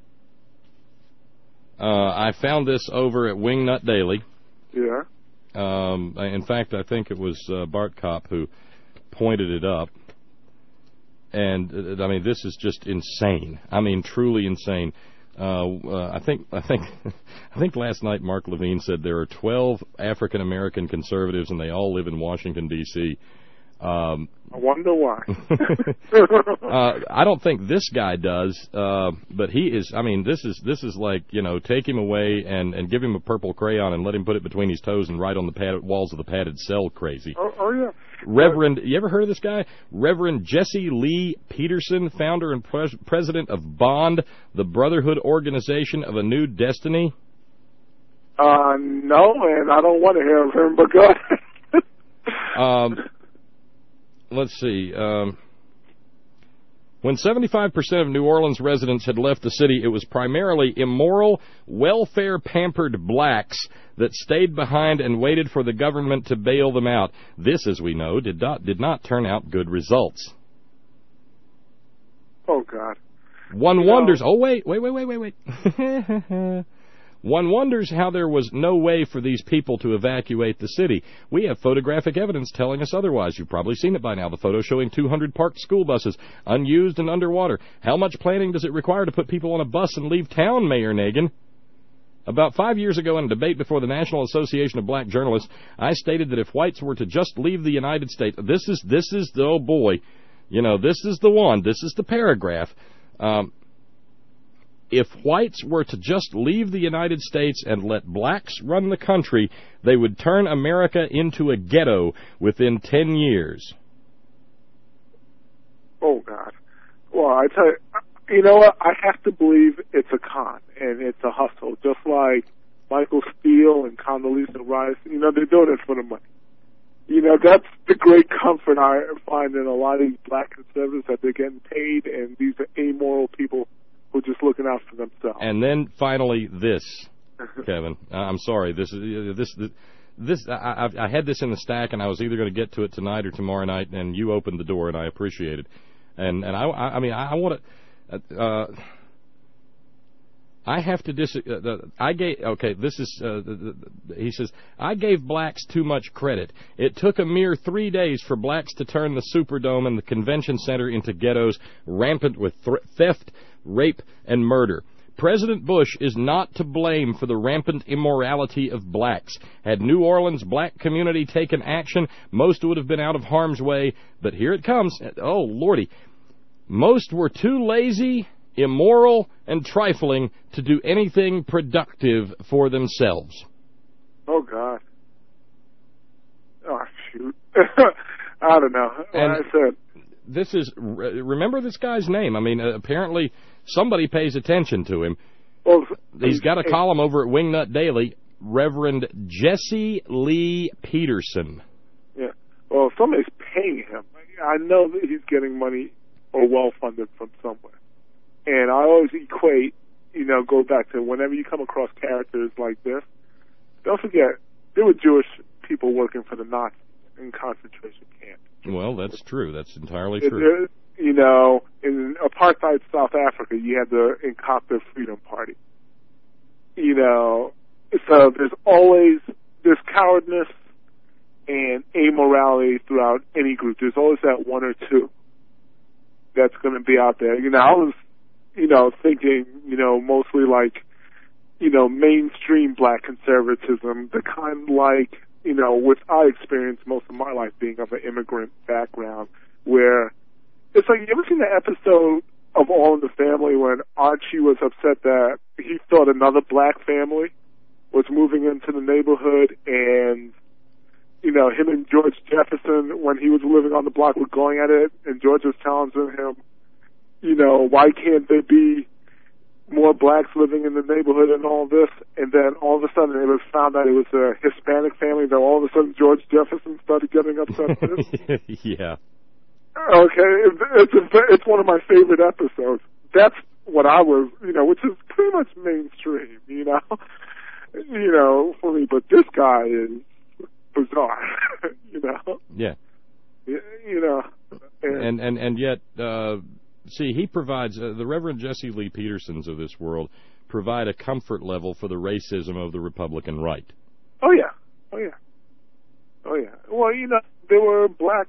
Uh, I found this over at Wingnut Daily. Yeah. Um, in fact, I think it was uh, Bart Kopp who pointed it up. And, uh, I mean, this is just insane. I mean, truly insane. Uh, uh, I think I think I think last night Mark Levine said there are twelve African American conservatives and they all live in Washington D C Um, I wonder why. uh, I don't think this guy does, uh, but he is. I mean, this is this is like, you know, take him away and, and give him a purple crayon and let him put it between his toes and write on the pad, walls of the padded cell. Crazy. Oh, oh yeah. Reverend, you ever heard of this guy? Reverend Jesse Lee Peterson, founder and pres- president of Bond, the Brotherhood Organization of a New Destiny. Uh, no, and I don't want to hear of him, but go ahead. um, let's see. Um, when seventy-five percent of New Orleans residents had left the city, it was primarily immoral, welfare-pampered blacks that stayed behind and waited for the government to bail them out. This, as we know, did not did not turn out good results. Oh, God. One you wonders... know, oh, wait, wait, wait, wait, wait, wait. One wonders how there was no way for these people to evacuate the city. We have photographic evidence telling us otherwise. You've probably seen it by now. The photo showing two hundred parked school buses, unused and underwater. How much planning does it require to put people on a bus and leave town, Mayor Nagin? About five years ago in a debate before the National Association of Black Journalists, I stated that if whites were to just leave the United States... This is, this is the, oh boy, you know, this is the one. This is the paragraph. Um... If whites were to just leave the United States and let blacks run the country, they would turn America into a ghetto within ten years. Oh, God. Well, I tell you, you know what? I have to believe it's a con and it's a hustle, just like Michael Steele and Condoleezza Rice. You know, they're doing it for the money. You know, that's the great comfort I find in a lot of these black conservatives, that they're getting paid, and these are amoral people who are just looking out for themselves. And then finally, this, Kevin. Uh, I'm sorry. This is this this. this I, I, I had this in the stack, and I was either going to get to it tonight or tomorrow night. And you opened the door, and I appreciate it. And and I I mean I, I want to. Uh, I have to dis. Uh, the, I gave okay. This is. Uh, the, the, he says I gave blacks too much credit. It took a mere three days for blacks to turn the Superdome and the Convention Center into ghettos rampant with th- theft, rape, and murder. President Bush is not to blame for the rampant immorality of blacks. Had New Orleans' black community taken action, most would have been out of harm's way. But here it comes. Oh, Lordy. Most were too lazy, immoral, and trifling to do anything productive for themselves. Oh, God. Oh, shoot. I don't know. Like and I said, this is, remember this guy's name. I mean, uh, apparently somebody pays attention to him. Well, He's got a hey, column over at Wingnut Daily, Reverend Jesse Lee Peterson. Yeah. Well, if somebody's paying him, I know that he's getting money or well-funded from somewhere. And I always equate, you know, go back to whenever you come across characters like this, don't forget, there were Jewish people working for the Nazis in concentration camps. Well, that's true. That's entirely It true. is, you know, in apartheid South Africa, you had the Inkatha Freedom Party. You know, so there's always this cowardness and amorality throughout any group. There's always that one or two that's going to be out there. You know, I was, you know, thinking, you know, mostly like, you know, mainstream black conservatism, the kind like, you know, which I experienced most of my life being of an immigrant background, where it's like, you ever seen the episode of All in the Family when Archie was upset that he thought another black family was moving into the neighborhood, and, you know, him and George Jefferson, when he was living on the block, were going at it, and George was challenging him, you know, why can't there be more blacks living in the neighborhood and all this? And then all of a sudden it was found that it was a Hispanic family that all of a sudden George Jefferson started getting upset with. Yeah. Okay, it's a, it's one of my favorite episodes. That's what I was, you know, which is pretty much mainstream, you know, you know, for me. But this guy is bizarre, you know. Yeah. You, you know. And, And and and yet, uh, see, he provides uh, the Reverend Jesse Lee Petersons of this world provide a comfort level for the racism of the Republican right. Oh yeah, oh yeah, oh yeah. Well, you know, there were black.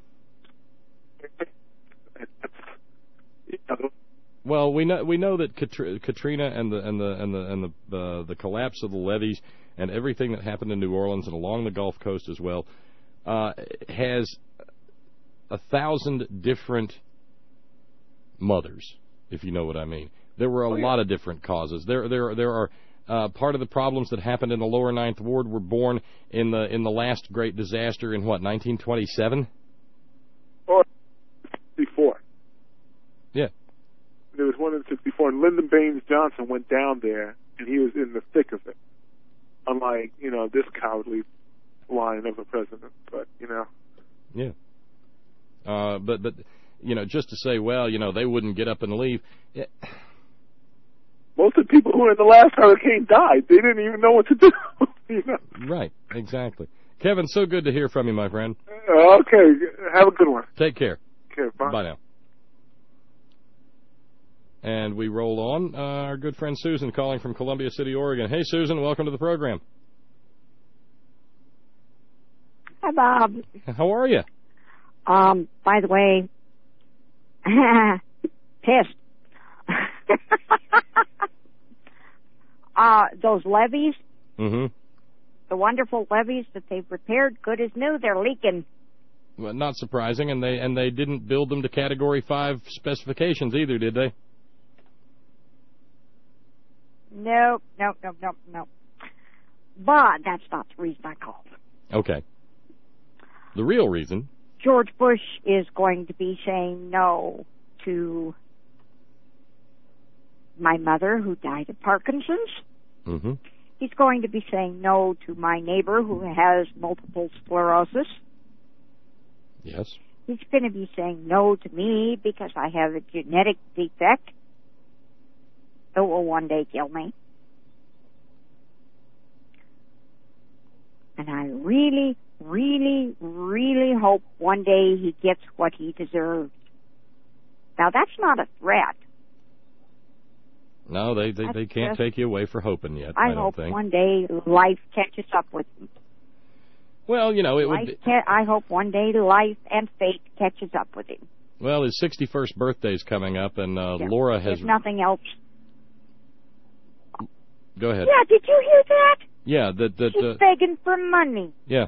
Well, we know we know that Katrina and the and the and the and the uh, the collapse of the levees and everything that happened in New Orleans and along the Gulf Coast as well uh, has a thousand different mothers, if you know what I mean. There were a oh, yeah. lot of different causes. There there there are uh, part of the problems that happened in the lower Ninth Ward were born in the in the last great disaster in what, nineteen twenty-seven? Or before. Yeah. There was one in sixty-four, and Lyndon Baines Johnson went down there, and he was in the thick of it. Unlike, you know, this cowardly line of a president, but, you know. Yeah. Uh, but, but, you know, just to say, well, you know, they wouldn't get up and leave. It... Most of the people who were in the last hurricane died. They didn't even know what to do. You know? Right, exactly. Kevin, so good to hear from you, my friend. Uh, okay, have a good one. Take care. Okay, bye. Bye now. And we roll on. Uh, our good friend Susan calling from Columbia City, Oregon. Hey, Susan, welcome to the program. Hi, Bob. How are you? Um, by the way, pissed. uh, those levees, mm-hmm. the wonderful levees that they've repaired, good as new, they're leaking. Well, not surprising, and they and they didn't build them to Category five specifications either, did they? Nope, nope, nope, nope, nope. But that's not the reason I called. Okay. The real reason? George Bush is going to be saying no to my mother, who died of Parkinson's. Mm-hmm. He's going to be saying no to my neighbor, who has multiple sclerosis. Yes. He's going to be saying no to me because I have a genetic defect that will one day kill me. And I really, really, really hope one day he gets what he deserves. Now, that's not a threat. No, they they, they can't just, take you away for hoping yet, I, I don't hope think. one day life catches up with him. Well, you know, it life would... Be... Ca- I hope one day life and fate catches up with him. Well, his sixty-first birthday's coming up, and uh, yeah. Laura has... If nothing else... Go ahead. Yeah, did you hear that? Yeah, that... that She's uh, begging for money. Yeah.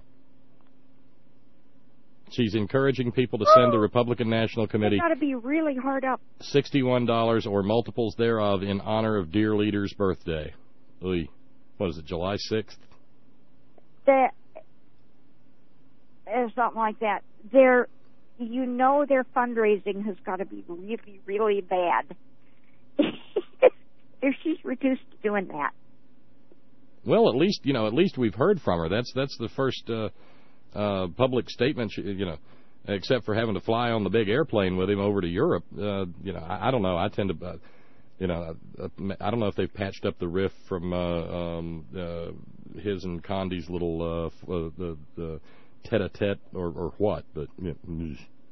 She's encouraging people to send the Republican National Committee... They've got to be really hard up. sixty-one dollars or multiples thereof in honor of dear leader's birthday. Oy. What is it, July sixth? That... Uh, something like that. They're, you know, their fundraising has got to be really, really bad. If she's reduced to doing that. Well, at least you know. At least we've heard from her. That's that's the first uh, uh, public statement. She, you know, except for having to fly on the big airplane with him over to Europe. Uh, you know, I, I don't know. I tend to, uh, you know, uh, I don't know if they've patched up the rift from uh, um, uh, his and Condi's little uh, uh, the the. tete-a-tete or, or what, but you know,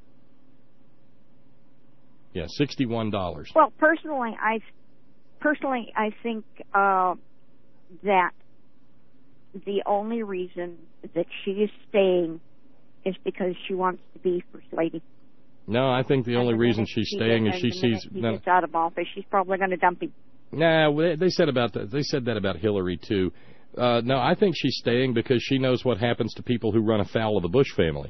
Yeah, sixty-one dollars. Well, personally, I personally I think uh, that the only reason that she is staying is because she wants to be First Lady. No, I think the only reason she's staying is she sees. He No, gets out of office, she's probably going to dump him. nah, they- they said about that. They said that about Hillary too. Uh, no, I think she's staying because she knows what happens to people who run afoul of the Bush family.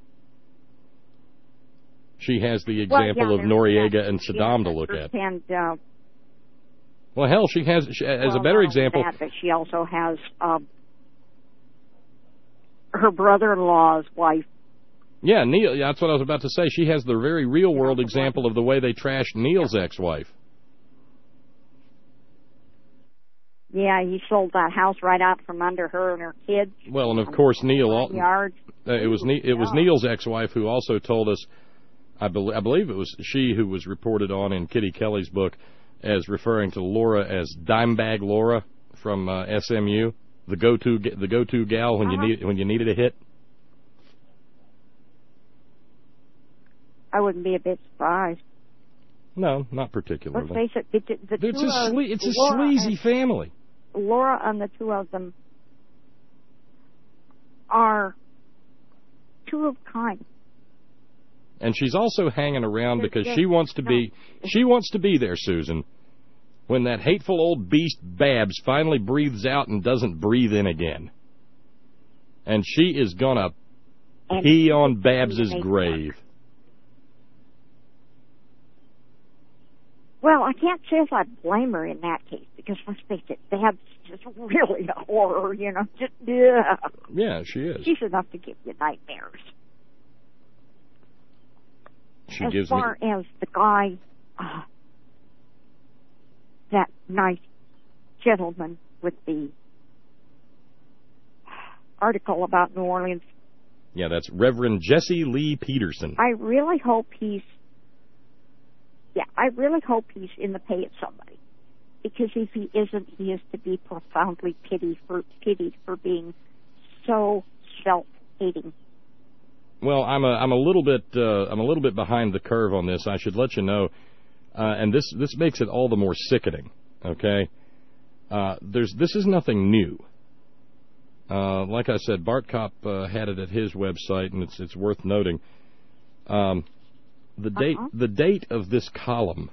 She has the example well, yeah, of Noriega yeah, and Saddam to look at. And uh, Well, hell, she has she, as well, a better not only example. that, but she also has um, her brother-in-law's wife. Yeah, Neil. That's what I was about to say. She has the very real-world example of the way they trashed Neil's ex-wife. Yeah, he sold that house right out from under her and her kids. Well, and of course Neil. Al- Yards. Uh, it was ne- it was Neil's ex-wife who also told us. I, be- I believe it was she who was reported on in Kitty Kelly's book as referring to Laura as Dimebag Laura from uh, S M U, the go-to the go-to gal when Uh-huh. you need when you needed a hit. I wouldn't be a bit surprised. No, not particularly. Let's face it, the, the It's two a of sle- it's a Laura sleazy and, family. Laura and the two of them are two of kind. And she's also hanging around They're because just- she wants to be she wants to be there, Susan, when that hateful old beast Babs finally breathes out and doesn't breathe in again. And she is gonna And pee on Babs's make grave. Well, I can't say if I blame her in that case, because let's face it, Babs is just really a horror, you know. Just, yeah. Yeah, she is. She's enough to give you nightmares. She as gives me far as the guy, uh, that nice gentleman with the article about New Orleans, Yeah, that's Reverend Jesse Lee Peterson. I really hope he's, yeah, I really hope he's in the pay of somebody. Because if he isn't, he is to be profoundly pitied for, pitied for being so self-hating. Well, I'm a I'm a little bit uh, I'm a little bit behind the curve on this. I should let you know, uh, and this this makes it all the more sickening. Okay, uh, there's this is nothing new. Uh, like I said, Bart Kopp uh, had it at his website, and it's it's worth noting. Um, the date Uh-huh. the date of this column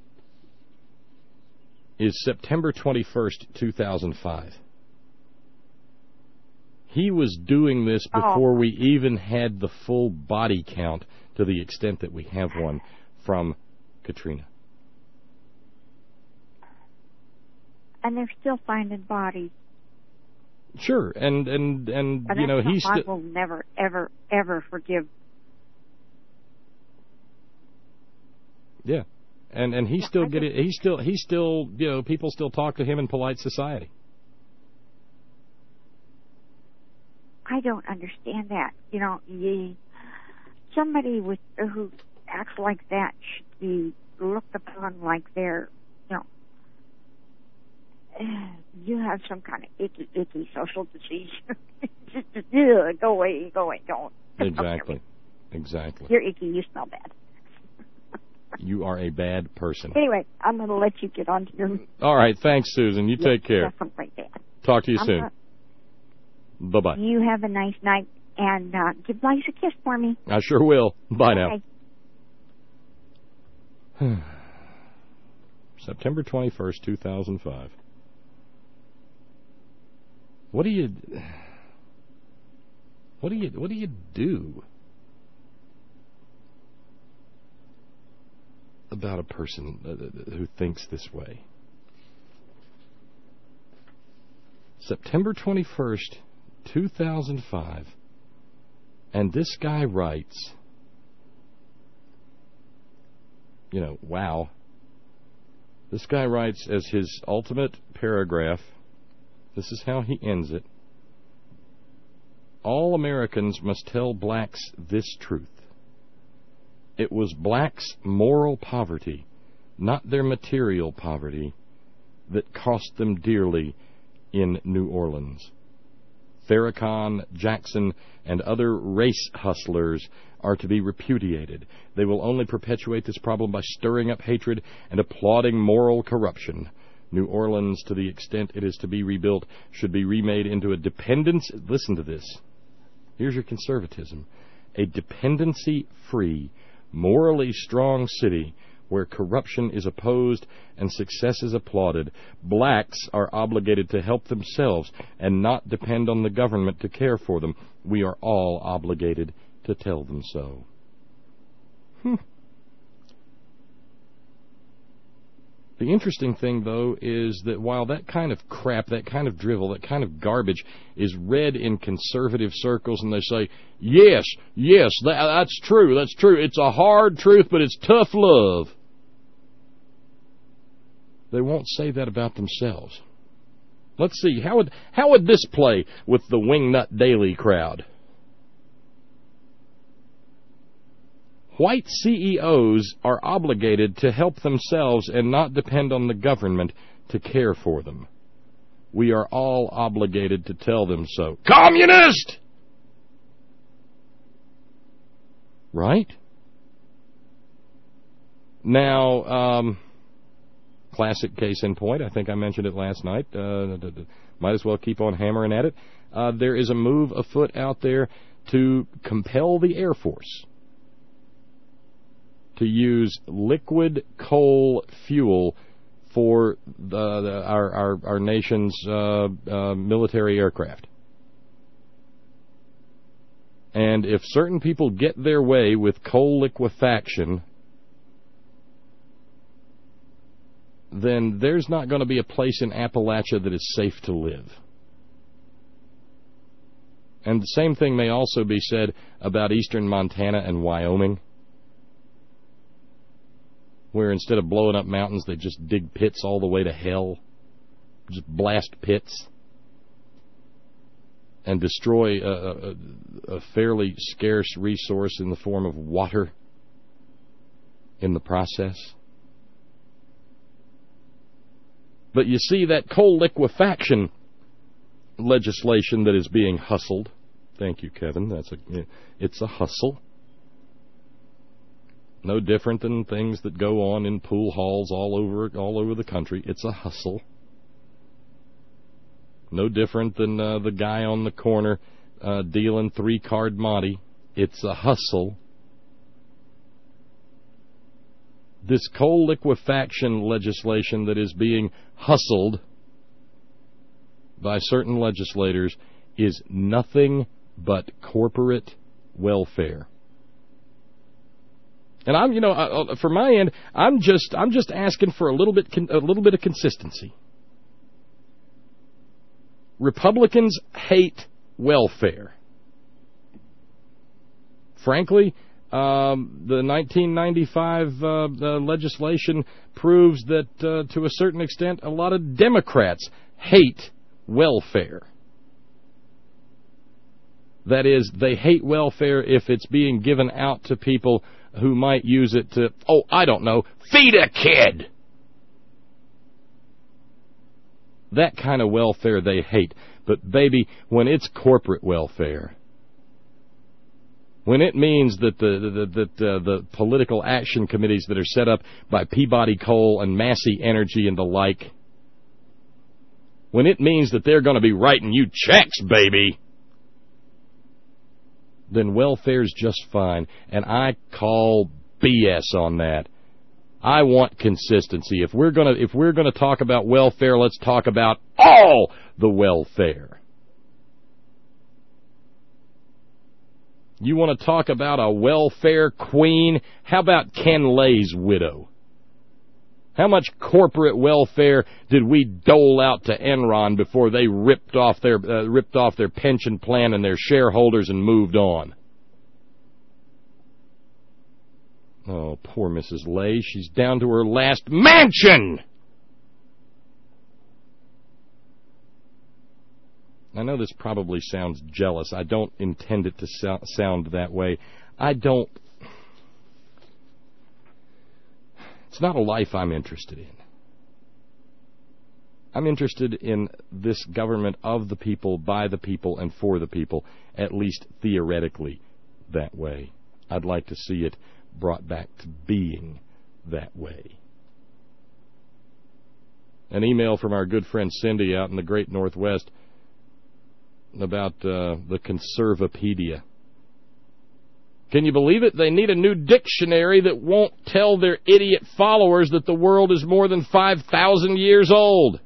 is September twenty-first, two thousand five. He was doing this before Oh. we even had the full body count to the extent that we have one from Katrina. And they're still finding bodies. Sure, and and and But you know that's he's something still I will never, ever, ever forgive. yeah, and and he's Yeah, still I getting he's still he's still you know people still talk to him in polite society. I don't understand that. You know, you, somebody with who acts like that should be looked upon like they're, you know, you have some kind of icky, icky social disease. Just, ugh, go away, go away, don't. Exactly, exactly. You're icky. You smell bad. You are a bad person. Anyway, I'm going to let you get on to your. All right, thanks, Susan. You Yeah, take care. Definitely bad. Talk to you I'm soon. not- Bye bye. You have a nice night, and uh, give Blythe a kiss for me. I sure will. Bye now. Okay. September twenty-first, two thousand five. What do you What do you what do you do about a person uh, who thinks this way? September twenty-first, two thousand five. And this guy writes, you know, wow. This guy writes as his ultimate paragraph, this is how he ends it. All Americans must tell blacks this truth. It was blacks' moral poverty, not their material poverty, that cost them dearly in New Orleans. Farrakhan, Jackson, and other race hustlers are to be repudiated. They will only perpetuate this problem by stirring up hatred and applauding moral corruption. New Orleans, to the extent it is to be rebuilt, should be remade into a dependence. Listen to this. Here's your conservatism. A dependency-free, morally strong city where corruption is opposed and success is applauded. Blacks are obligated to help themselves and not depend on the government to care for them. We are all obligated to tell them so. Hmm. The interesting thing, though, is that while that kind of crap, that kind of drivel, that kind of garbage is read in conservative circles, and they say, yes, yes, that, that's true, that's true. It's a hard truth, but it's tough love. They won't say that about themselves. Let's see, how would how would this play with the Wingnut Daily crowd? White C E Os are obligated to help themselves and not depend on the government to care for them. We are all obligated to tell them so. Communist! Right? Now, um, classic case in point, I think I mentioned it last night, uh, might as well keep on hammering at it. Uh, there is a move afoot out there to compel the Air Force to use liquid coal fuel for the, the, our, our, our nation's uh, uh, military aircraft. And if certain people get their way with coal liquefaction, then there's not going to be a place in Appalachia that is safe to live. And the same thing may also be said about eastern Montana and Wyoming, where instead of blowing up mountains, they just dig pits all the way to hell. Just blast pits. And destroy a, a, a fairly scarce resource in the form of water in the process. But you see, that coal liquefaction legislation that is being hustled. Thank you, Kevin. That's a, it's a hustle. No different than things that go on in pool halls all over all over the country. It's a hustle. No different than uh, the guy on the corner uh, dealing three-card Monty. It's a hustle. This coal liquefaction legislation that is being hustled by certain legislators is nothing but corporate welfare. And I'm, you know, uh, for my end, I'm just, I'm just asking for a little bit, con- a little bit of consistency. Republicans hate welfare. Frankly, um, the nineteen ninety-five uh, uh, legislation proves that, uh, to a certain extent, a lot of Democrats hate welfare. That is, they hate welfare if it's being given out to people who might use it to, oh, I don't know, feed a kid. That kind of welfare they hate. But, baby, when it's corporate welfare, when it means that the the, the, uh, the political action committees that are set up by Peabody Coal and Massey Energy and the like, when it means that they're going to be writing you checks, baby, then welfare's just fine. And I call B S on that. I want consistency. If we're gonna if we're gonna talk about welfare, let's talk about all the welfare. You want to talk about a welfare queen? How about Ken Lay's widow? How much corporate welfare did we dole out to Enron before they ripped off their uh, ripped off their pension plan and their shareholders and moved on? Oh, poor Missus Lay. She's down to her last mansion! I know this probably sounds jealous. I don't intend it to so- sound that way. I don't... It's not a life I'm interested in. I'm interested in this government of the people, by the people, and for the people, at least theoretically that way. I'd like to see it brought back to being that way. An email from our good friend Cindy out in the great Northwest about uh, the Conservapedia. Can you believe it? They need a new dictionary that won't tell their idiot followers that the world is more than five thousand years old.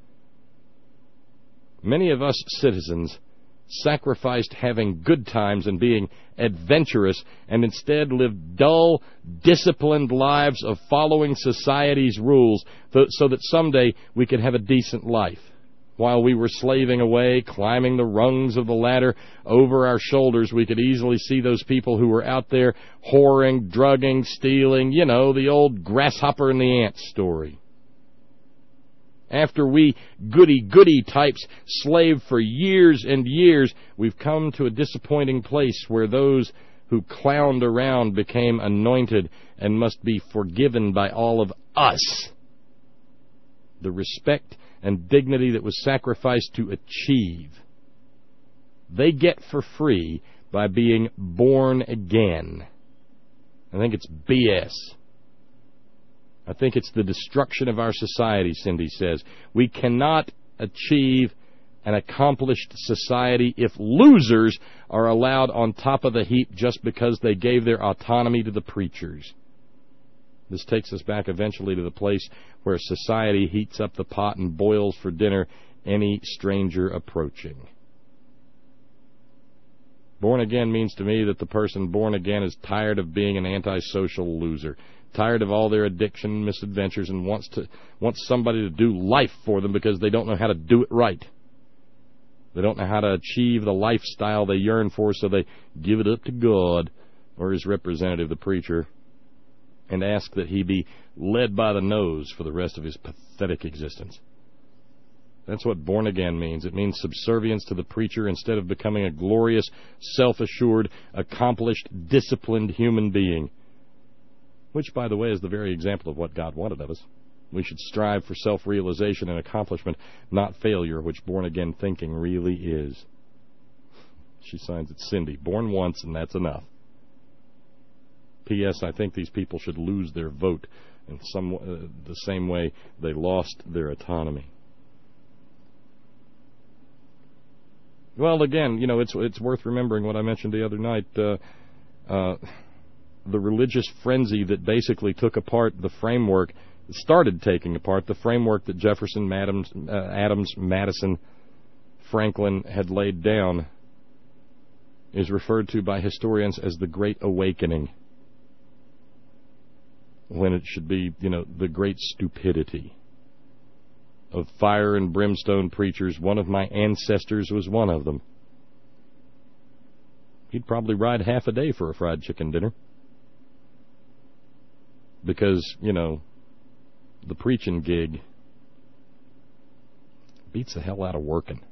Many of us citizens sacrificed having good times and being adventurous and instead lived dull, disciplined lives of following society's rules so that someday we could have a decent life. While we were slaving away, climbing the rungs of the ladder, over our shoulders we could easily see those people who were out there whoring, drugging, stealing, you know, the old grasshopper and the ant story. After we goody-goody types slaved for years and years, we've come to a disappointing place where those who clowned around became anointed and must be forgiven by all of us. The respect and dignity that was sacrificed to achieve, they get for free by being born again. I think it's B S. I think it's the destruction of our society, Cindy says. We cannot achieve an accomplished society if losers are allowed on top of the heap just because they gave their autonomy to the preachers. This takes us back eventually to the place where society heats up the pot and boils for dinner any stranger approaching. Born again means to me that the person born again is tired of being an antisocial loser, tired of all their addiction and misadventures, and wants to wants somebody to do life for them because they don't know how to do it right. They don't know how to achieve the lifestyle they yearn for, so they give it up to God or his representative, the preacher, and ask that he be led by the nose for the rest of his pathetic existence. That's what born again means. It means subservience to the preacher instead of becoming a glorious, self-assured, accomplished, disciplined human being. Which, by the way, is the very example of what God wanted of us. We should strive for self-realization and accomplishment, not failure, which born-again thinking really is. She signs it Cindy. Born once, and that's enough. P S. I think these people should lose their vote in some uh, the same way they lost their autonomy. Well, again, you know, it's it's worth remembering what I mentioned the other night. Uh, uh, the religious frenzy that basically took apart the framework, started taking apart the framework that Jefferson, Adams, uh, Adams, Madison, Franklin had laid down, is referred to by historians as the Great Awakening, when it should be, you know, the great stupidity of fire and brimstone preachers. One of my ancestors was one of them. He'd probably ride half a day for a fried chicken dinner. Because, you know, the preaching gig beats the hell out of working.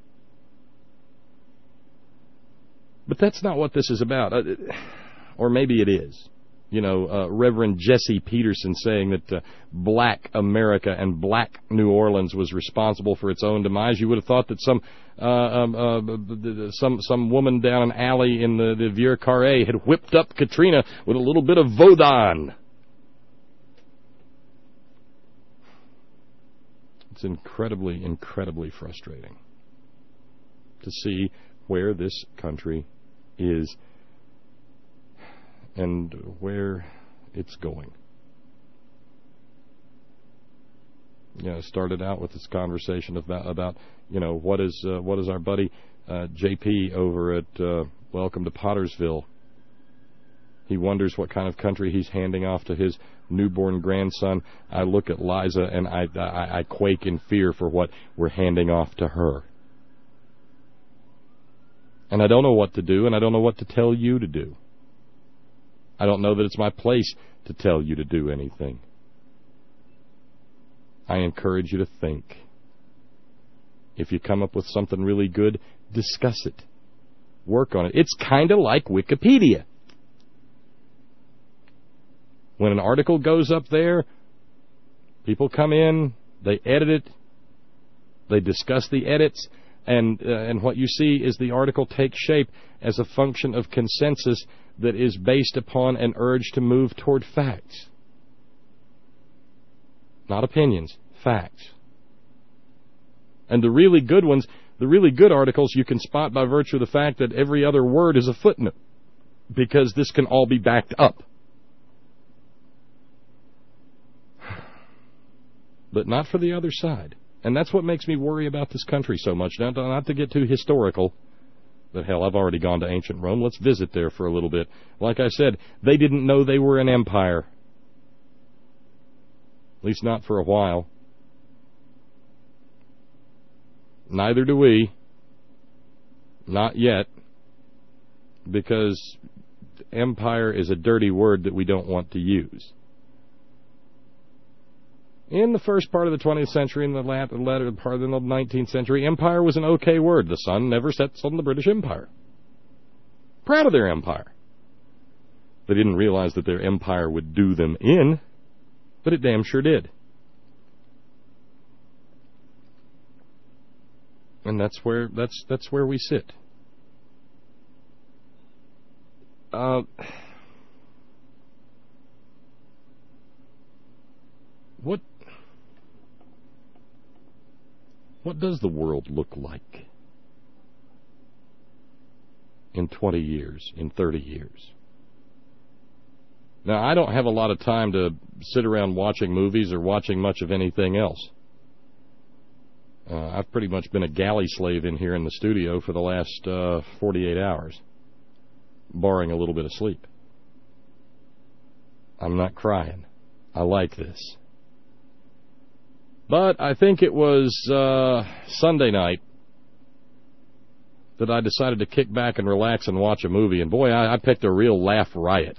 But that's not what this is about. Uh, or maybe it is. You know, uh, Reverend Jesse Peterson saying that uh, black America and black New Orleans was responsible for its own demise. You would have thought that some uh, um, uh, some some woman down an alley in the, the Vieux Carré had whipped up Katrina with a little bit of Vodun. It's incredibly, incredibly frustrating to see where this country is and where it's going. You know, started out with this conversation about, about you know, what is uh, what is our buddy uh, J P over at uh, Welcome to Pottersville. He wonders what kind of country he's handing off to his newborn grandson. I look at Liza and I, I, I quake in fear for what we're handing off to her. And I don't know what to do, and I don't know what to tell you to do. I don't know that it's my place to tell you to do anything. I encourage you to think. If you come up with something really good, discuss it. Work on it. It's kind of like Wikipedia. When an article goes up there, people come in, they edit it, They discuss the edits, and uh, and what you see is the article takes shape as a function of consensus that is based upon an urge to move toward facts. Not opinions, facts. And the really good ones, the really good articles, you can spot by virtue of the fact that every other word is a footnote, because this can all be backed up. But not for the other side. And that's what makes me worry about this country so much. Now, not to get too historical, but hell, I've already gone to ancient Rome. Let's visit there for a little bit. Like I said, they didn't know they were an empire. At least not for a while. Neither do we. Not yet. Because empire is a dirty word that we don't want to use. In the first part of the twentieth century, in the latter part of the nineteenth century, empire was an okay word. The sun never sets on the British Empire. Proud of their empire. They didn't realize that their empire would do them in, but it damn sure did. And that's where that's that's where we sit. Uh, what what does the world look like in twenty years, in thirty years? Now, I don't have a lot of time to sit around watching movies or watching much of anything else. Uh, I've pretty much been a galley slave in here in the studio for the last uh, forty-eight hours, barring a little bit of sleep. I'm not crying. I like this. But I think it was uh, Sunday night that I decided to kick back and relax and watch a movie. And boy, I, I picked a real laugh riot.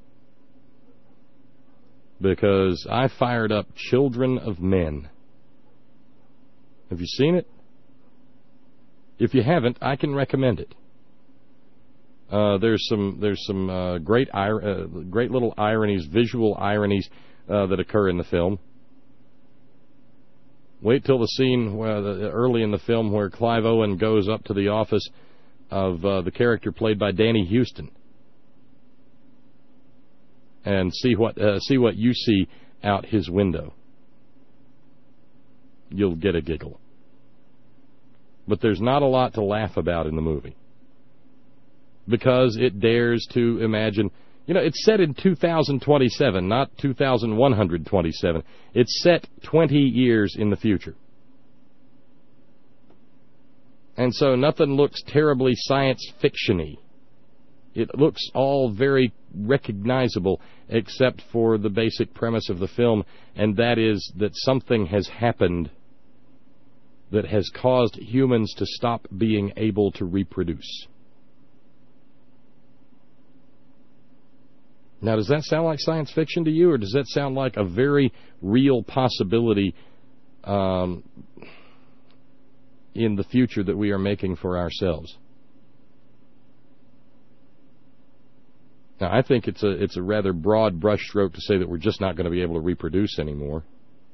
Because I fired up Children of Men. Have you seen it? If you haven't, I can recommend it. Uh, there's some there's some uh, great uh, great little ironies, visual ironies uh, that occur in the film. Wait till the scene where the, early in the film where Clive Owen goes up to the office of uh, the character played by Danny Houston, and see what uh, see what you see out his window. You'll get a giggle. But there's not a lot to laugh about in the movie, because it dares to imagine. You know, it's set in two thousand twenty-seven, not two thousand one hundred twenty-seven. It's set twenty years in the future. And so nothing looks terribly science fiction-y. It looks all very recognizable, except for the basic premise of the film, and that is that something has happened that has caused humans to stop being able to reproduce. Now, does that sound like science fiction to you, or does that sound like a very real possibility um, in the future that we are making for ourselves? Now, I think it's a it's a rather broad brushstroke to say that we're just not going to be able to reproduce anymore.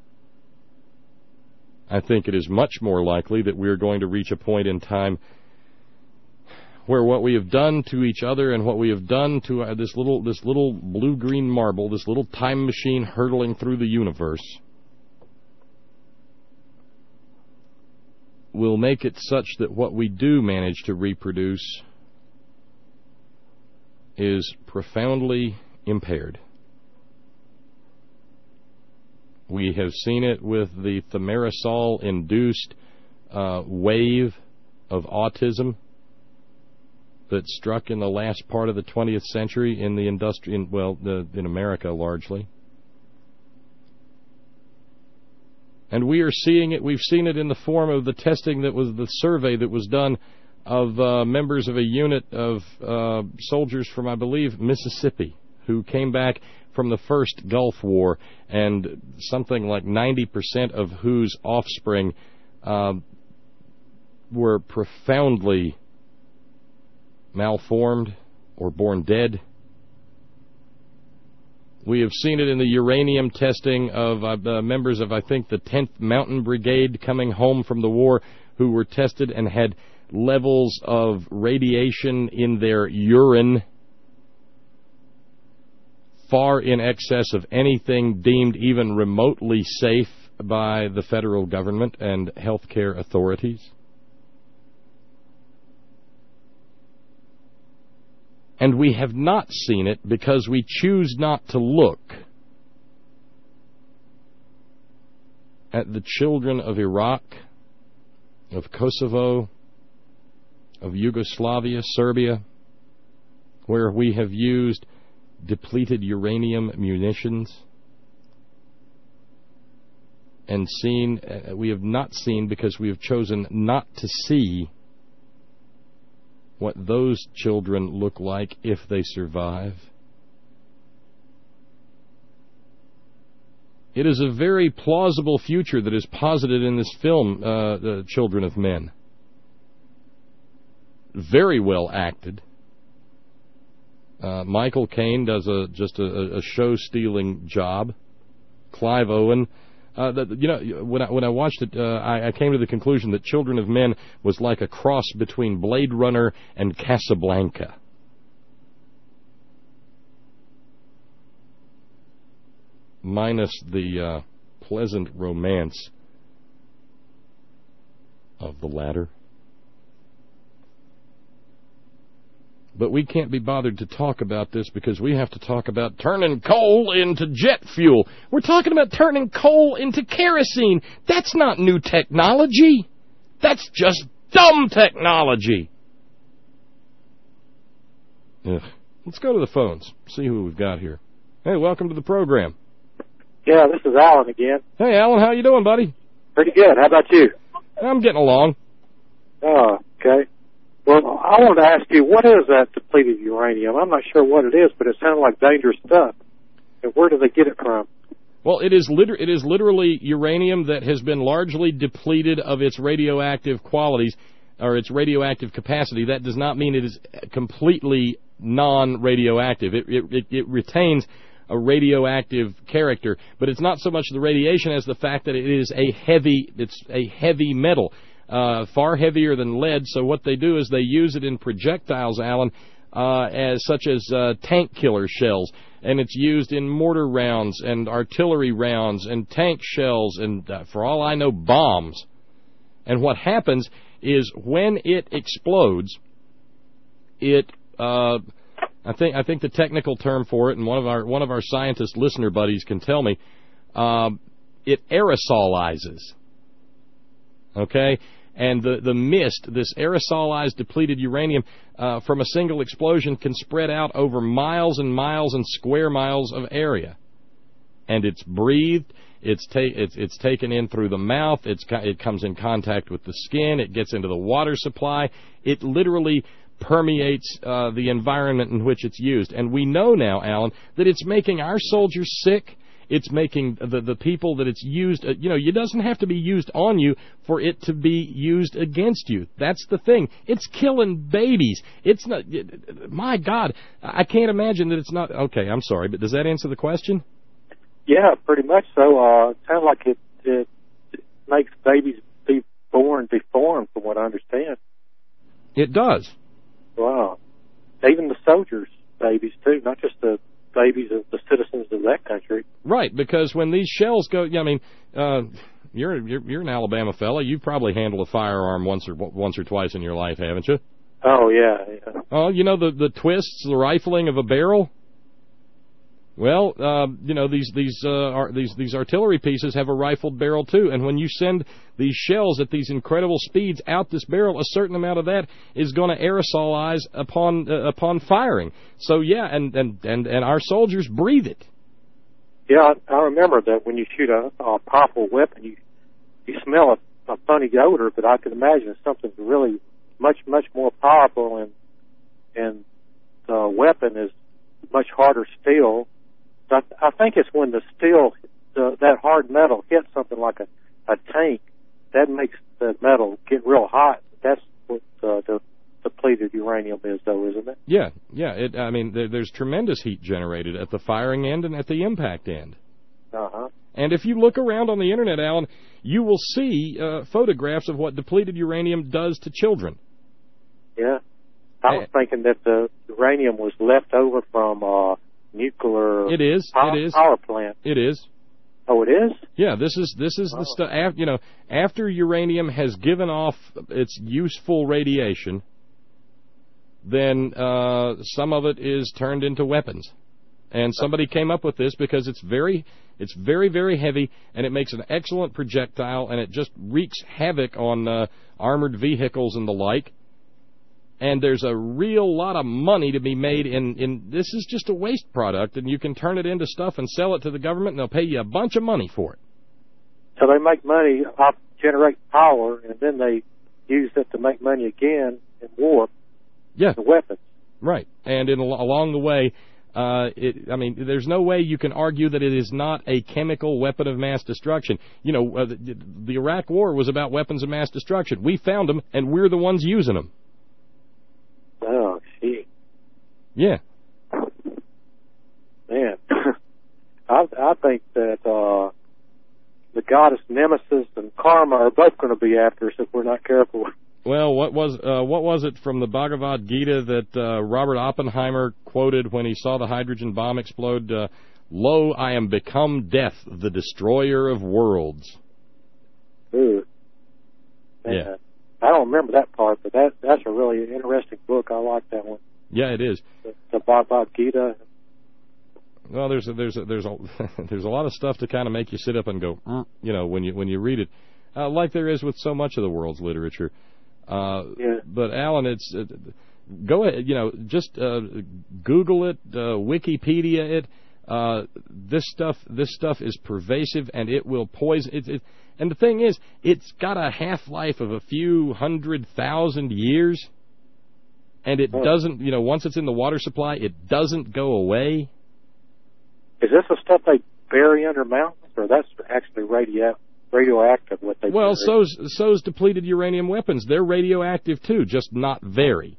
I think it is much more likely that we're going to reach a point in time where what we have done to each other and what we have done to uh, this little this little blue-green marble, this little time machine hurtling through the universe, will make it such that what we do manage to reproduce is profoundly impaired. We have seen it with the thimerosal-induced uh, wave of autism that struck in the last part of the twentieth century in the industry, in, well, the, in America largely. And we are seeing it, we've seen it in the form of the testing that was the survey that was done of uh, members of a unit of uh, soldiers from, I believe, Mississippi, who came back from the first Gulf War, and something like ninety percent of whose offspring uh, were profoundly malformed or born dead. We have seen it in the uranium testing of uh, members of, I think, the tenth Mountain Brigade coming home from the war who were tested and had levels of radiation in their urine far in excess of anything deemed even remotely safe by the federal government and healthcare authorities. And we have not seen it because we choose not to look at the children of Iraq, of Kosovo, of Yugoslavia, Serbia, where we have used depleted uranium munitions, and seen, uh, we have not seen because we have chosen not to see what those children look like if they survive. It is a very plausible future that is posited in this film, uh, The Children of Men. Very well acted. Uh, Michael Caine does a just a, a show-stealing job. Clive Owen. Uh, the, you know, when I, when I watched it, uh, I, I came to the conclusion that Children of Men was like a cross between Blade Runner and Casablanca. Minus the uh, pleasant romance of the latter. But we can't be bothered to talk about this because we have to talk about turning coal into jet fuel. We're talking about turning coal into kerosene. That's not new technology. That's just dumb technology. Ugh. Let's go to the phones, see who we've got here. Hey, welcome to the program. Yeah, this is Alan again. Hey, Alan, how you doing, buddy? Pretty good. How about you? I'm getting along. Oh, okay. Well, I wanted to ask you, what is that depleted uranium? I'm not sure what it is, but it sounds like dangerous stuff. And where do they get it from? Well, it is liter- it is literally uranium that has been largely depleted of its radioactive qualities or its radioactive capacity. That does not mean it is completely non-radioactive. It, it, it, it retains a radioactive character, but it's not so much the radiation as the fact that it is a heavy, it's a heavy metal. Uh, far heavier than lead, so what they do is they use it in projectiles, Alan, uh, as such as uh, tank killer shells, and it's used in mortar rounds and artillery rounds and tank shells and, uh, for all I know, bombs. And what happens is when it explodes, it, uh, I think, I think the technical term for it, and one of our one of our scientist listener buddies can tell me, uh, it aerosolizes. Okay. And the, the mist, this aerosolized depleted uranium uh, from a single explosion can spread out over miles and miles and square miles of area. And it's breathed, it's, ta- it's, it's taken in through the mouth, it's, it comes in contact with the skin, it gets into the water supply. It literally permeates uh, the environment in which it's used. And we know now, Alan, that it's making our soldiers sick. It's making the the people that it's used, uh, you know, it doesn't have to be used on you for it to be used against you. That's the thing. It's killing babies. It's not, it, my God, I can't imagine that it's not, okay, I'm sorry, but does that answer the question? Yeah, pretty much so. Uh, it sounds like it, it, it makes babies be born deformed, from what I understand. It does. Wow. Even the soldiers' babies, too, not just the babies of the citizens of that country. Right, because when these shells go, I mean, uh, you're, you're you're an Alabama fella. You've probably handled a firearm once or once or twice in your life, haven't you? Oh yeah. yeah. Oh, you know the the twists, the rifling of a barrel. Well, uh, you know these these uh, are, these these artillery pieces have a rifled barrel too, and when you send these shells at these incredible speeds out this barrel, a certain amount of that is going to aerosolize upon uh, upon firing. So yeah, and, and, and, and our soldiers breathe it. Yeah, I, I remember that when you shoot a, a powerful weapon, you you smell a, a funny odor, but I can imagine something really much much more powerful, and and the weapon is much harder steel. I, I think it's when the steel, the, that hard metal hits something like a, a tank, that makes the metal get real hot. That's what uh, the, the depleted uranium is, though, isn't it? Yeah, yeah. It, I mean, there, there's tremendous heat generated at the firing end and at the impact end. Uh-huh. And if you look around on the Internet, Alan, you will see uh, photographs of what depleted uranium does to children. Yeah. I was thinking that the uranium was left over from uh, nuclear It is. power, It is. power plant. It is. Oh, it is? Yeah, this is this is Oh. the stuff. Af- you know, after uranium has given off its useful radiation, then uh, some of it is turned into weapons. And somebody came up with this because it's very, it's very, very heavy, and it makes an excellent projectile, and it just wreaks havoc on uh, armored vehicles and the like. And there's a real lot of money to be made in, in this is just a waste product, and you can turn it into stuff and sell it to the government, and they'll pay you a bunch of money for it. So they make money off generate power, and then they use it to make money again in war. Yeah. The weapons. Right. And in, along the way, uh, it, I mean, there's no way you can argue that it is not a chemical weapon of mass destruction. You know, uh, the, the Iraq War was about weapons of mass destruction. We found them, and we're the ones using them. Oh, gee. Yeah. Man. I, I think that uh, the goddess Nemesis and Karma are both going to be after us if we're not careful. Well, what was uh, what was it from the Bhagavad Gita that uh, Robert Oppenheimer quoted when he saw the hydrogen bomb explode? Uh, Lo, I am become death, the destroyer of worlds. Ooh. Man. Yeah. I don't remember that part, but that that's a really interesting book. I like that one. Yeah, it is. The, the Bhagavad Gita. Well, there's a, there's a, there's a, there's a lot of stuff to kind of make you sit up and go, mm, you know, when you when you read it, uh, like there is with so much of the world's literature. Uh, yeah. But Alan, it's uh, go ahead, you know, just uh, Google it, uh, Wikipedia it. Uh, this stuff, this stuff is pervasive, and it will poison. It, it, and the thing is, it's got a half-life of a few hundred thousand years, and it oh. doesn't. You know, once it's in the water supply, it doesn't go away. Is this the stuff they bury under mountains, or that's actually radio radioactive? What they well, bury? so's so's depleted uranium weapons. They're radioactive too, just not very.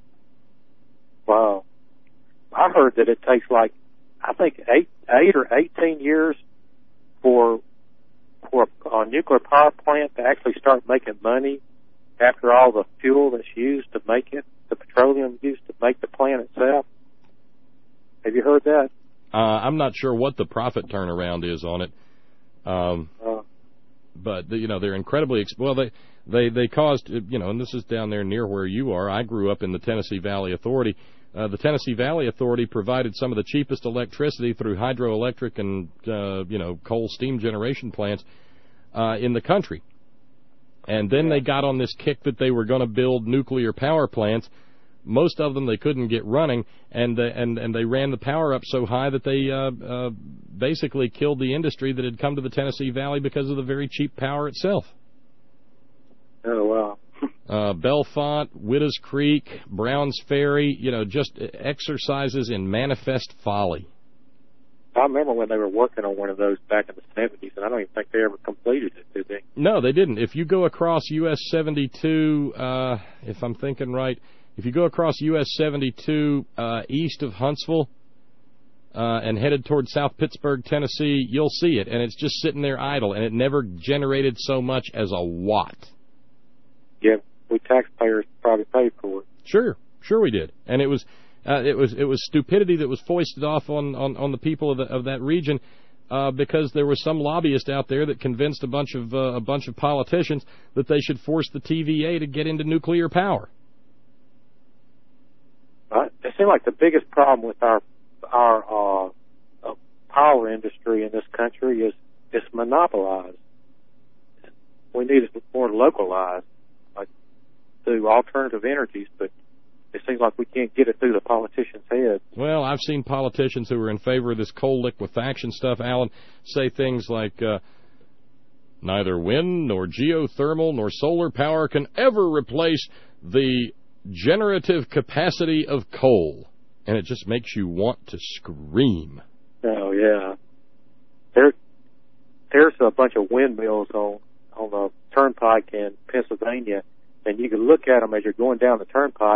Wow, I heard that it takes like I think eight, eight or eighteen years for for a nuclear power plant to actually start making money after all the fuel that's used to make it, the petroleum used to make the plant itself. Have you heard that? Uh, I'm not sure what the profit turnaround is on it, um, uh, but you know they're incredibly ex- well. They they they caused you know, and this is down there near where you are. I grew up in the Tennessee Valley Authority. Uh, the Tennessee Valley Authority provided some of the cheapest electricity through hydroelectric and uh, you know coal steam generation plants uh, in the country. And then they got on this kick that they were going to build nuclear power plants. Most of them they couldn't get running, and uh, and and they ran the power up so high that they uh, uh, basically killed the industry that had come to the Tennessee Valley because of the very cheap power itself. Oh wow! uh, Bellefonte, Widows Creek, Browns Ferry, you know, just exercises in manifest folly. I remember when they were working on one of those back in the seventies, and I don't even think they ever completed it, did they? No, they didn't. If you go across U S seventy-two, uh, if I'm thinking right. If you go across U S seventy-two uh, east of Huntsville uh, and headed toward South Pittsburgh, Tennessee, you'll see it, and it's just sitting there idle, and it never generated so much as a watt. Yeah, we taxpayers probably paid for it. Sure, sure we did, and it was uh, it was it was stupidity that was foisted off on, on, on the people of, the, of that region uh, because there was some lobbyist out there that convinced a bunch of uh, a bunch of politicians that they should force the T V A to get into nuclear power. Uh, it seems like the biggest problem with our our uh, uh, power industry in this country is it's monopolized. We need it more localized, like through alternative energies, but it seems like we can't get it through the politicians' heads. Well, I've seen politicians who are in favor of this coal liquefaction stuff, Alan, say things like, uh, neither wind nor geothermal nor solar power can ever replace the generative capacity of coal, and it just makes you want to scream. Oh yeah, there, there's a bunch of windmills on on the turnpike in Pennsylvania, and you can look at them as you're going down the turnpike,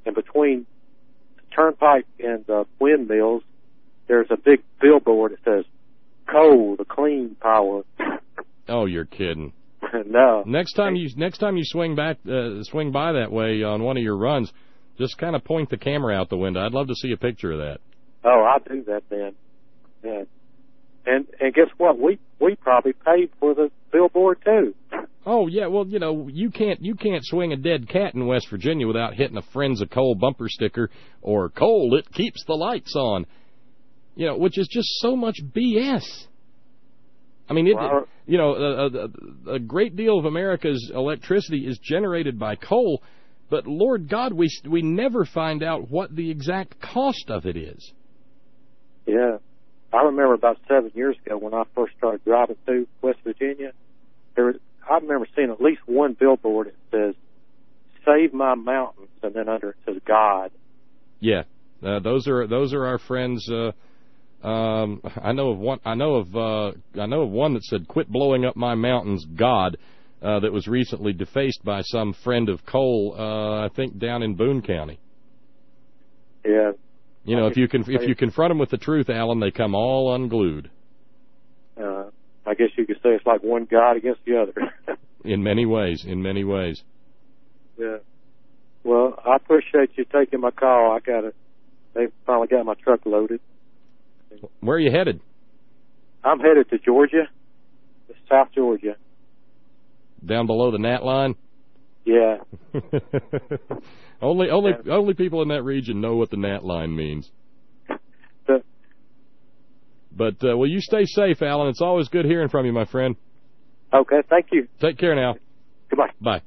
and between the turnpike and the windmills, there's a big billboard that says, coal, the clean power. Oh, you're kidding. No. Next time you next time you swing back uh, swing by that way on one of your runs, just kind of point the camera out the window. I'd love to see a picture of that. Oh, I'll do that then. Yeah. And and guess what? We we probably paid for the billboard too. Oh yeah, well you know you can't you can't swing a dead cat in West Virginia without hitting a Friends of Coal bumper sticker or coal. It keeps the lights on. You know, which is just so much B S. I mean, it, Well, you know, a, a, a great deal of America's electricity is generated by coal, but Lord God, we we never find out what the exact cost of it is. Yeah. I remember about seven years ago when I first started driving through West Virginia, there was, I remember seeing at least one billboard that says, save my mountains, and then under it says God. Yeah, uh, those are those are our friends. Uh, um, I know of one. I know of uh, I know of one that said, "Quit blowing up my mountains, God." Uh, that was recently defaced by some friend of coal. Uh, I think down in Boone County. Yeah. You know, if you can if you confront them with the truth, Alan, they come all unglued. Uh, I guess you could say it's like one God against the other. In many ways, in many ways. Yeah. Well, I appreciate you taking my call. I got it. They finally got my truck loaded. Where are you headed? I'm headed to Georgia, South Georgia. Down below the gnat line? Yeah. only only yeah. only people in that region know what the gnat line means. The, but, uh, well, you stay safe, Alan. It's always good hearing from you, my friend. Okay, thank you. Take care now. Goodbye. Bye.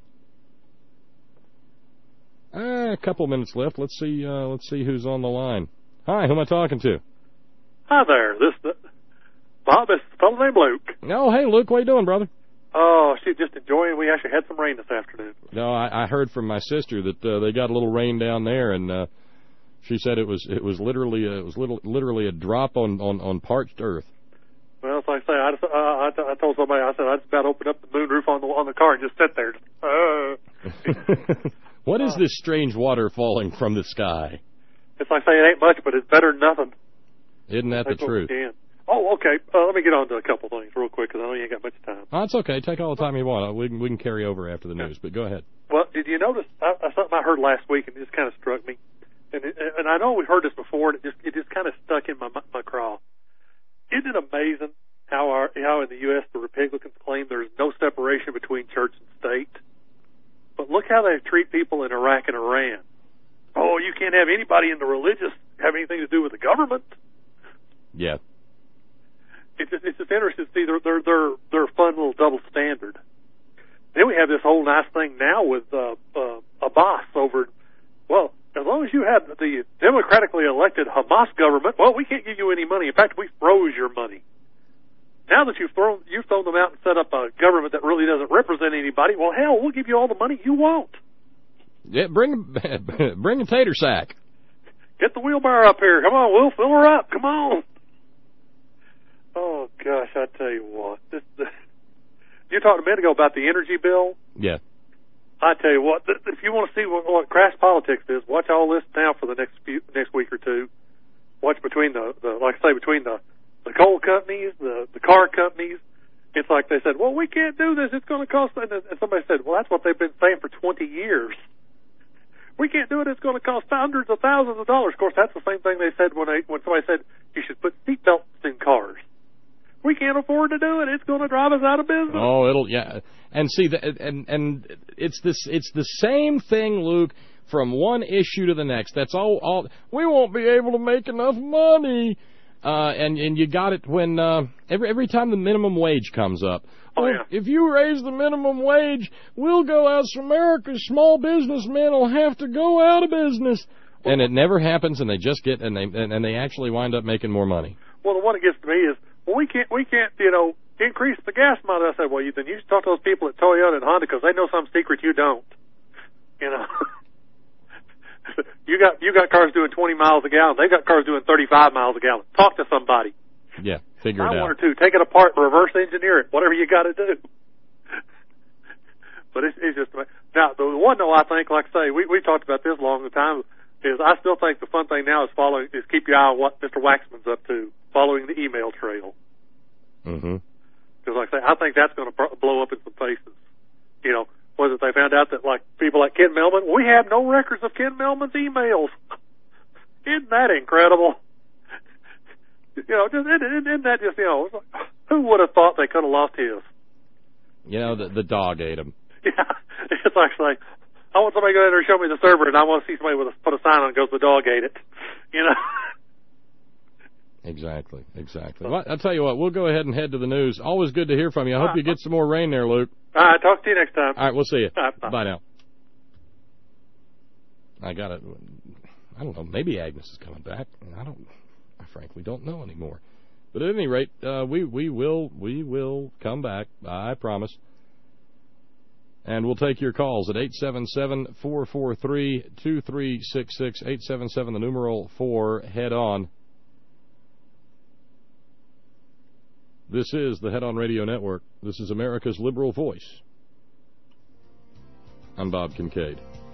Uh, a couple minutes left. Let's see. Uh, let's see who's on the line. Hi, who am I talking to? Hi there. This uh, Bob. This is a fellow named Luke. Oh, hey, Luke. What are you doing, brother? Oh, she's just enjoying. We actually had some rain this afternoon. No, I, I heard from my sister that uh, they got a little rain down there, and uh, she said it was it was literally a, it was little, literally a drop on, on, on parched earth. Well, it's like I say, I, just, uh, I, I told somebody, I said I just about opened up the moonroof on the on the car and just sit there. Uh. What is this strange water falling from the sky? It's like saying it ain't much, but it's better than nothing. Isn't that That's the truth? Oh, okay. Uh, let me get on to a couple things real quick because I know you ain't got much time. Oh, it's okay. Take all the time you want. We can, we can carry over after the news, but go ahead. Well, did you notice uh, something I heard last week and it just kind of struck me? And it, and I know we heard this before, and it just it just kind of stuck in my my craw. Isn't it amazing how our how in the U S the Republicans claim there's no separation between church and state? But look how they treat people in Iraq and Iran. Oh, you can't have anybody in the religious have anything to do with the government. Yeah. It's just, it's just interesting to see their their their their fun little double standard. Then we have this whole nice thing now with uh, uh, Abbas over. Well, as long as you have the democratically elected Hamas government, well, we can't give you any money. In fact, we froze your money. Now that you've thrown you've thrown them out and set up a government that really doesn't represent anybody, well, hell, we'll give you all the money you want. Yeah, bring bring a tater sack. Get the wheelbarrow up here. Come on, we'll fill her up. Come on. Oh gosh, I tell you what, this, this, you talked a minute ago about the energy bill. Yeah. I tell you what, if you want to see what, what crass politics is, watch all this now for the next few next week or two. Watch between the, the like I say, between the the coal companies, the the car companies. It's like they said, well, we can't do this. It's going to cost. And somebody said, well, that's what they've been saying for twenty years. We can't do it. It's going to cost hundreds of thousands of dollars. Of course, that's the same thing they said when they when somebody said you should put seatbelts in cars. We can't afford to do it. It's going to drive us out of business. Oh, it'll yeah. And see that, and and it's this. It's the same thing, Luke. From one issue to the next. That's all. All we won't be able to make enough money. Uh, and and you got it when uh, every every time the minimum wage comes up. Oh, well, yeah. If you raise the minimum wage, we'll go out. So America's small businessmen will have to go out of business. Well, and it never happens. And they just get and they and, and they actually wind up making more money. Well, the one that gets to me is. Well, we can't, we can't, you know, increase the gas mileage. I said, well, you, then you should talk to those people at Toyota and Honda because they know some secret you don't. You know, you got you got cars doing twenty miles a gallon. They got cars doing thirty-five miles a gallon. Talk to somebody. Yeah, figure Buy it out. one or two. Take it apart, reverse engineer it, whatever you got to do. But it's, it's just, Now, the one though, I think, like I say, we we talked about this a long time. Is I still think the fun thing now is following is keep your eye on what Mister Waxman's up to, following the email trail. Mm-hmm. Because, like I say, I think that's going to blow up in some faces. You know, was it they found out that like people like Ken Melman, we have no records of Ken Melman's emails. Isn't that incredible? You know, just isn't, isn't that just you know, it's like, who would have thought they could have lost his? You know, the the dog ate him. Yeah, it's like saying, I want somebody to go in there and show me the server, and I want to see somebody with a, put a sign on that goes, the dog ate it. You know? Exactly, exactly. Well, I'll tell you what, we'll go ahead and head to the news. Always good to hear from you. I hope you get some more rain there, Luke. All right, talk to you next time. All right, we'll see you. All right, bye. Bye now. I got it. I don't know. Maybe Agnes is coming back. I don't. I frankly don't know anymore. But at any rate, uh, we we will we will come back. I promise. And we'll take your calls at eight seven seven, four four three, two three six six, eight seven seven, the numeral four, head on. This is the Head On Radio Network. This is America's liberal voice. I'm Bob Kincaid.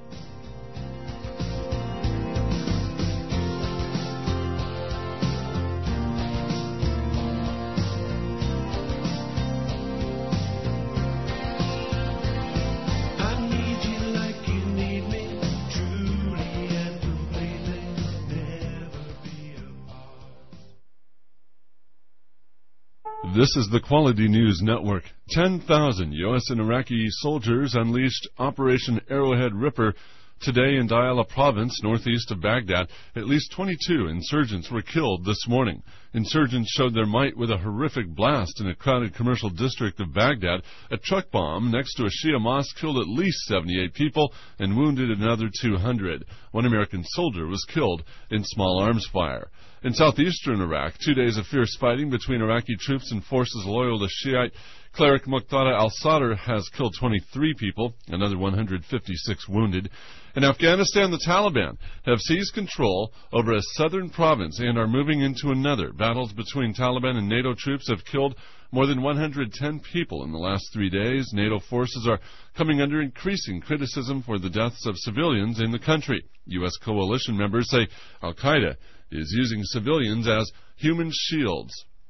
This is the Quality News Network. ten thousand U S and Iraqi soldiers unleashed Operation Arrowhead Ripper today in Diyala province, northeast of Baghdad. At least twenty-two insurgents were killed this morning. Insurgents showed their might with a horrific blast in a crowded commercial district of Baghdad. A truck bomb next to a Shia mosque killed at least seventy-eight people and wounded another two hundred. One American soldier was killed in small arms fire. In southeastern Iraq, two days of fierce fighting between Iraqi troops and forces loyal to Shiite cleric Muqtada al-Sadr has killed twenty-three people, another one hundred fifty-six wounded. In Afghanistan, the Taliban have seized control over a southern province and are moving into another. Battles between Taliban and NATO troops have killed more than one hundred ten people in the last three days. NATO forces are coming under increasing criticism for the deaths of civilians in the country. U S coalition members say al-Qaeda is using civilians as human shields.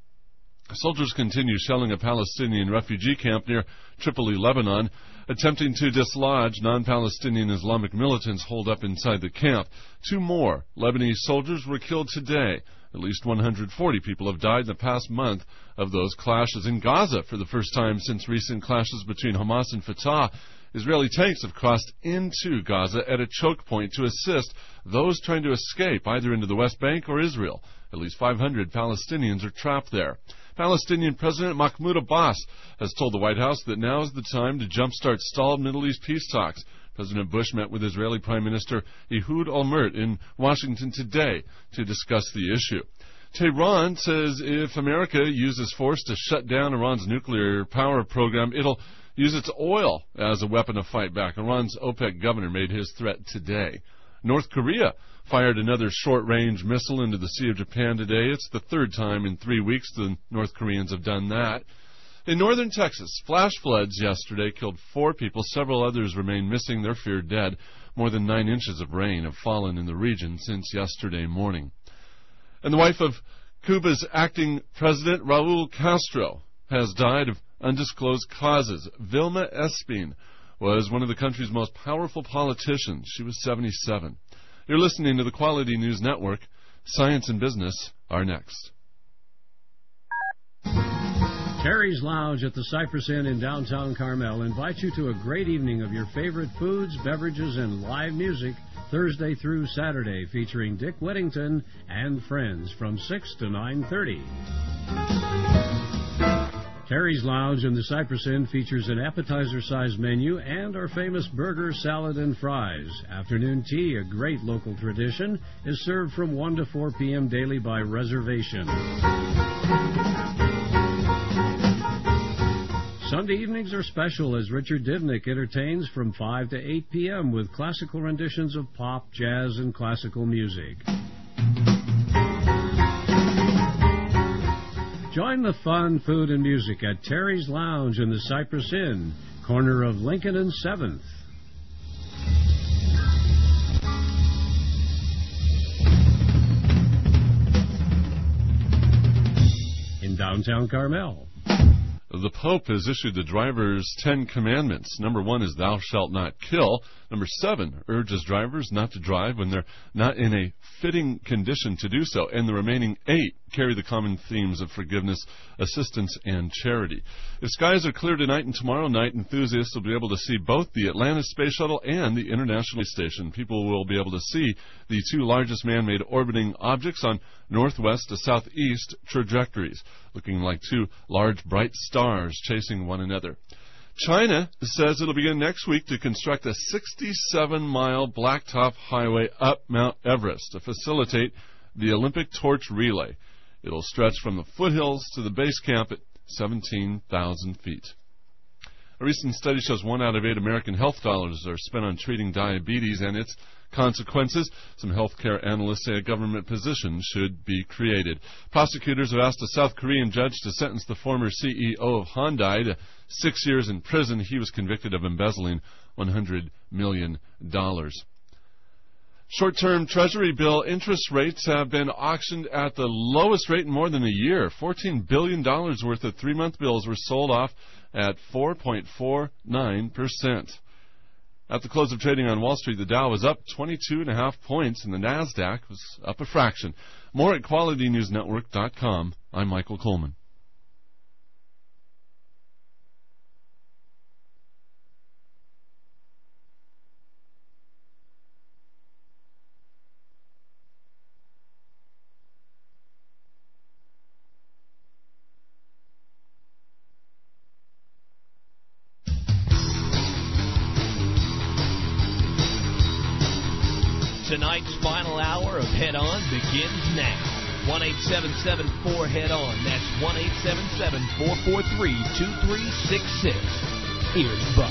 Soldiers continue shelling a Palestinian refugee camp near Tripoli, Lebanon, attempting to dislodge non-Palestinian Islamic militants holed up inside the camp. Two more Lebanese soldiers were killed today. At least one hundred forty people have died in the past month of those clashes. In Gaza, for the first time since recent clashes between Hamas and Fatah, Israeli tanks have crossed into Gaza at a choke point to assist those trying to escape either into the West Bank or Israel. At least five hundred Palestinians are trapped there. Palestinian President Mahmoud Abbas has told the White House that now is the time to jumpstart stalled Middle East peace talks. President Bush met with Israeli Prime Minister Ehud Olmert in Washington today to discuss the issue. Tehran says if America uses force to shut down Iran's nuclear power program, it'll use its oil as a weapon of fight back. Iran's OPEC governor made his threat today. North Korea fired another short-range missile into the Sea of Japan today. It's the third time in three weeks the North Koreans have done that. In northern Texas, flash floods yesterday killed four people. Several others remain missing. They're feared dead. More than nine inches of rain have fallen in the region since yesterday morning. And the wife of Cuba's acting president, Raul Castro, has died of undisclosed causes. Vilma Espin was one of the country's most powerful politicians. She was seventy-seven. You're listening to the Quality News Network. Science and Business are next. Terry's Lounge at the Cypress Inn in downtown Carmel invites you to a great evening of your favorite foods, beverages, and live music Thursday through Saturday, featuring Dick Whittington and friends from six to nine thirty. Terry's Lounge in the Cypress Inn features an appetizer-sized menu and our famous burger, salad, and fries. Afternoon tea, a great local tradition, is served from one to four p.m. daily by reservation. Sunday evenings are special as Richard Divnick entertains from five to eight p.m. with classical renditions of pop, jazz, and classical music. Join the fun, food, and music at Terry's Lounge in the Cypress Inn, corner of Lincoln and seventh. in downtown Carmel. The Pope has issued the driver's Ten Commandments. Number one is thou shalt not kill. Number seven urges drivers not to drive when they're not in a fitting condition to do so. And the remaining eight carry the common themes of forgiveness, assistance, and charity. If skies are clear tonight and tomorrow night, enthusiasts will be able to see both the Atlantis Space Shuttle and the International Space Station. People will be able to see the two largest man-made orbiting objects on northwest to southeast trajectories, looking like two large bright stars chasing one another. China says it'll begin next week to construct a sixty-seven mile blacktop highway up Mount Everest to facilitate the Olympic torch relay. It'll stretch from the foothills to the base camp at seventeen thousand feet. A recent study shows one out of eight American health dollars are spent on treating diabetes and its consequences. Some healthcare analysts say a government position should be created. Prosecutors have asked a South Korean judge to sentence the former C E O of Hyundai to six years in prison. He was convicted of embezzling one hundred million dollars. Short-term Treasury bill interest rates have been auctioned at the lowest rate in more than a year. fourteen billion dollars worth of three-month bills were sold off at four point four nine percent. At the close of trading on Wall Street, the Dow was up twenty-two and a half points, and the NASDAQ was up a fraction. More at quality news network dot com. I'm Michael Coleman. Tonight's final hour of Head On begins now. one eight seven seven four head on. That's one eight seven seven four four three two three six six. Here's Buck.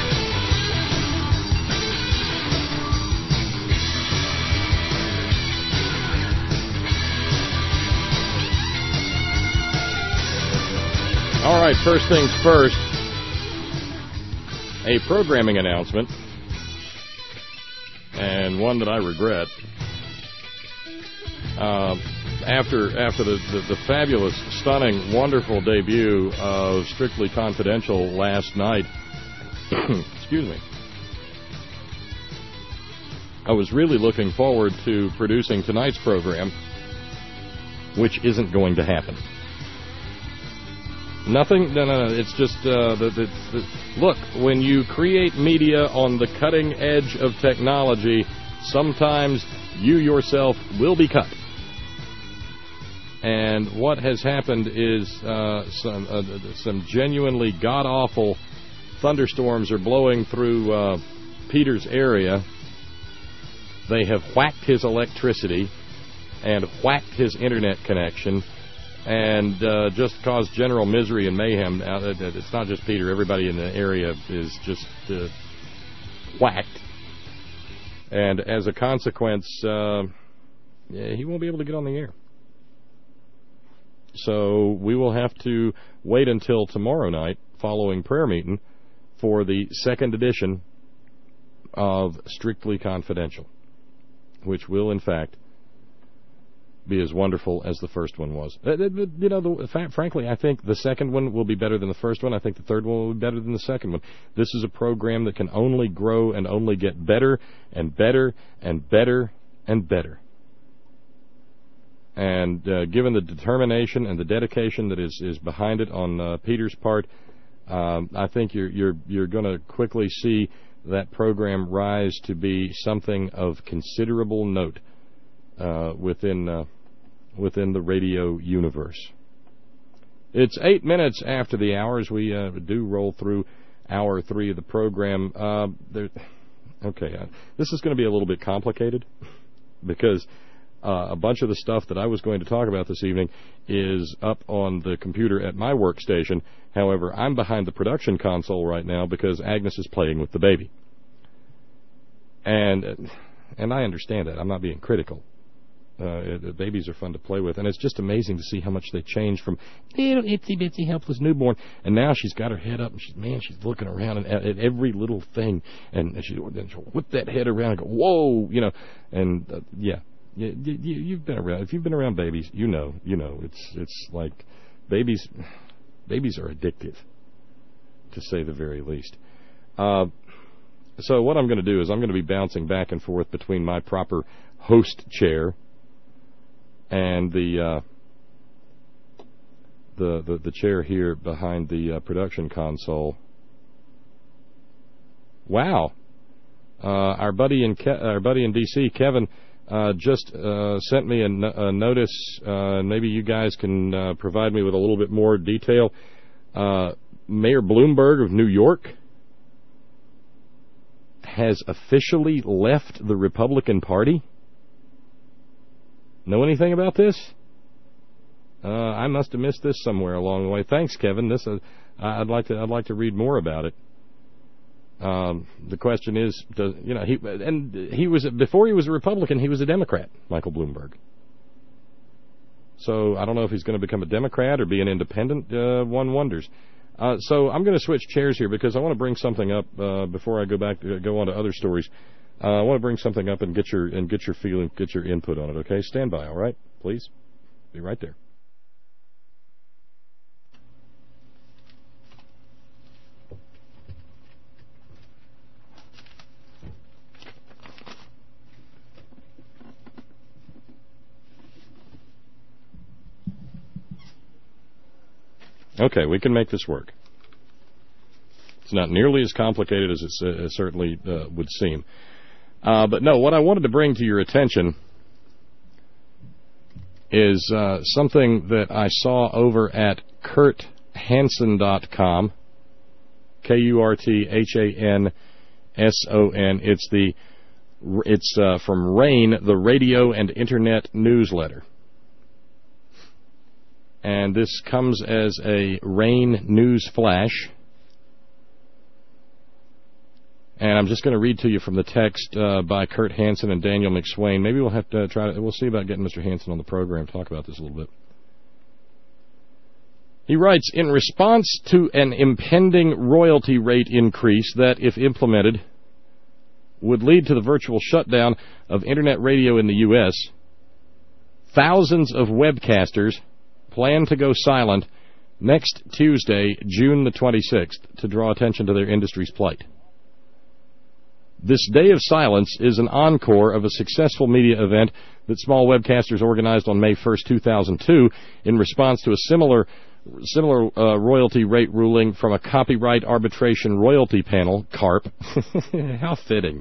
All right, first things first, a programming announcement, and one that I regret. Uh, after after the, the, the fabulous, stunning, wonderful debut of Strictly Confidential last night, excuse me, I was really looking forward to producing tonight's program, which isn't going to happen. Nothing, no, no, no, it's just, uh, the, the, the, look, when you create media on the cutting edge of technology, sometimes you yourself will be cut. And what has happened is uh, some, uh, some genuinely god-awful thunderstorms are blowing through uh, Peter's area. They have whacked his electricity and whacked his internet connection, and uh, just caused general misery and mayhem. It's not just Peter. Everybody in the area is just uh, whacked. And as a consequence, uh, yeah, he won't be able to get on the air. So we will have to wait until tomorrow night, following prayer meeting, for the second edition of Strictly Confidential, which will, in fact, be as wonderful as the first one was. Uh, you know, the, frankly, I think the second one will be better than the first one. I think the third one will be better than the second one. This is a program that can only grow and only get better and better and better and better. And uh, given the determination and the dedication that is, is behind it on uh, Peter's part, um, I think you're you're you're going to quickly see that program rise to be something of considerable note uh, within. Uh, within the radio universe. It's eight minutes after the hour as we uh, do roll through hour three of the program. Uh, there, okay, uh, this is going to be a little bit complicated because uh, a bunch of the stuff that I was going to talk about this evening is up on the computer at my workstation. However, I'm behind the production console right now because Agnes is playing with the baby. And, and I understand that. I'm not being critical. Uh, the babies are fun to play with, and it's just amazing to see how much they change from little itsy-bitsy helpless newborn, and now she's got her head up, and she's, man, she's looking around at, at every little thing, and she, then she'll whip that head around and go, whoa, you know, and, uh, yeah, you, you, you've been around, if you've been around babies, you know, you know, it's, it's like babies, babies are addictive, to say the very least. Uh, so what I'm going to do is I'm going to be bouncing back and forth between my proper host chair and the uh, the, the the chair here behind the uh, production console. Wow, uh, our buddy in Ke- our buddy in D C, Kevin, uh, just uh, sent me a, n- a notice. Uh, maybe you guys can uh, provide me with a little bit more detail. Uh, Mayor Bloomberg of New York has officially left the Republican Party. Know anything about this? Uh, I must have missed this somewhere along the way. Thanks, Kevin. This uh, I'd like to I'd like to read more about it. Um, the question is, does, you know, he and he was before he was a Republican, he was a Democrat, Michael Bloomberg. So I don't know if he's going to become a Democrat or be an independent. Uh, one wonders. Uh, so I'm going to switch chairs here because I want to bring something up uh, before I go back to go on to other stories. Uh, I want to bring something up and get your and get your feeling, get your input on it. Okay, stand by. All right, please. Be right there. Okay, we can make this work. It's not nearly as complicated as it uh, certainly uh, would seem. Uh, but no, what I wanted to bring to your attention is uh, something that I saw over at Kurt Hanson dot com, K U R T H A N S O N. It's the it's uh, from RAIN, the Radio and Internet Newsletter. And this comes as a RAIN News Flash. And I'm just going to read to you from the text uh, by Kurt Hanson and Daniel McSwain. Maybe we'll have to try to, we'll see about getting Mister Hanson on the program, talk about this a little bit. He writes, in response to an impending royalty rate increase that, if implemented, would lead to the virtual shutdown of Internet radio in the U S, thousands of webcasters plan to go silent next Tuesday, June the twenty-sixth, to draw attention to their industry's plight. This day of silence is an encore of a successful media event that small webcasters organized on May first, two thousand two, in response to a similar similar uh, royalty rate ruling from a copyright arbitration royalty panel, CARP. How fitting.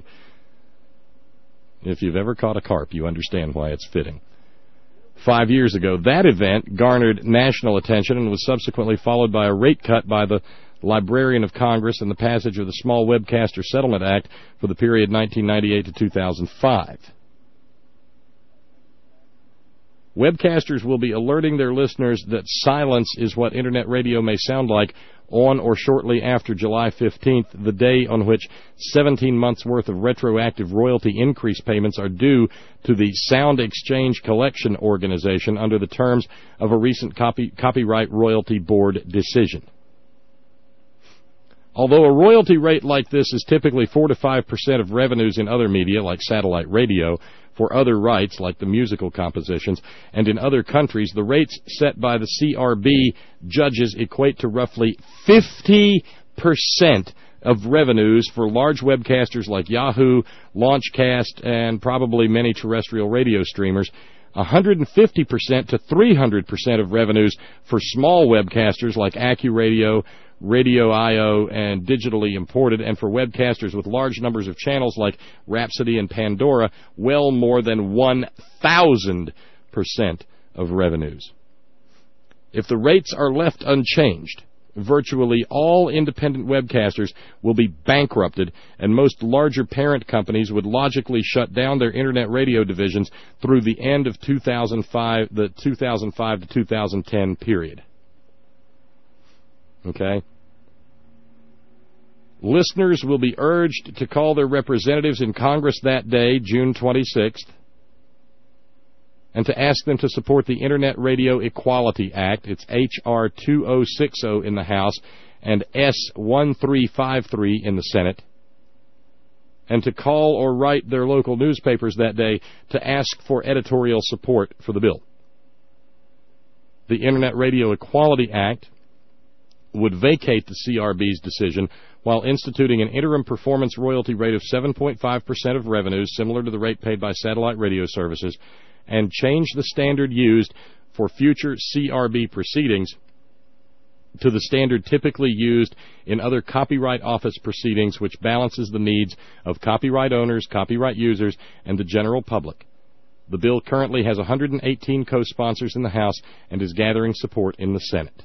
If you've ever caught a carp, you understand why it's fitting. Five years ago, that event garnered national attention and was subsequently followed by a rate cut by the Librarian of Congress and the passage of the Small Webcaster Settlement Act for the period nineteen ninety-eight to two thousand five. Webcasters will be alerting their listeners that silence is what Internet radio may sound like on or shortly after July fifteenth, the day on which seventeen months' worth of retroactive royalty increase payments are due to the Sound Exchange Collection Organization under the terms of a recent copy, Copyright Royalty Board decision. Although a royalty rate like this is typically four to five percent of revenues in other media, like satellite radio, for other rights, like the musical compositions, and in other countries, the rates set by the C R B judges equate to roughly fifty percent of revenues for large webcasters like Yahoo, Launchcast, and probably many terrestrial radio streamers, one hundred fifty percent to three hundred percent of revenues for small webcasters like AccuRadio, Radio I O, and digitally imported, and for webcasters with large numbers of channels like Rhapsody and Pandora, well more than one thousand percent of revenues. If the rates are left unchanged, virtually all independent webcasters will be bankrupted, and most larger parent companies would logically shut down their Internet radio divisions through the end of two thousand five, the two thousand five to two thousand ten period. Okay? Listeners will be urged to call their representatives in Congress that day, June twenty-sixth, and to ask them to support the Internet Radio Equality Act. It's H R two thousand sixty in the House and S thirteen fifty-three in the Senate, and to call or write their local newspapers that day to ask for editorial support for the bill. The Internet Radio Equality Act would vacate the C R B's decision while instituting an interim performance royalty rate of seven point five percent of revenues, similar to the rate paid by satellite radio services, and change the standard used for future C R B proceedings to the standard typically used in other Copyright Office proceedings, which balances the needs of copyright owners, copyright users, and the general public. The bill currently has one hundred eighteen co-sponsors in the House and is gathering support in the Senate.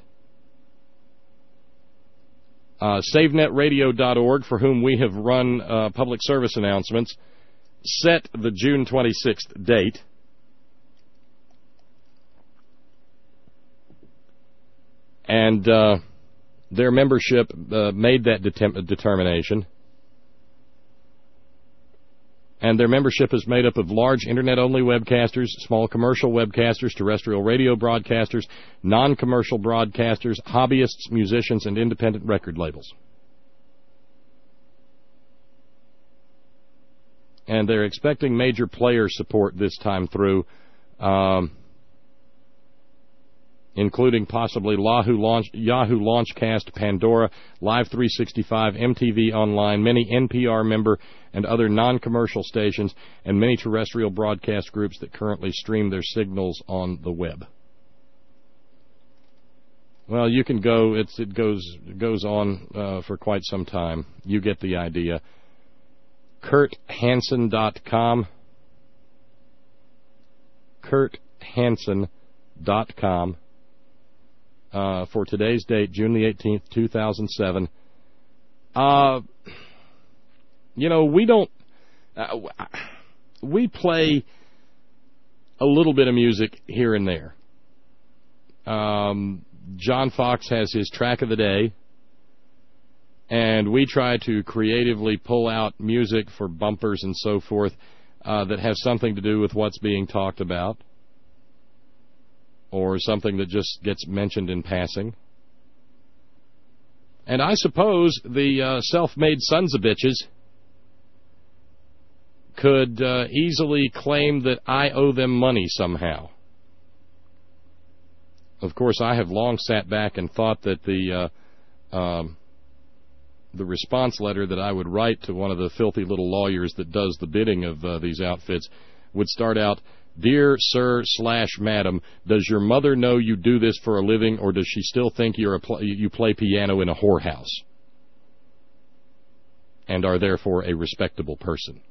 Uh, Save Net Radio dot org, for whom we have run uh, public service announcements, set the June twenty-sixth date. And uh, their membership uh, made that de- determination. And their membership is made up of large Internet-only webcasters, small commercial webcasters, terrestrial radio broadcasters, non-commercial broadcasters, hobbyists, musicians, and independent record labels. And they're expecting major player support this time through, um, including possibly Yahoo, Launch, Yahoo Launchcast, Pandora, Live three sixty-five, M T V Online, many N P R member and other non-commercial stations, and many terrestrial broadcast groups that currently stream their signals on the web. Well, you can go. It's, it goes it goes on uh, for quite some time. You get the idea. Kurt Hansen dot com. Kurt Hansen dot com. Uh, for today's date, June the eighteenth, two thousand seven. Uh, you know, we don't, uh, we play a little bit of music here and there. Um, John Fox has his track of the day, and we try to creatively pull out music for bumpers and so forth uh, that have something to do with what's being talked about, or something that just gets mentioned in passing. And I suppose the uh, self-made sons of bitches could uh, easily claim that I owe them money somehow. Of course, I have long sat back and thought that the uh, um, the response letter that I would write to one of the filthy little lawyers that does the bidding of uh, these outfits would start out, "Dear Sir slash Madam, does your mother know you do this for a living, or does she still think you're a pl- you play piano in a whorehouse and are therefore a respectable person?"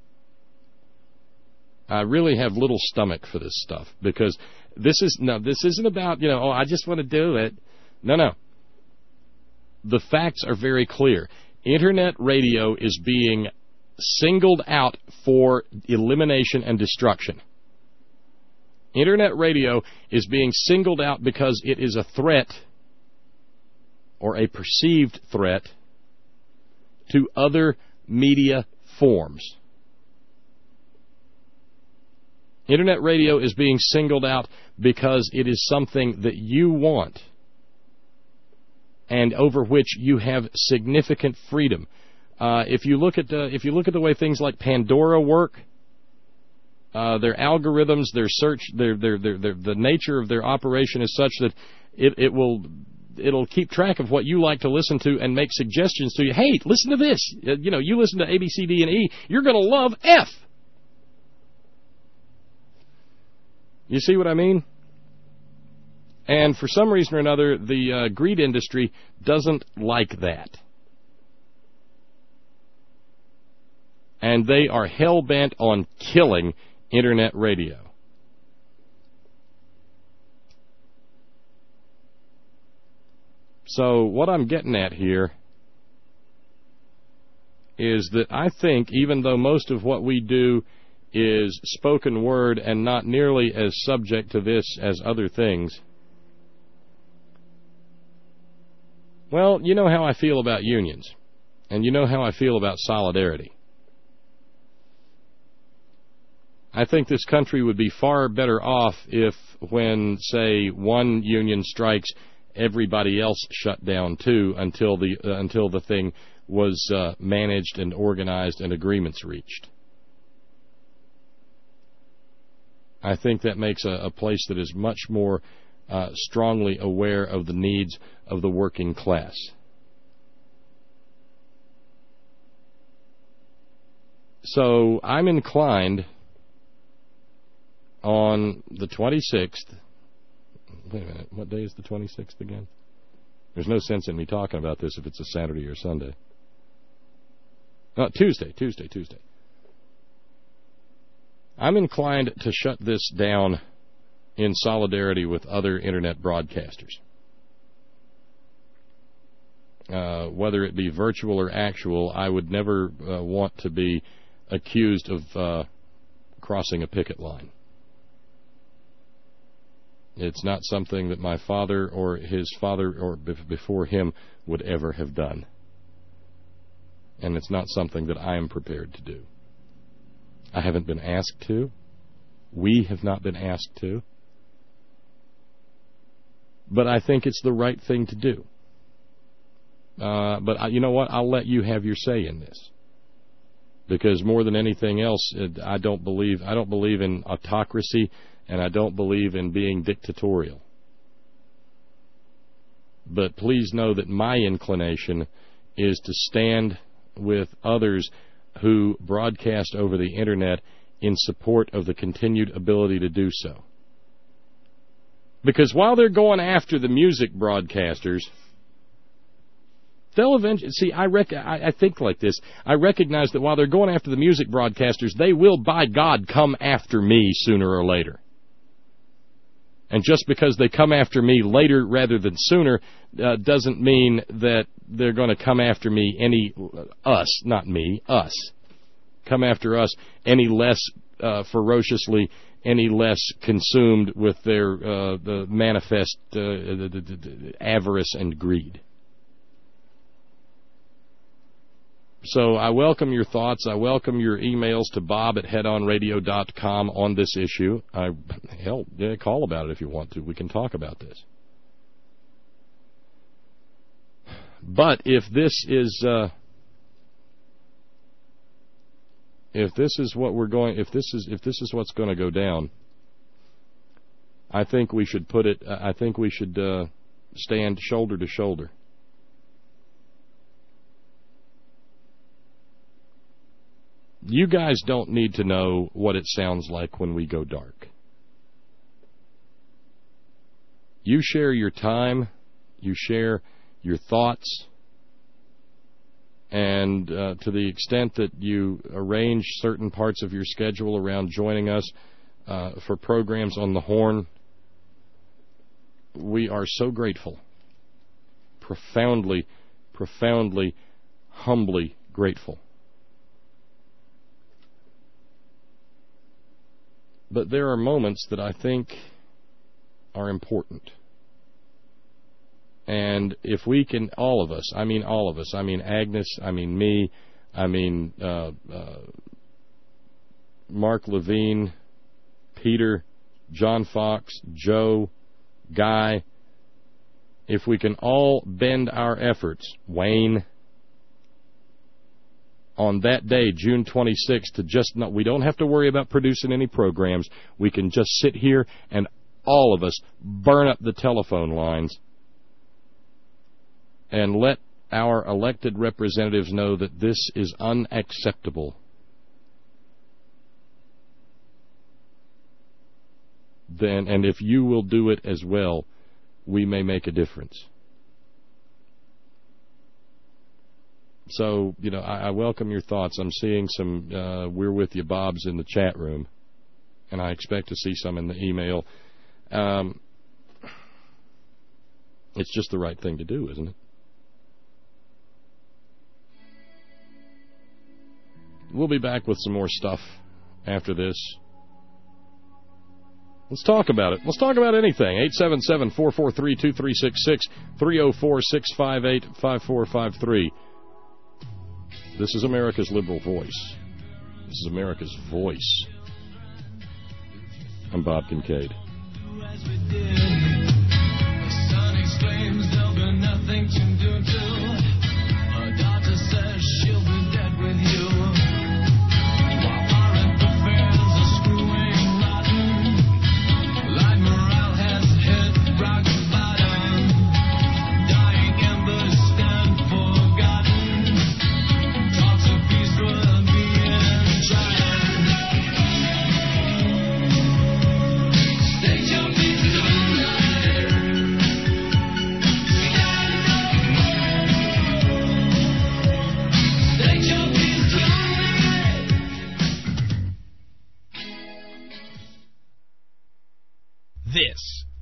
I really have little stomach for this stuff, because this is no, this isn't about, you know, oh, I just want to do it. No, no. The facts are very clear. Internet radio is being singled out for elimination and destruction. Internet radio is being singled out because it is a threat, or a perceived threat, to other media forms. Internet radio is being singled out because it is something that you want and over which you have significant freedom. Uh, if you look at the, if you look at the way things like Pandora work, uh, their algorithms, their search, their, their their their the nature of their operation is such that it it will it'll keep track of what you like to listen to and make suggestions to you. Hey, listen to this. Uh, you know, you listen to A, B, C, D, and E. You're going to love F. You see what I mean? And for some reason or another, the uh, greed industry doesn't like that. And they are hell-bent on killing Internet radio. So what I'm getting at here is that I think, even though most of what we do is spoken word and not nearly as subject to this as other things, well, you know how I feel about unions, and you know how I feel about solidarity. I think this country would be far better off if, when, say, one union strikes, everybody else shut down too, until the uh, until the thing was uh, managed and organized and agreements reached. I think that makes a, a place that is much more uh, strongly aware of the needs of the working class. So I'm inclined on the twenty-sixth. Wait a minute. What day is the twenty-sixth again? There's no sense in me talking about this if it's a Saturday or Sunday. No, Tuesday, Tuesday, Tuesday. I'm inclined to shut this down in solidarity with other Internet broadcasters. Uh, whether it be virtual or actual, I would never uh, want to be accused of uh, crossing a picket line. It's not something that my father or his father or b- before him would ever have done. And it's not something that I am prepared to do. I haven't been asked to. We have not been asked to. But I think it's the right thing to do. Uh, but I, you know what? I'll let you have your say in this. Because more than anything else, it, I don't believe I don't believe in autocracy, and I don't believe in being dictatorial. But please know that my inclination is to stand with others who broadcast over the Internet in support of the continued ability to do so. Because while they're going after the music broadcasters, they'll eventually... See, I, rec- I, I think like this. I recognize that while they're going after the music broadcasters, they will, by God, come after me sooner or later. And just because they come after me later rather than sooner uh, doesn't mean that they're going to come after me any... Us, not me, us. Come after us any less uh, ferociously, any less consumed with their uh, the manifest uh, the, the, the avarice and greed. So I welcome your thoughts. I welcome your emails to bob at head on radio dot com on this issue. I, hell, yeah, call about it if you want to. We can talk about this. But if this is uh, if this is what we're going, if this is if this is what's going to go down, I think we should put it. I think we should uh, stand shoulder to shoulder. You guys don't need to know what it sounds like when we go dark. You share your time, you share your thoughts, and uh, to the extent that you arrange certain parts of your schedule around joining us uh, for programs on the Horn, we are so grateful. Profoundly, profoundly, humbly grateful. But there are moments that I think are important. And if we can, all of us, I mean all of us, I mean Agnes, I mean me, I mean uh, uh, Mark Levine, Peter, John Fox, Joe, Guy, if we can all bend our efforts, Wayne, on that day, June twenty-sixth, to just not, we don't have to worry about producing any programs. We can just sit here and all of us burn up the telephone lines and let our elected representatives know that this is unacceptable. Then, and if you will do it as well, we may make a difference. So, you know, I, I welcome your thoughts. I'm seeing some uh, We're With You Bobs in the chat room, and I expect to see some in the email. Um, it's just the right thing to do, isn't it? We'll be back with some more stuff after this. Let's talk about it. Let's talk about anything. eight seven seven, four four three, two three six six, three oh four, six five eight, five four five three. This is America's liberal voice. This is America's voice. I'm Bob Kincaid.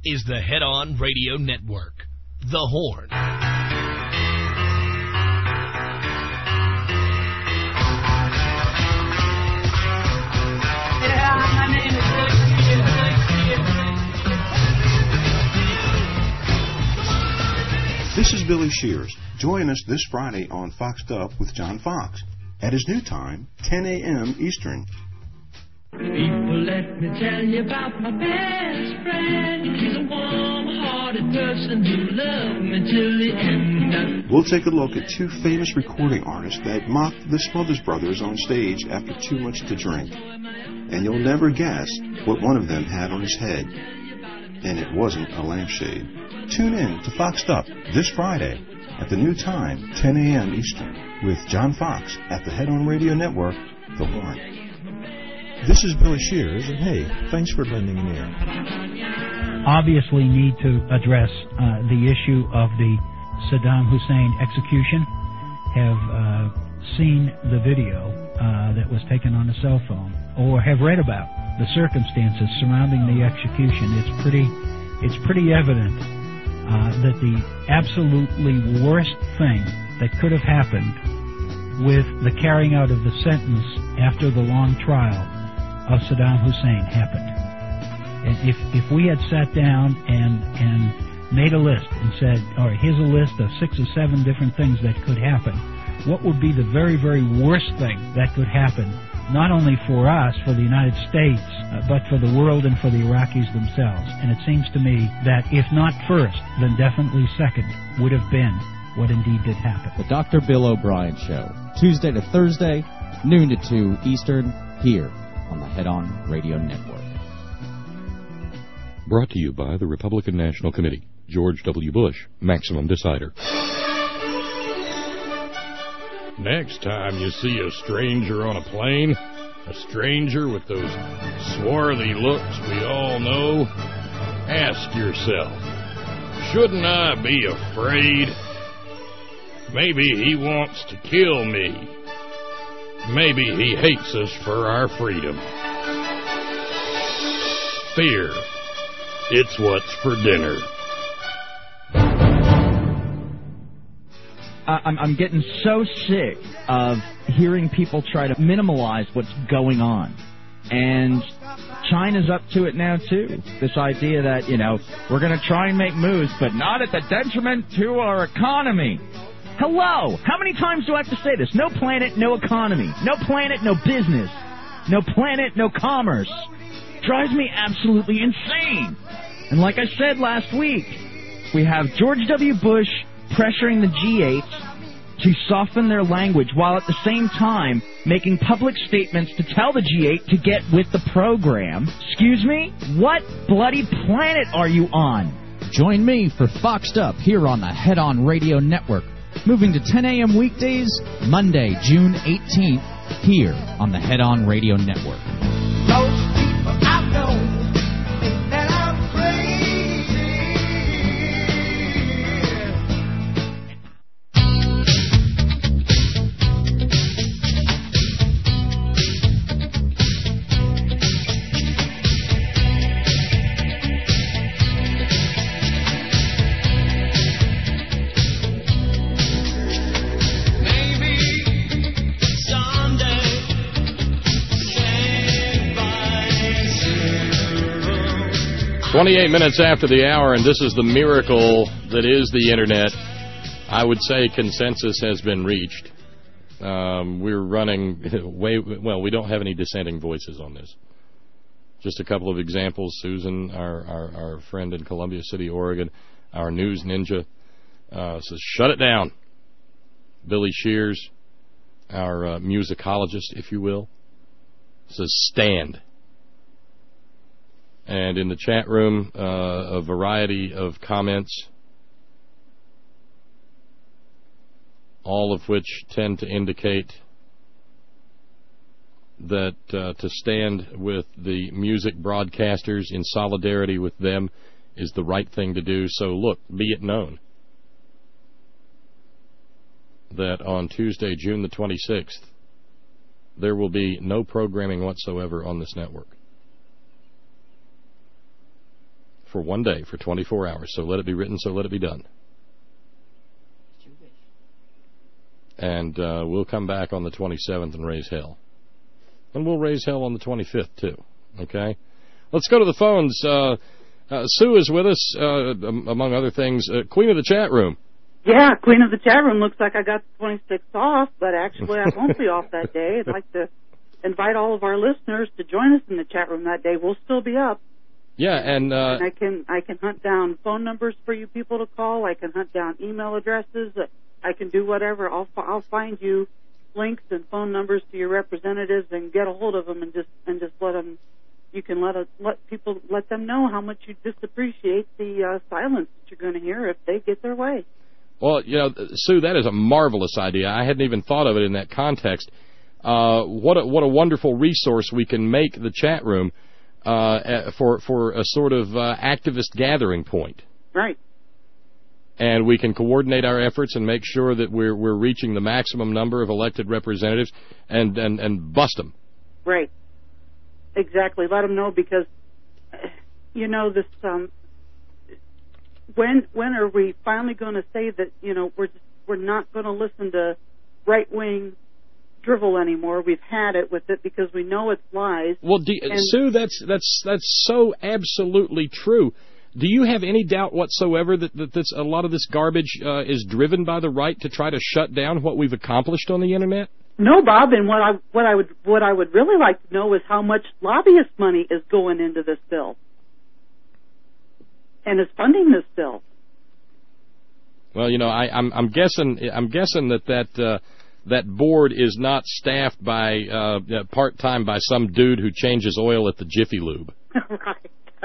is the Head On Radio Network. The Horn. This is Billy Shears. Join us this Friday on Foxed Up with John Fox at his new time, ten a.m. Eastern. People, let me tell you about my best friend. He's a warm-hearted person who loved me till the end. We'll take a look at two famous recording artists that mocked the Smothers Brothers on stage after too much to drink. And you'll never guess what one of them had on his head. And it wasn't a lampshade. Tune in to Foxed Up this Friday at the new time, ten a.m. Eastern, with John Fox at the Head On Radio Network, The Horn. This is Billy Shears, and hey, thanks for lending an ear. Obviously need to address uh, the issue of the Saddam Hussein execution. Have uh, seen the video uh, that was taken on a cell phone, or have read about the circumstances surrounding the execution. It's pretty, it's pretty evident uh, that the absolutely worst thing that could have happened with the carrying out of the sentence after the long trial of Saddam Hussein happened. And if if we had sat down and and made a list and said, all right, here's a list of six or seven different things that could happen, what would be the very, very worst thing that could happen, not only for us, for the United States, uh, but for the world and for the Iraqis themselves? And it seems to me that if not first, then definitely second would have been what indeed did happen. The Doctor Bill O'Brien Show, Tuesday to Thursday, noon to two Eastern, here on the Head On Radio Network. Brought to you by the Republican National Committee. George W. Bush, Maximum Decider. Next time you see a stranger on a plane, a stranger with those swarthy looks we all know, ask yourself, shouldn't I be afraid? Maybe he wants to kill me. Maybe he hates us for our freedom. Fear. It's what's for dinner. I'm, I'm getting so sick of hearing people try to minimalize what's going on. And China's up to it now, too. This idea that, you know, we're going to try and make moves, but not at the detriment to our economy. Hello! How many times do I have to say this? No planet, no economy. No planet, no business. No planet, no commerce. Drives me absolutely insane. And like I said last week, we have George W. Bush pressuring the G eight to soften their language while at the same time making public statements to tell the G eight to get with the program. Excuse me? What bloody planet are you on? Join me for Foxed Up here on the Head On Radio Network. Moving to ten a.m. weekdays, Monday, June eighteenth, here on the Head On Radio Network. Those people I know think that I'm crazy. twenty-eight minutes after the hour, and this is the miracle that is the Internet. I would say consensus has been reached. Um, we're running way, well, we don't have any dissenting voices on this. Just a couple of examples. Susan, our, our, our friend in Columbia City, Oregon, our news ninja, uh, says, shut it down. Billy Shears, our uh, musicologist, if you will, says, stand. And in the chat room, uh, a variety of comments, all of which tend to indicate that uh, to stand with the music broadcasters in solidarity with them is the right thing to do. So look, be it known that on Tuesday, June the twenty-sixth, there will be no programming whatsoever on this network. for one day, for twenty-four hours. So let it be written, so let it be done. And uh, we'll come back on the twenty-seventh and raise hell. And we'll raise hell on the twenty-fifth, too. Okay? Let's go to the phones. Uh, uh, Sue is with us, uh, among other things, uh, Queen of the Chat Room. Yeah, Queen of the Chat Room. Looks like I got the twenty-sixth off, but actually I won't be off that day. I'd like to invite all of our listeners to join us in the chat room that day. We'll still be up. Yeah, and, uh, and I can I can hunt down phone numbers for you people to call. I can hunt down email addresses. I can do whatever. I'll I'll find you links and phone numbers to your representatives and get a hold of them and just and just let them. You can let us, let people let them know how much you disappreciate the uh, silence that you're going to hear if they get their way. Well, you know, Sue, that is a marvelous idea. I hadn't even thought of it in that context. Uh, what a, what a wonderful resource we can make the chat room uh, for for a sort of uh, activist gathering point. Right. And we can coordinate our efforts and make sure that we're we're reaching the maximum number of elected representatives and and, and bust them. Right. Exactly. Let them know because, you know, this. Um, when when are we finally going to say that you know we're just, we're not going to listen to right wing drivel anymore? We've had it with it because we know it's lies. Well, do, Sue, that's that's that's so absolutely true. Do you have any doubt whatsoever that, that this, a lot of this garbage uh, is driven by the right to try to shut down what we've accomplished on the Internet? No, Bob. And what I what I would what I would really like to know is how much lobbyist money is going into this bill and is funding this bill. Well, you know, I, I'm I'm guessing I'm guessing that that uh, that board is not staffed by uh, part time by some dude who changes oil at the Jiffy Lube. Right.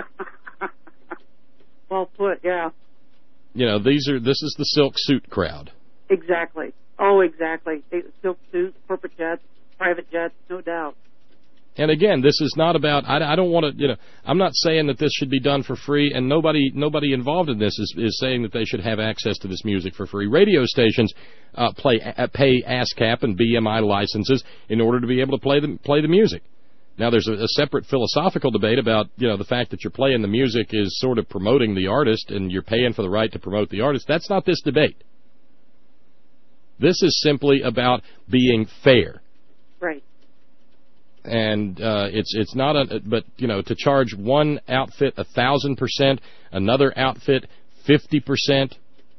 Well put, yeah. You know, these are this is the silk suit crowd. Exactly. Oh, exactly. Silk suits, corporate jets, private jets, no doubt. And again, this is not about. I, I don't want to. You know, I'm not saying that this should be done for free, and nobody nobody involved in this is, is saying that they should have access to this music for free. Radio stations uh, play uh, pay ASCAP and B M I licenses in order to be able to play the play the music. Now, there's a, a separate philosophical debate about, you know, the fact that you're playing the music is sort of promoting the artist and you're paying for the right to promote the artist. That's not this debate. This is simply about being fair. Right. And uh, it's it's not a, but, you know, to charge one outfit a thousand percent, another outfit fifty percent,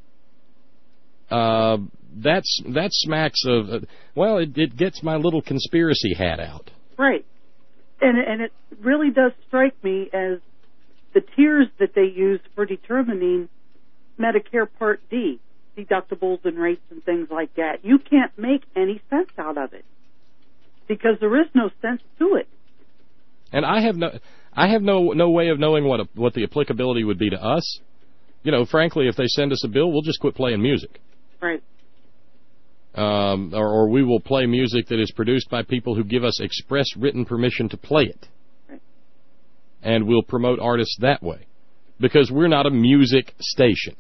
uh, that's, that smacks of, uh, well, it, it gets my little conspiracy hat out. Right. And, and it really does strike me as the tiers that they use for determining Medicare Part D, deductibles and rates and things like that. You can't make any sense out of it because there is no sense to it. And I have no, I have no no way of knowing what a, what the applicability would be to us. You know, frankly, if they send us a bill, we'll just quit playing music. Right. Um, or, or we will play music that is produced by people who give us express written permission to play it. Right. And we'll promote artists that way. Because we're not a music station.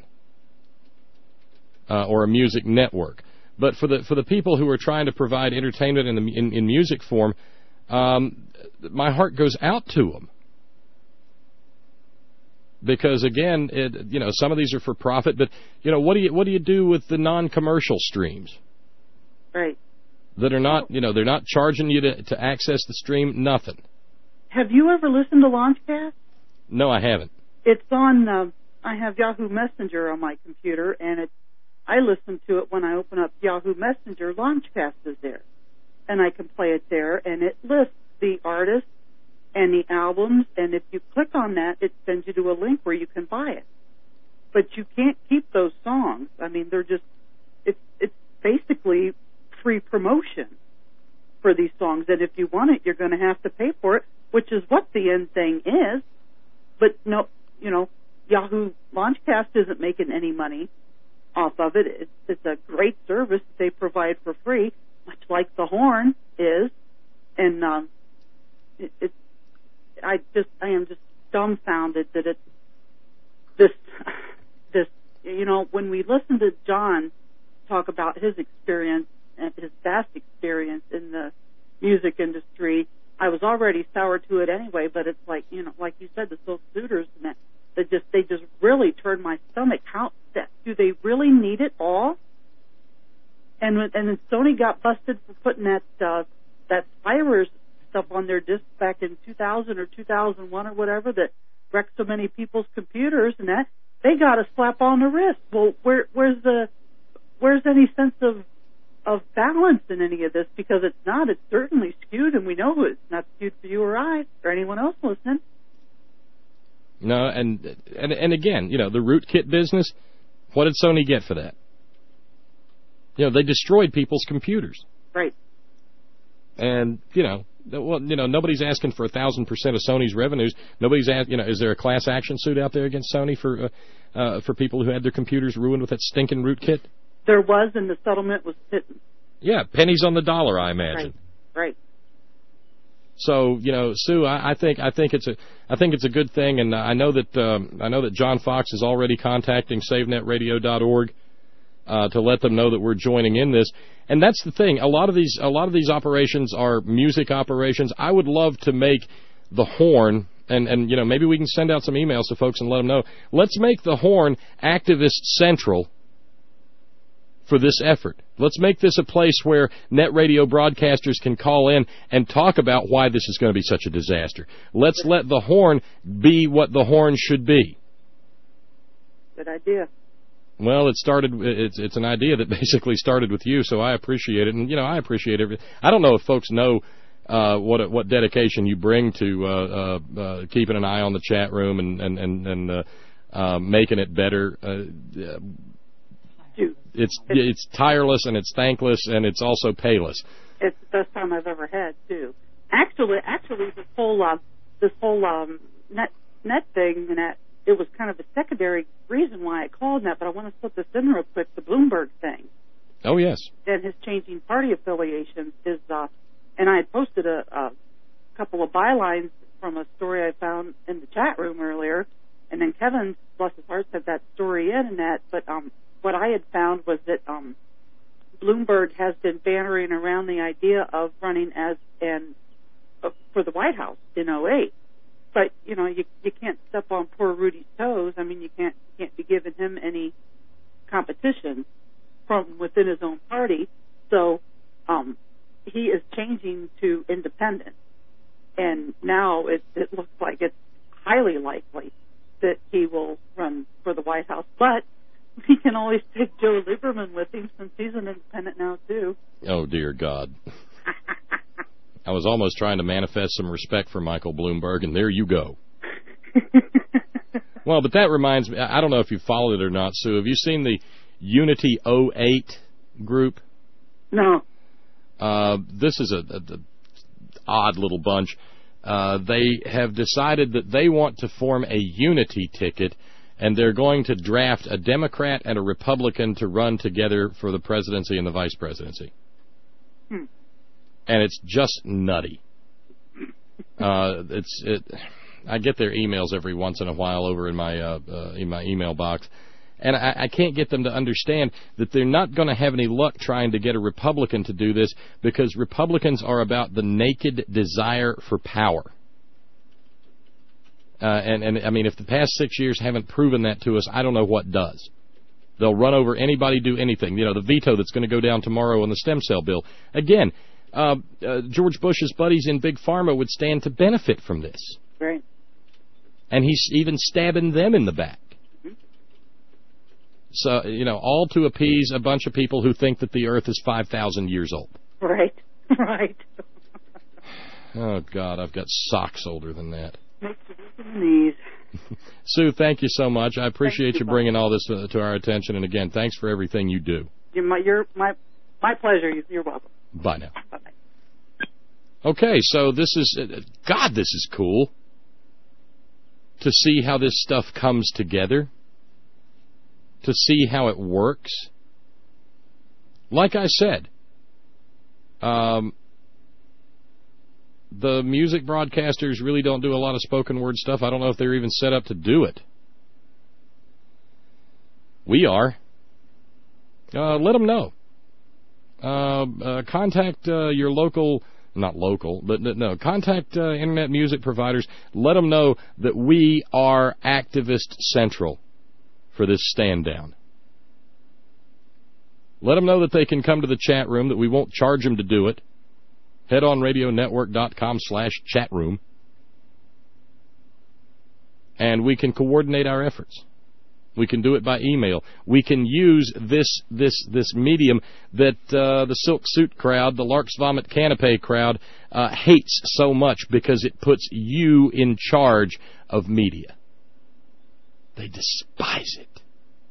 Uh, or a music network. But for the for the people who are trying to provide entertainment in, the, in, in music form, um, my heart goes out to them. Because again, it, you know, some of these are for profit, but you know, what do you what do you do with the non-commercial streams? Right. That are not, you know, they're not charging you to to access the stream. Nothing. Have you ever listened to Launchcast? No, I haven't. It's on. Uh, I have Yahoo Messenger on my computer, and it. I listen to it when I open up Yahoo Messenger. Launchcast is there, and I can play it there, and it lists the artists and the albums, and if you click on that, it sends you to a link where you can buy it. But you can't keep those songs. I mean, they're just, it's it's basically free promotion for these songs, and if you want it, you're going to have to pay for it, which is what the end thing is. But no, you know, Yahoo Launchcast isn't making any money off of it. It's, it's a great service that they provide for free, much like the Horn is, and um, it, it's I just, I am just dumbfounded that it's this, this, you know, when we listen to John talk about his experience and his vast experience in the music industry, I was already sour to it anyway, but it's like, you know, like you said, the Silk Suitors and that, that just they just really turned my stomach. How that, do they really need it all? And when, and then Sony got busted for putting that uh, that Spirers stuff on their disc back in two thousand or two thousand one or whatever that wrecked so many people's computers, and that they got a slap on the wrist. Well, where where's the where's any sense of of balance in any of this? Because it's not. It's certainly skewed, and we know it's not skewed for you or I or anyone else listening. No, and and and again, you know, the rootkit business. What did Sony get for that? You know, they destroyed people's computers. Right. And you know, well, you know, nobody's asking for a thousand percent of Sony's revenues. Nobody's asked. You know, is there a class action suit out there against Sony for uh, uh, for people who had their computers ruined with that stinking rootkit? There was, and the settlement was hidden. Yeah, pennies on the dollar, I imagine. Right. Right. So you know, Sue, I, I think I think it's a I think it's a good thing, and I know that um, I know that John Fox is already contacting Save Net Radio dot org uh, to let them know that we're joining in this. And that's the thing. A lot of these a lot of these operations are music operations. I would love to make the Horn, and and you know, maybe we can send out some emails to folks and let them know. Let's make the Horn activist central for this effort. Let's make this a place where net radio broadcasters can call in and talk about why this is going to be such a disaster. Let's let the Horn be what the Horn should be. Good idea. Well, it started. It's it's an idea that basically started with you, so I appreciate it, and you know I appreciate everything. I don't know if folks know uh, what what dedication you bring to uh, uh, uh, keeping an eye on the chat room and and and, and uh, uh, making it better. Uh, It's it's tireless and it's thankless and it's also payless. It's the best time I've ever had too. Actually, actually, this whole uh, this whole um, net net thing and that it was kind of a secondary reason why I called that. But I want to slip this in real quick. The Bloomberg thing. Oh yes. And his changing party affiliations is, uh, and I had posted a, a couple of bylines from a story I found in the chat room earlier, and then Kevin, bless his heart, said that story in and that, but um. What I had found was that um, Bloomberg has been bannering around the idea of running as an uh, for the White House in oh eight. But you know, you you can't step on poor Rudy's toes. I mean, you can't you can't be giving him any competition from within his own party. So um, he is changing to independent, and now it, it looks like it's highly likely that he will run for the White House, but he can always take Joe Lieberman with him since he's an independent now, too. Oh, dear God. I was almost trying to manifest some respect for Michael Bloomberg, and there you go. Well, but that reminds me, I don't know if you followed it or not, Sue. Have you seen the Unity oh eight group? No. Uh, this is a, a, a odd little bunch. Uh, they have decided that they want to form a unity ticket, and they're going to draft a Democrat and a Republican to run together for the presidency and the vice presidency. Hmm. And it's just nutty. Uh, it's it. I get their emails every once in a while over in my uh, uh, in my email box, and I, I can't get them to understand that they're not going to have any luck trying to get a Republican to do this, because Republicans are about the naked desire for power. Uh, and, and, I mean, if the past six years haven't proven that to us, I don't know what does. They'll run over anybody, do anything. You know, the veto that's going to go down tomorrow on the stem cell bill. Again, uh, uh, George Bush's buddies in Big Pharma would stand to benefit from this. Right. And he's even stabbing them in the back. Mm-hmm. So, you know, all to appease a bunch of people who think that the Earth is five thousand years old. Right, right. Oh, God, I've got socks older than that. Knees. Sue, thank you so much. I appreciate you, you bringing all this uh, to our attention. And again, thanks for everything you do. You're my, you're my, my pleasure. You're welcome. Bye now. Bye. Okay, so this is, uh, God, this is cool to see how this stuff comes together, to see how it works. Like I said, um, the music broadcasters really don't do a lot of spoken word stuff. I don't know if they're even set up to do it. We are. Uh, let them know. Uh, uh, contact uh, your local not local, but no, contact uh, Internet music providers. Let them know that we are activist central for this stand down. Let them know that they can come to the chat room, that we won't charge them to do it. head on radio network dot com slash chat room. And we can coordinate our efforts. We can do it by email. We can use this this this medium that uh, the Silk Suit crowd, the Lark's Vomit Canapé crowd, uh, hates so much because it puts you in charge of media. They despise it.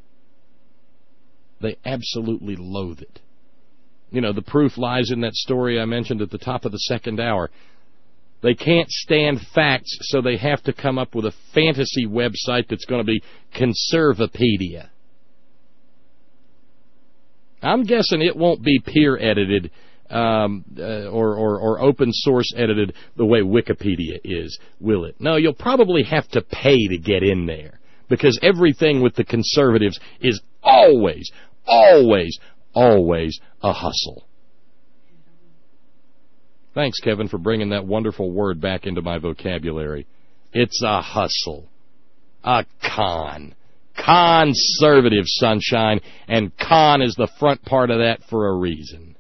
They absolutely loathe it. You know, the proof lies in that story I mentioned at the top of the second hour. They can't stand facts, so they have to come up with a fantasy website that's going to be Conservapedia. I'm guessing it won't be peer-edited um, uh, or, or, or open-source edited the way Wikipedia is, will it? No, you'll probably have to pay to get in there, because everything with the conservatives is always, always, always a hustle. Thanks, Kevin, for bringing that wonderful word back into my vocabulary. It's a hustle. A con. Conservative, sunshine, and con is the front part of that for a reason.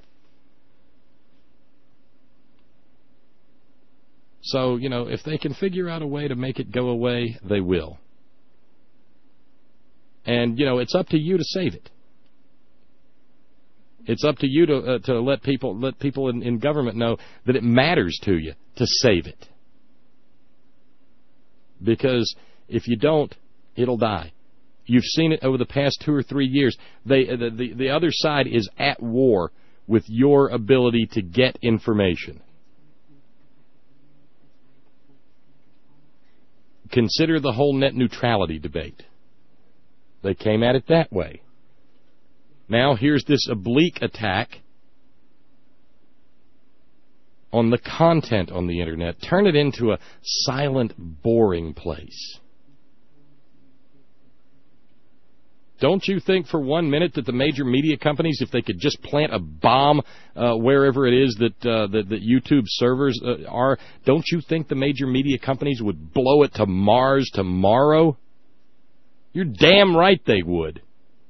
So, you know, if they can figure out a way to make it go away, they will. And, you know, it's up to you to save it. It's up to you to uh, to let people let people in, in government know that it matters to you to save it. Because if you don't, it'll die. You've seen it over the past two or three years. They the, the, the other side is at war with your ability to get information. Consider the whole net neutrality debate. They came at it that way. Now here's this oblique attack on the content on the Internet. Turn it into a silent, boring place. Don't you think for one minute that the major media companies, if they could just plant a bomb uh, wherever it is that, uh, that that YouTube servers uh, are, don't you think the major media companies would blow it to Mars tomorrow? You're damn right they would.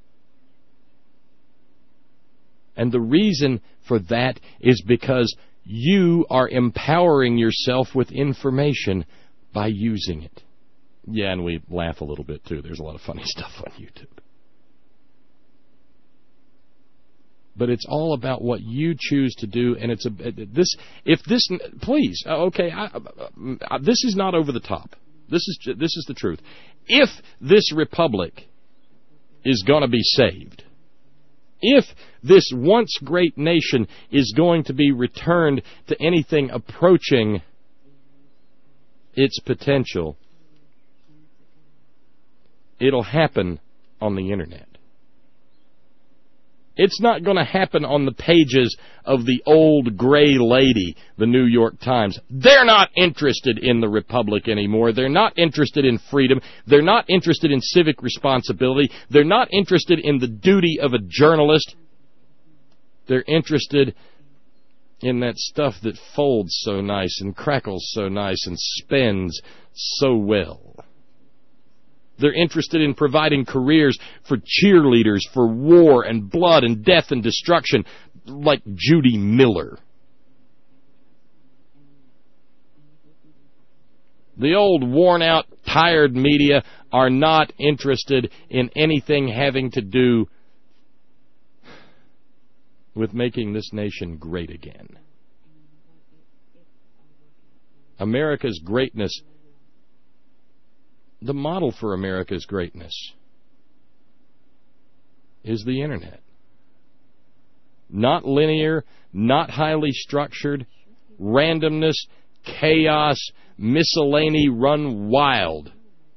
And the reason for that is because you are empowering yourself with information by using it. Yeah, and we laugh a little bit, too. There's a lot of funny stuff on YouTube. But it's all about what you choose to do, and it's a this. If this, please, okay, I, I, this is not over the top. This is this is the truth. If this republic is going to be saved, if this once great nation is going to be returned to anything approaching its potential, it'll happen on the Internet. It's not going to happen on the pages of the old gray lady, the New York Times. They're not interested in the Republic anymore. They're not interested in freedom. They're not interested in civic responsibility. They're not interested in the duty of a journalist. They're interested in that stuff that folds so nice and crackles so nice and spins so well. They're interested in providing careers for cheerleaders for war and blood and death and destruction, like Judy Miller. The old worn-out, tired media are not interested in anything having to do with making this nation great again. America's greatness, the model for America's greatness, is the Internet. Not linear, not highly structured, randomness, chaos, miscellany run wild,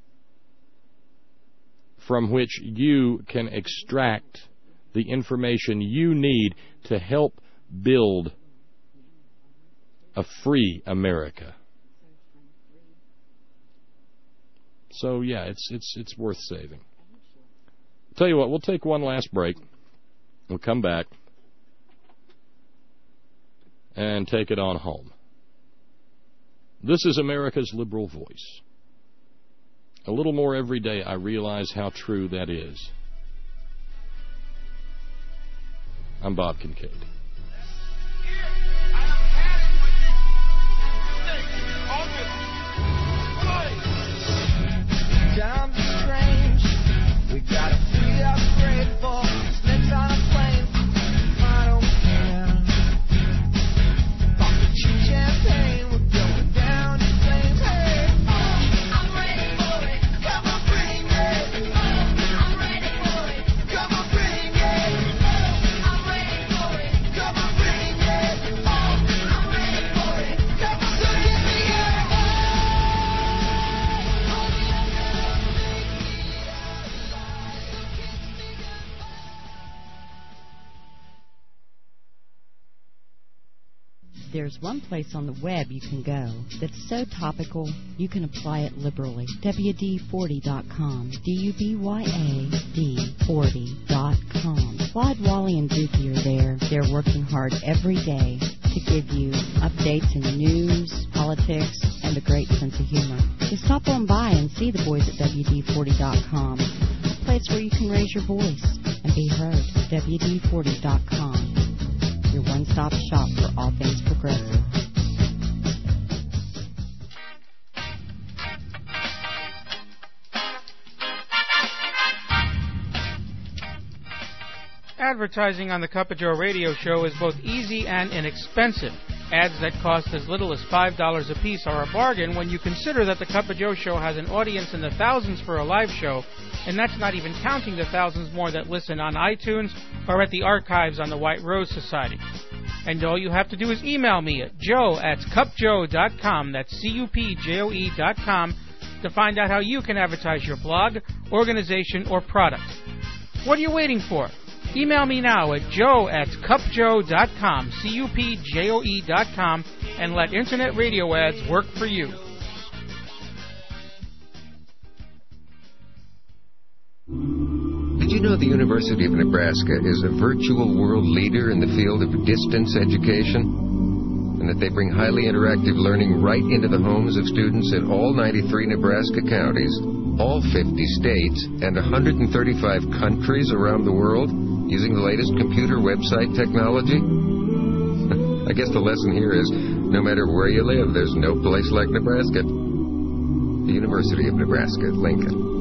from which you can extract the information you need to help build a free America. So yeah, it's it's it's worth saving. Tell you what, we'll take one last break. We'll come back, and take it on home. This is America's liberal voice. A little more every day, I realize how true that is. I'm Bob Kincaid. Times are strange. We got a free upgrade for snakes on a plane. I don't care. Pop the cheap champagne. We're going down in flames. Hey, oh, I'm ready for it. Come on, bring it. Oh, I'm ready for it. Come on, bring it. Oh, I'm ready for it. Come on, bring it. Oh, I'm ready for it. Come on, so give me a There's one place on the web you can go that's so topical you can apply it liberally. W D forty dot com. D U B Y A D forty dot com. Claude, Wally, and Dookie are there. They're working hard every day to give you updates in news, politics, and a great sense of humor. Just stop on by and see the boys at W D forty dot com. A place where you can raise your voice and be heard. W D forty dot com. Your one-stop shop for all things progressive. Advertising on the Cup of Joe radio show is both easy and inexpensive. Ads that cost as little as five dollars a piece are a bargain when you consider that the Cup of Joe show has an audience in the thousands for a live show, and that's not even counting the thousands more that listen on iTunes or at the archives on the White Rose Society. And all you have to do is email me at joe at cupjoe dot com, that's C U P J O E dot com, to find out how you can advertise your blog, organization, or product. What are you waiting for? Email me now at joe at cupjoe dot com, C U P J O E dot com, and let Internet radio ads work for you. Did you know the University of Nebraska is a virtual world leader in the field of distance education? And that they bring highly interactive learning right into the homes of students in all ninety-three Nebraska counties, all fifty states, and one hundred thirty-five countries around the world using the latest computer website technology? I guess the lesson here is, no matter where you live, there's no place like Nebraska. The University of Nebraska at Lincoln.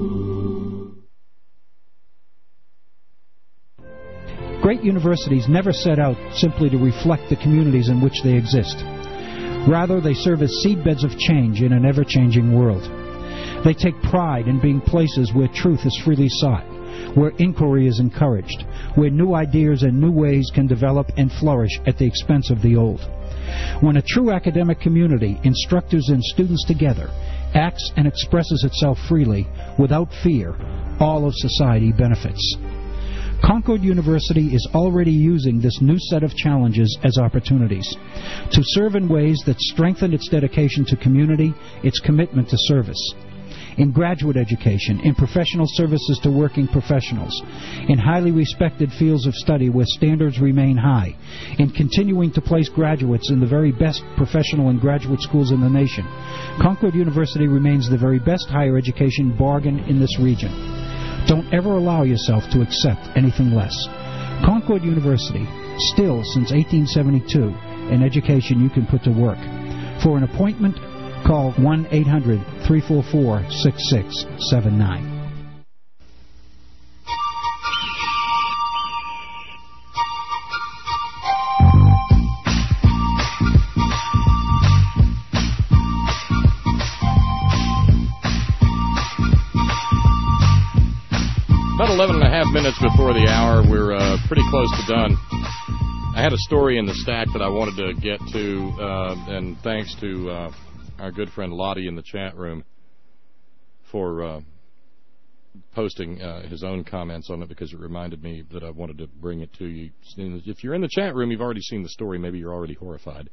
Great universities never set out simply to reflect the communities in which they exist. Rather, they serve as seedbeds of change in an ever-changing world. They take pride in being places where truth is freely sought, where inquiry is encouraged, where new ideas and new ways can develop and flourish at the expense of the old. When a true academic community, instructors and students together, acts and expresses itself freely, without fear, all of society benefits. Concord University is already using this new set of challenges as opportunities to serve in ways that strengthen its dedication to community, its commitment to service. In graduate education, in professional services to working professionals, in highly respected fields of study where standards remain high, in continuing to place graduates in the very best professional and graduate schools in the nation, Concord University remains the very best higher education bargain in this region. Don't ever allow yourself to accept anything less. Concord University, still since eighteen seventy-two, an education you can put to work. For an appointment, call one eight hundred, three four four, six six seven nine. About eleven and a half minutes before the hour. We're uh, pretty close to done. I had a story in the stack that I wanted to get to, uh, and thanks to uh, our good friend Lottie in the chat room for uh, posting uh, his own comments on it, because it reminded me that I wanted to bring it to you. If you're in the chat room, you've already seen the story. Maybe you're already horrified.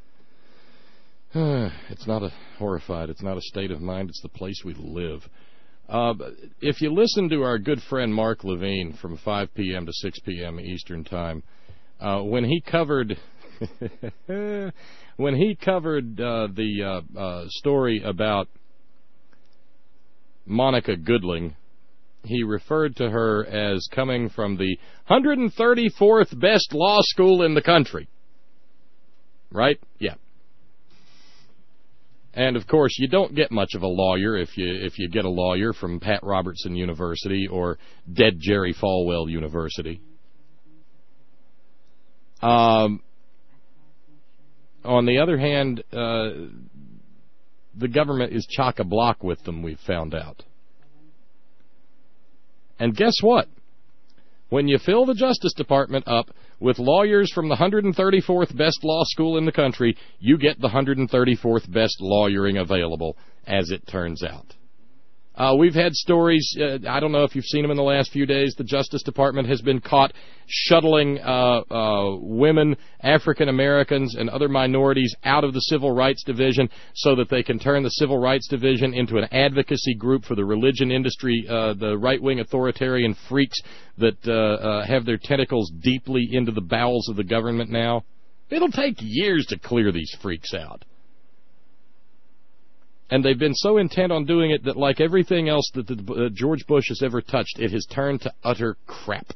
It's not a horrified. It's not a state of mind. It's the place we live. Uh, if you listen to our good friend Mark Levine from five p.m. to six p.m. Eastern Time, uh, when he covered when he covered uh, the uh, uh, story about Monica Goodling, he referred to her as coming from the one hundred thirty-fourth best law school in the country. Right? Yeah. And, of course, you don't get much of a lawyer if you if you get a lawyer from Pat Robertson University or dead Jerry Falwell University. Um, on the other hand, uh, the government is chock-a-block with them, we've found out. And guess what? When you fill the Justice Department up with lawyers from the one hundred thirty-fourth best law school in the country, you get the one hundred thirty-fourth best lawyering available, as it turns out. Uh, we've had stories, uh, I don't know if you've seen them in the last few days, the Justice Department has been caught shuttling uh, uh, women, African Americans, and other minorities out of the Civil Rights Division so that they can turn the Civil Rights Division into an advocacy group for the religion industry, uh, the right-wing authoritarian freaks that uh, uh, have their tentacles deeply into the bowels of the government now. It'll take years to clear these freaks out. And they've been so intent on doing it that, like everything else that the, uh, George Bush has ever touched, it has turned to utter crap.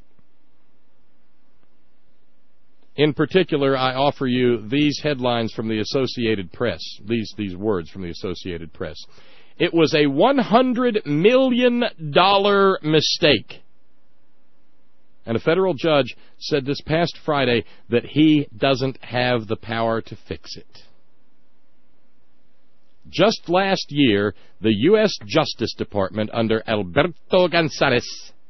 In particular, I offer you these headlines from the Associated Press, these, these words from the Associated Press. It was a one hundred million dollars mistake. And a federal judge said this past Friday that he doesn't have the power to fix it. Just last year, the U S Justice Department under Alberto Gonzales,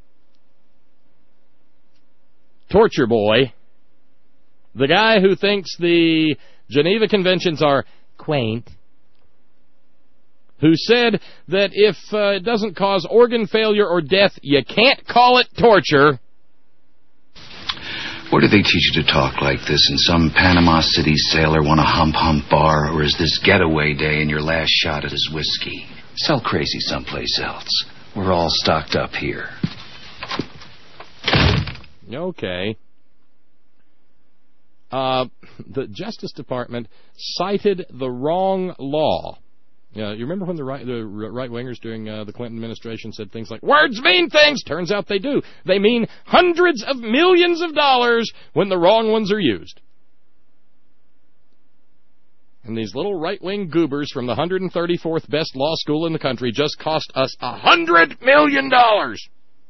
torture boy, the guy who thinks the Geneva Conventions are quaint, who said that if uh, it doesn't cause organ failure or death, you can't call it torture. Where do they teach you to talk like this? In some Panama City sailor want a hump-hump bar? Or is this getaway day and your last shot at his whiskey? Sell crazy someplace else. We're all stocked up here. Okay. Uh, the Justice Department cited the wrong law. Uh, you remember when the right, the right-wingers during uh, the Clinton administration said things like, words mean things? Turns out they do. They mean hundreds of millions of dollars when the wrong ones are used. And these little right-wing goobers from the one hundred thirty-fourth best law school in the country just cost us one hundred million dollars.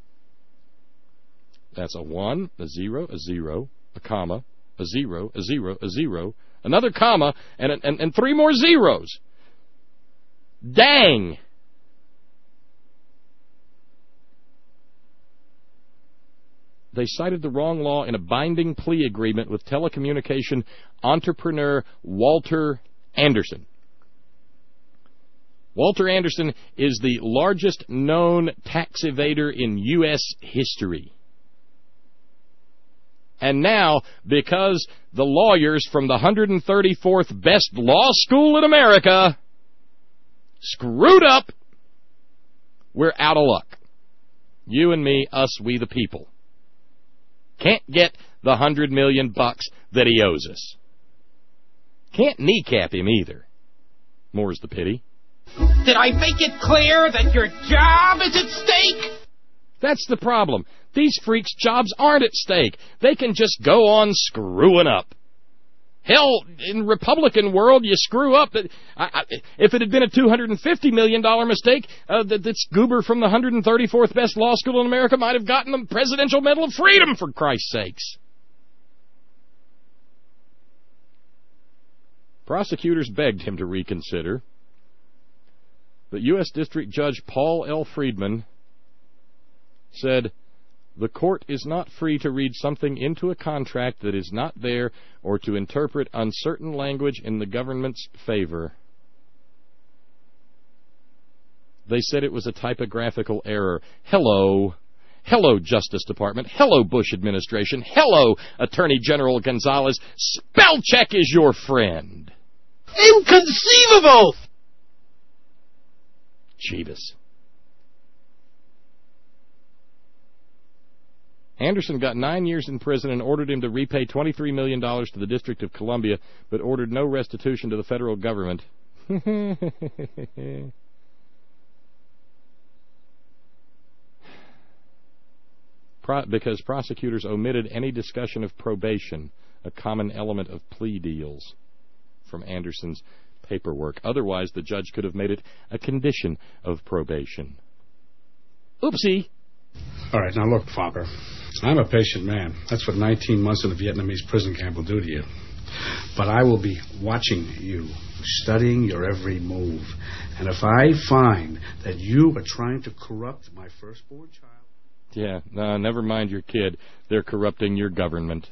That's a one, a zero, a zero, a comma, a zero, a zero, a zero, another comma, and, and, and three more zeros. Dang! They cited the wrong law in a binding plea agreement with telecommunication entrepreneur Walter Anderson. Walter Anderson is the largest known tax evader in U S history. And now, because the lawyers from the one hundred thirty-fourth best law school in America screwed up, we're out of luck. You and me, us, we the people. Can't get the hundred million bucks that he owes us. Can't kneecap him either. More's the pity. Did I make it clear that your job is at stake? That's the problem. These freaks' jobs aren't at stake. They can just go on screwing up. Hell, in Republican world, you screw up. I, I, if it had been a two hundred fifty million dollars mistake, uh, that this goober from the one hundred thirty-fourth best law school in America might have gotten the Presidential Medal of Freedom, for Christ's sakes. Prosecutors begged him to reconsider. But U S District Judge Paul L. Friedman said, the court is not free to read something into a contract that is not there or to interpret uncertain language in the government's favor. They said it was a typographical error. Hello. Hello, Justice Department. Hello, Bush administration. Hello, Attorney General Gonzales. Spell check is your friend. Inconceivable! Jeebus. Anderson got nine years in prison and ordered him to repay twenty-three million dollars to the District of Columbia, but ordered no restitution to the federal government. Pro- because prosecutors omitted any discussion of probation, a common element of plea deals, from Anderson's paperwork. Otherwise, the judge could have made it a condition of probation. Oopsie. All right, now look, Fokker. I'm a patient man. That's what nineteen months in a Vietnamese prison camp will do to you. But I will be watching you, studying your every move. And if I find that you are trying to corrupt my firstborn child... Yeah, no, never mind your kid. They're corrupting your government.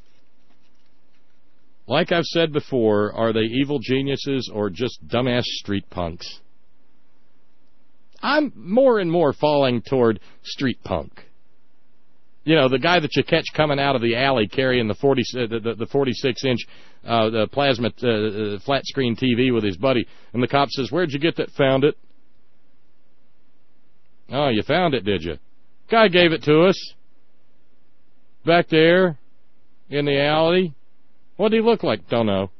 Like I've said before, are they evil geniuses or just dumbass street punks? I'm more and more falling toward street punk. You know, the guy that you catch coming out of the alley carrying the forty, uh, the, the forty-six inch uh, the plasma uh, uh, flat screen T V with his buddy, and the cop says, "Where'd you get that?" "Found it." "Oh, you found it, did you?" "Guy gave it to us. Back there in the alley." "What did he look like?" "Don't know."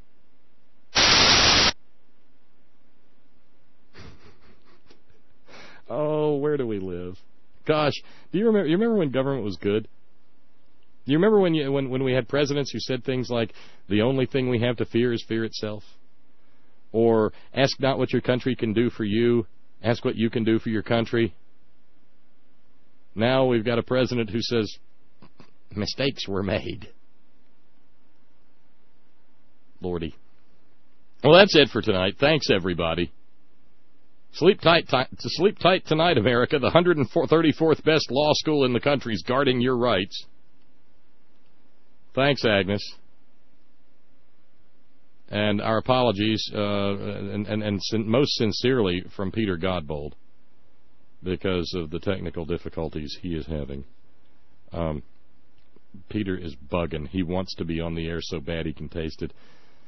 Oh, where do we live? Gosh, do you remember? You remember when government was good? Do you remember when you when when we had presidents who said things like, "The only thing we have to fear is fear itself," or "Ask not what your country can do for you, ask what you can do for your country." Now we've got a president who says mistakes were made. Lordy. Well, that's it for tonight. Thanks, everybody. Sleep tight, ti- to sleep tight tonight, America. The one hundred thirty-fourth best law school in the country is guarding your rights. Thanks, Agnes. And our apologies, uh, and, and, and sin- most sincerely from Peter Godbold, because of the technical difficulties he is having. Um, Peter is bugging. He wants to be on the air so bad he can taste it.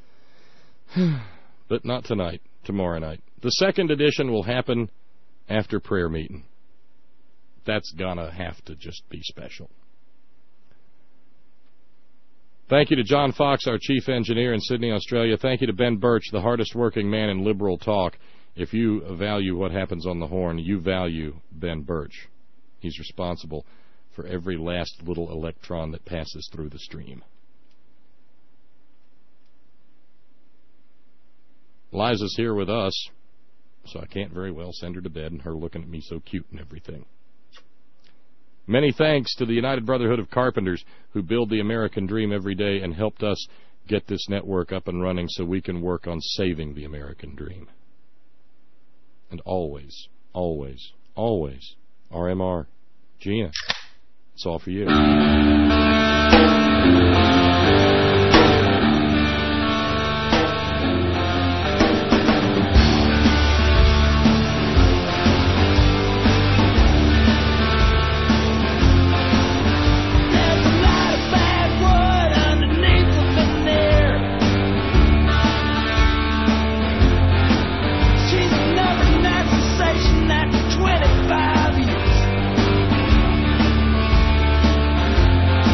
But not tonight, tomorrow night. The second edition will happen after prayer meeting. That's gonna have to just be special. Thank you to John Fox, our chief engineer in Sydney, Australia. Thank you to Ben Birch, the hardest working man in liberal talk. If you value what happens on the horn, you value Ben Birch. He's responsible for every last little electron that passes through the stream. Liza's here with us, so I can't very well send her to bed and her looking at me so cute and everything. Many thanks to the United Brotherhood of Carpenters who build the American dream every day and helped us get this network up and running so we can work on saving the American dream. And always, always, always, R M R. Gina, it's all for you. twenty-five years.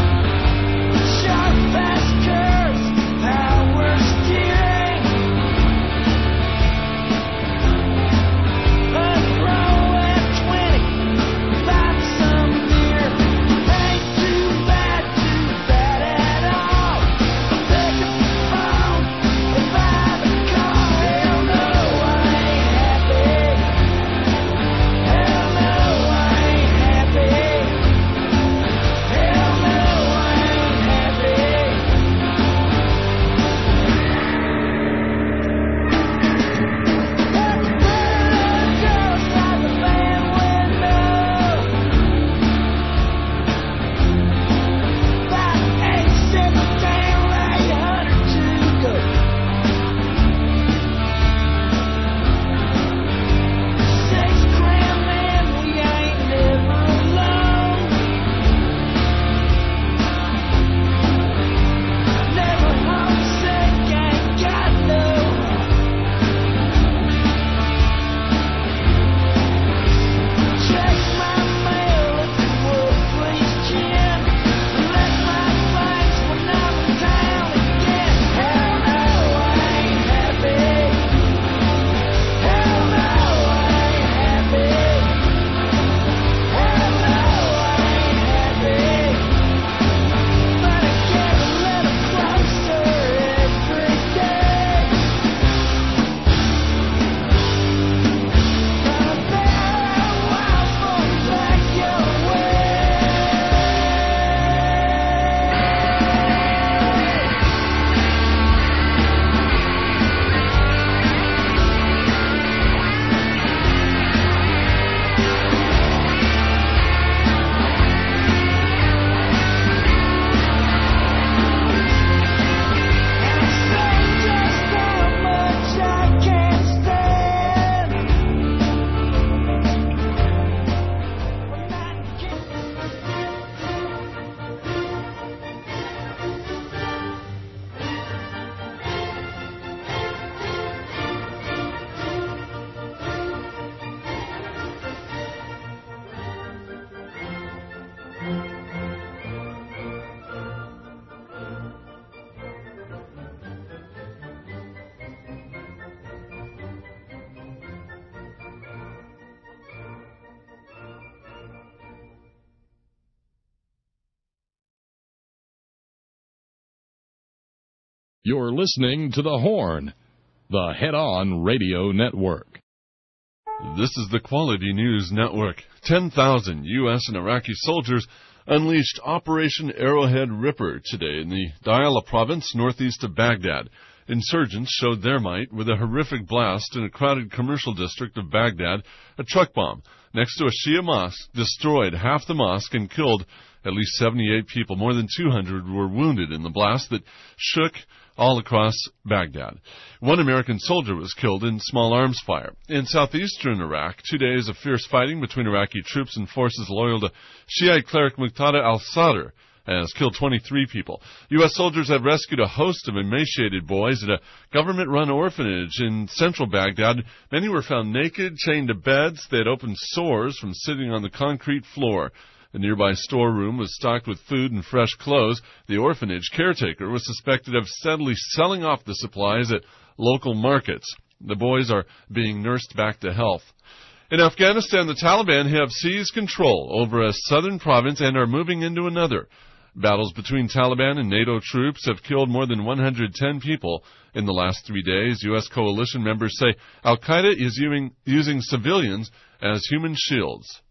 You're listening to The Horn, the Head-On Radio Network. This is the Quality News Network. ten thousand U S and Iraqi soldiers unleashed Operation Arrowhead Ripper today in the Diyala province northeast of Baghdad. Insurgents showed their might with a horrific blast in a crowded commercial district of Baghdad. A truck bomb next to a Shia mosque destroyed half the mosque and killed at least seventy-eight people. More than two hundred were wounded in the blast that shook all across Baghdad. One American soldier was killed in small arms fire. In southeastern Iraq, two days of fierce fighting between Iraqi troops and forces loyal to Shiite cleric Muqtada al-Sadr has killed twenty-three people. U S soldiers have rescued a host of emaciated boys at a government-run orphanage in central Baghdad. Many were found naked, chained to beds. They had open sores from sitting on the concrete floor. The nearby storeroom was stocked with food and fresh clothes. The orphanage caretaker was suspected of steadily selling off the supplies at local markets. The boys are being nursed back to health. In Afghanistan, the Taliban have seized control over a southern province and are moving into another. Battles between Taliban and NATO troops have killed more than one hundred ten people in the last three days. U S coalition members say al-Qaeda is using, using civilians as human shields.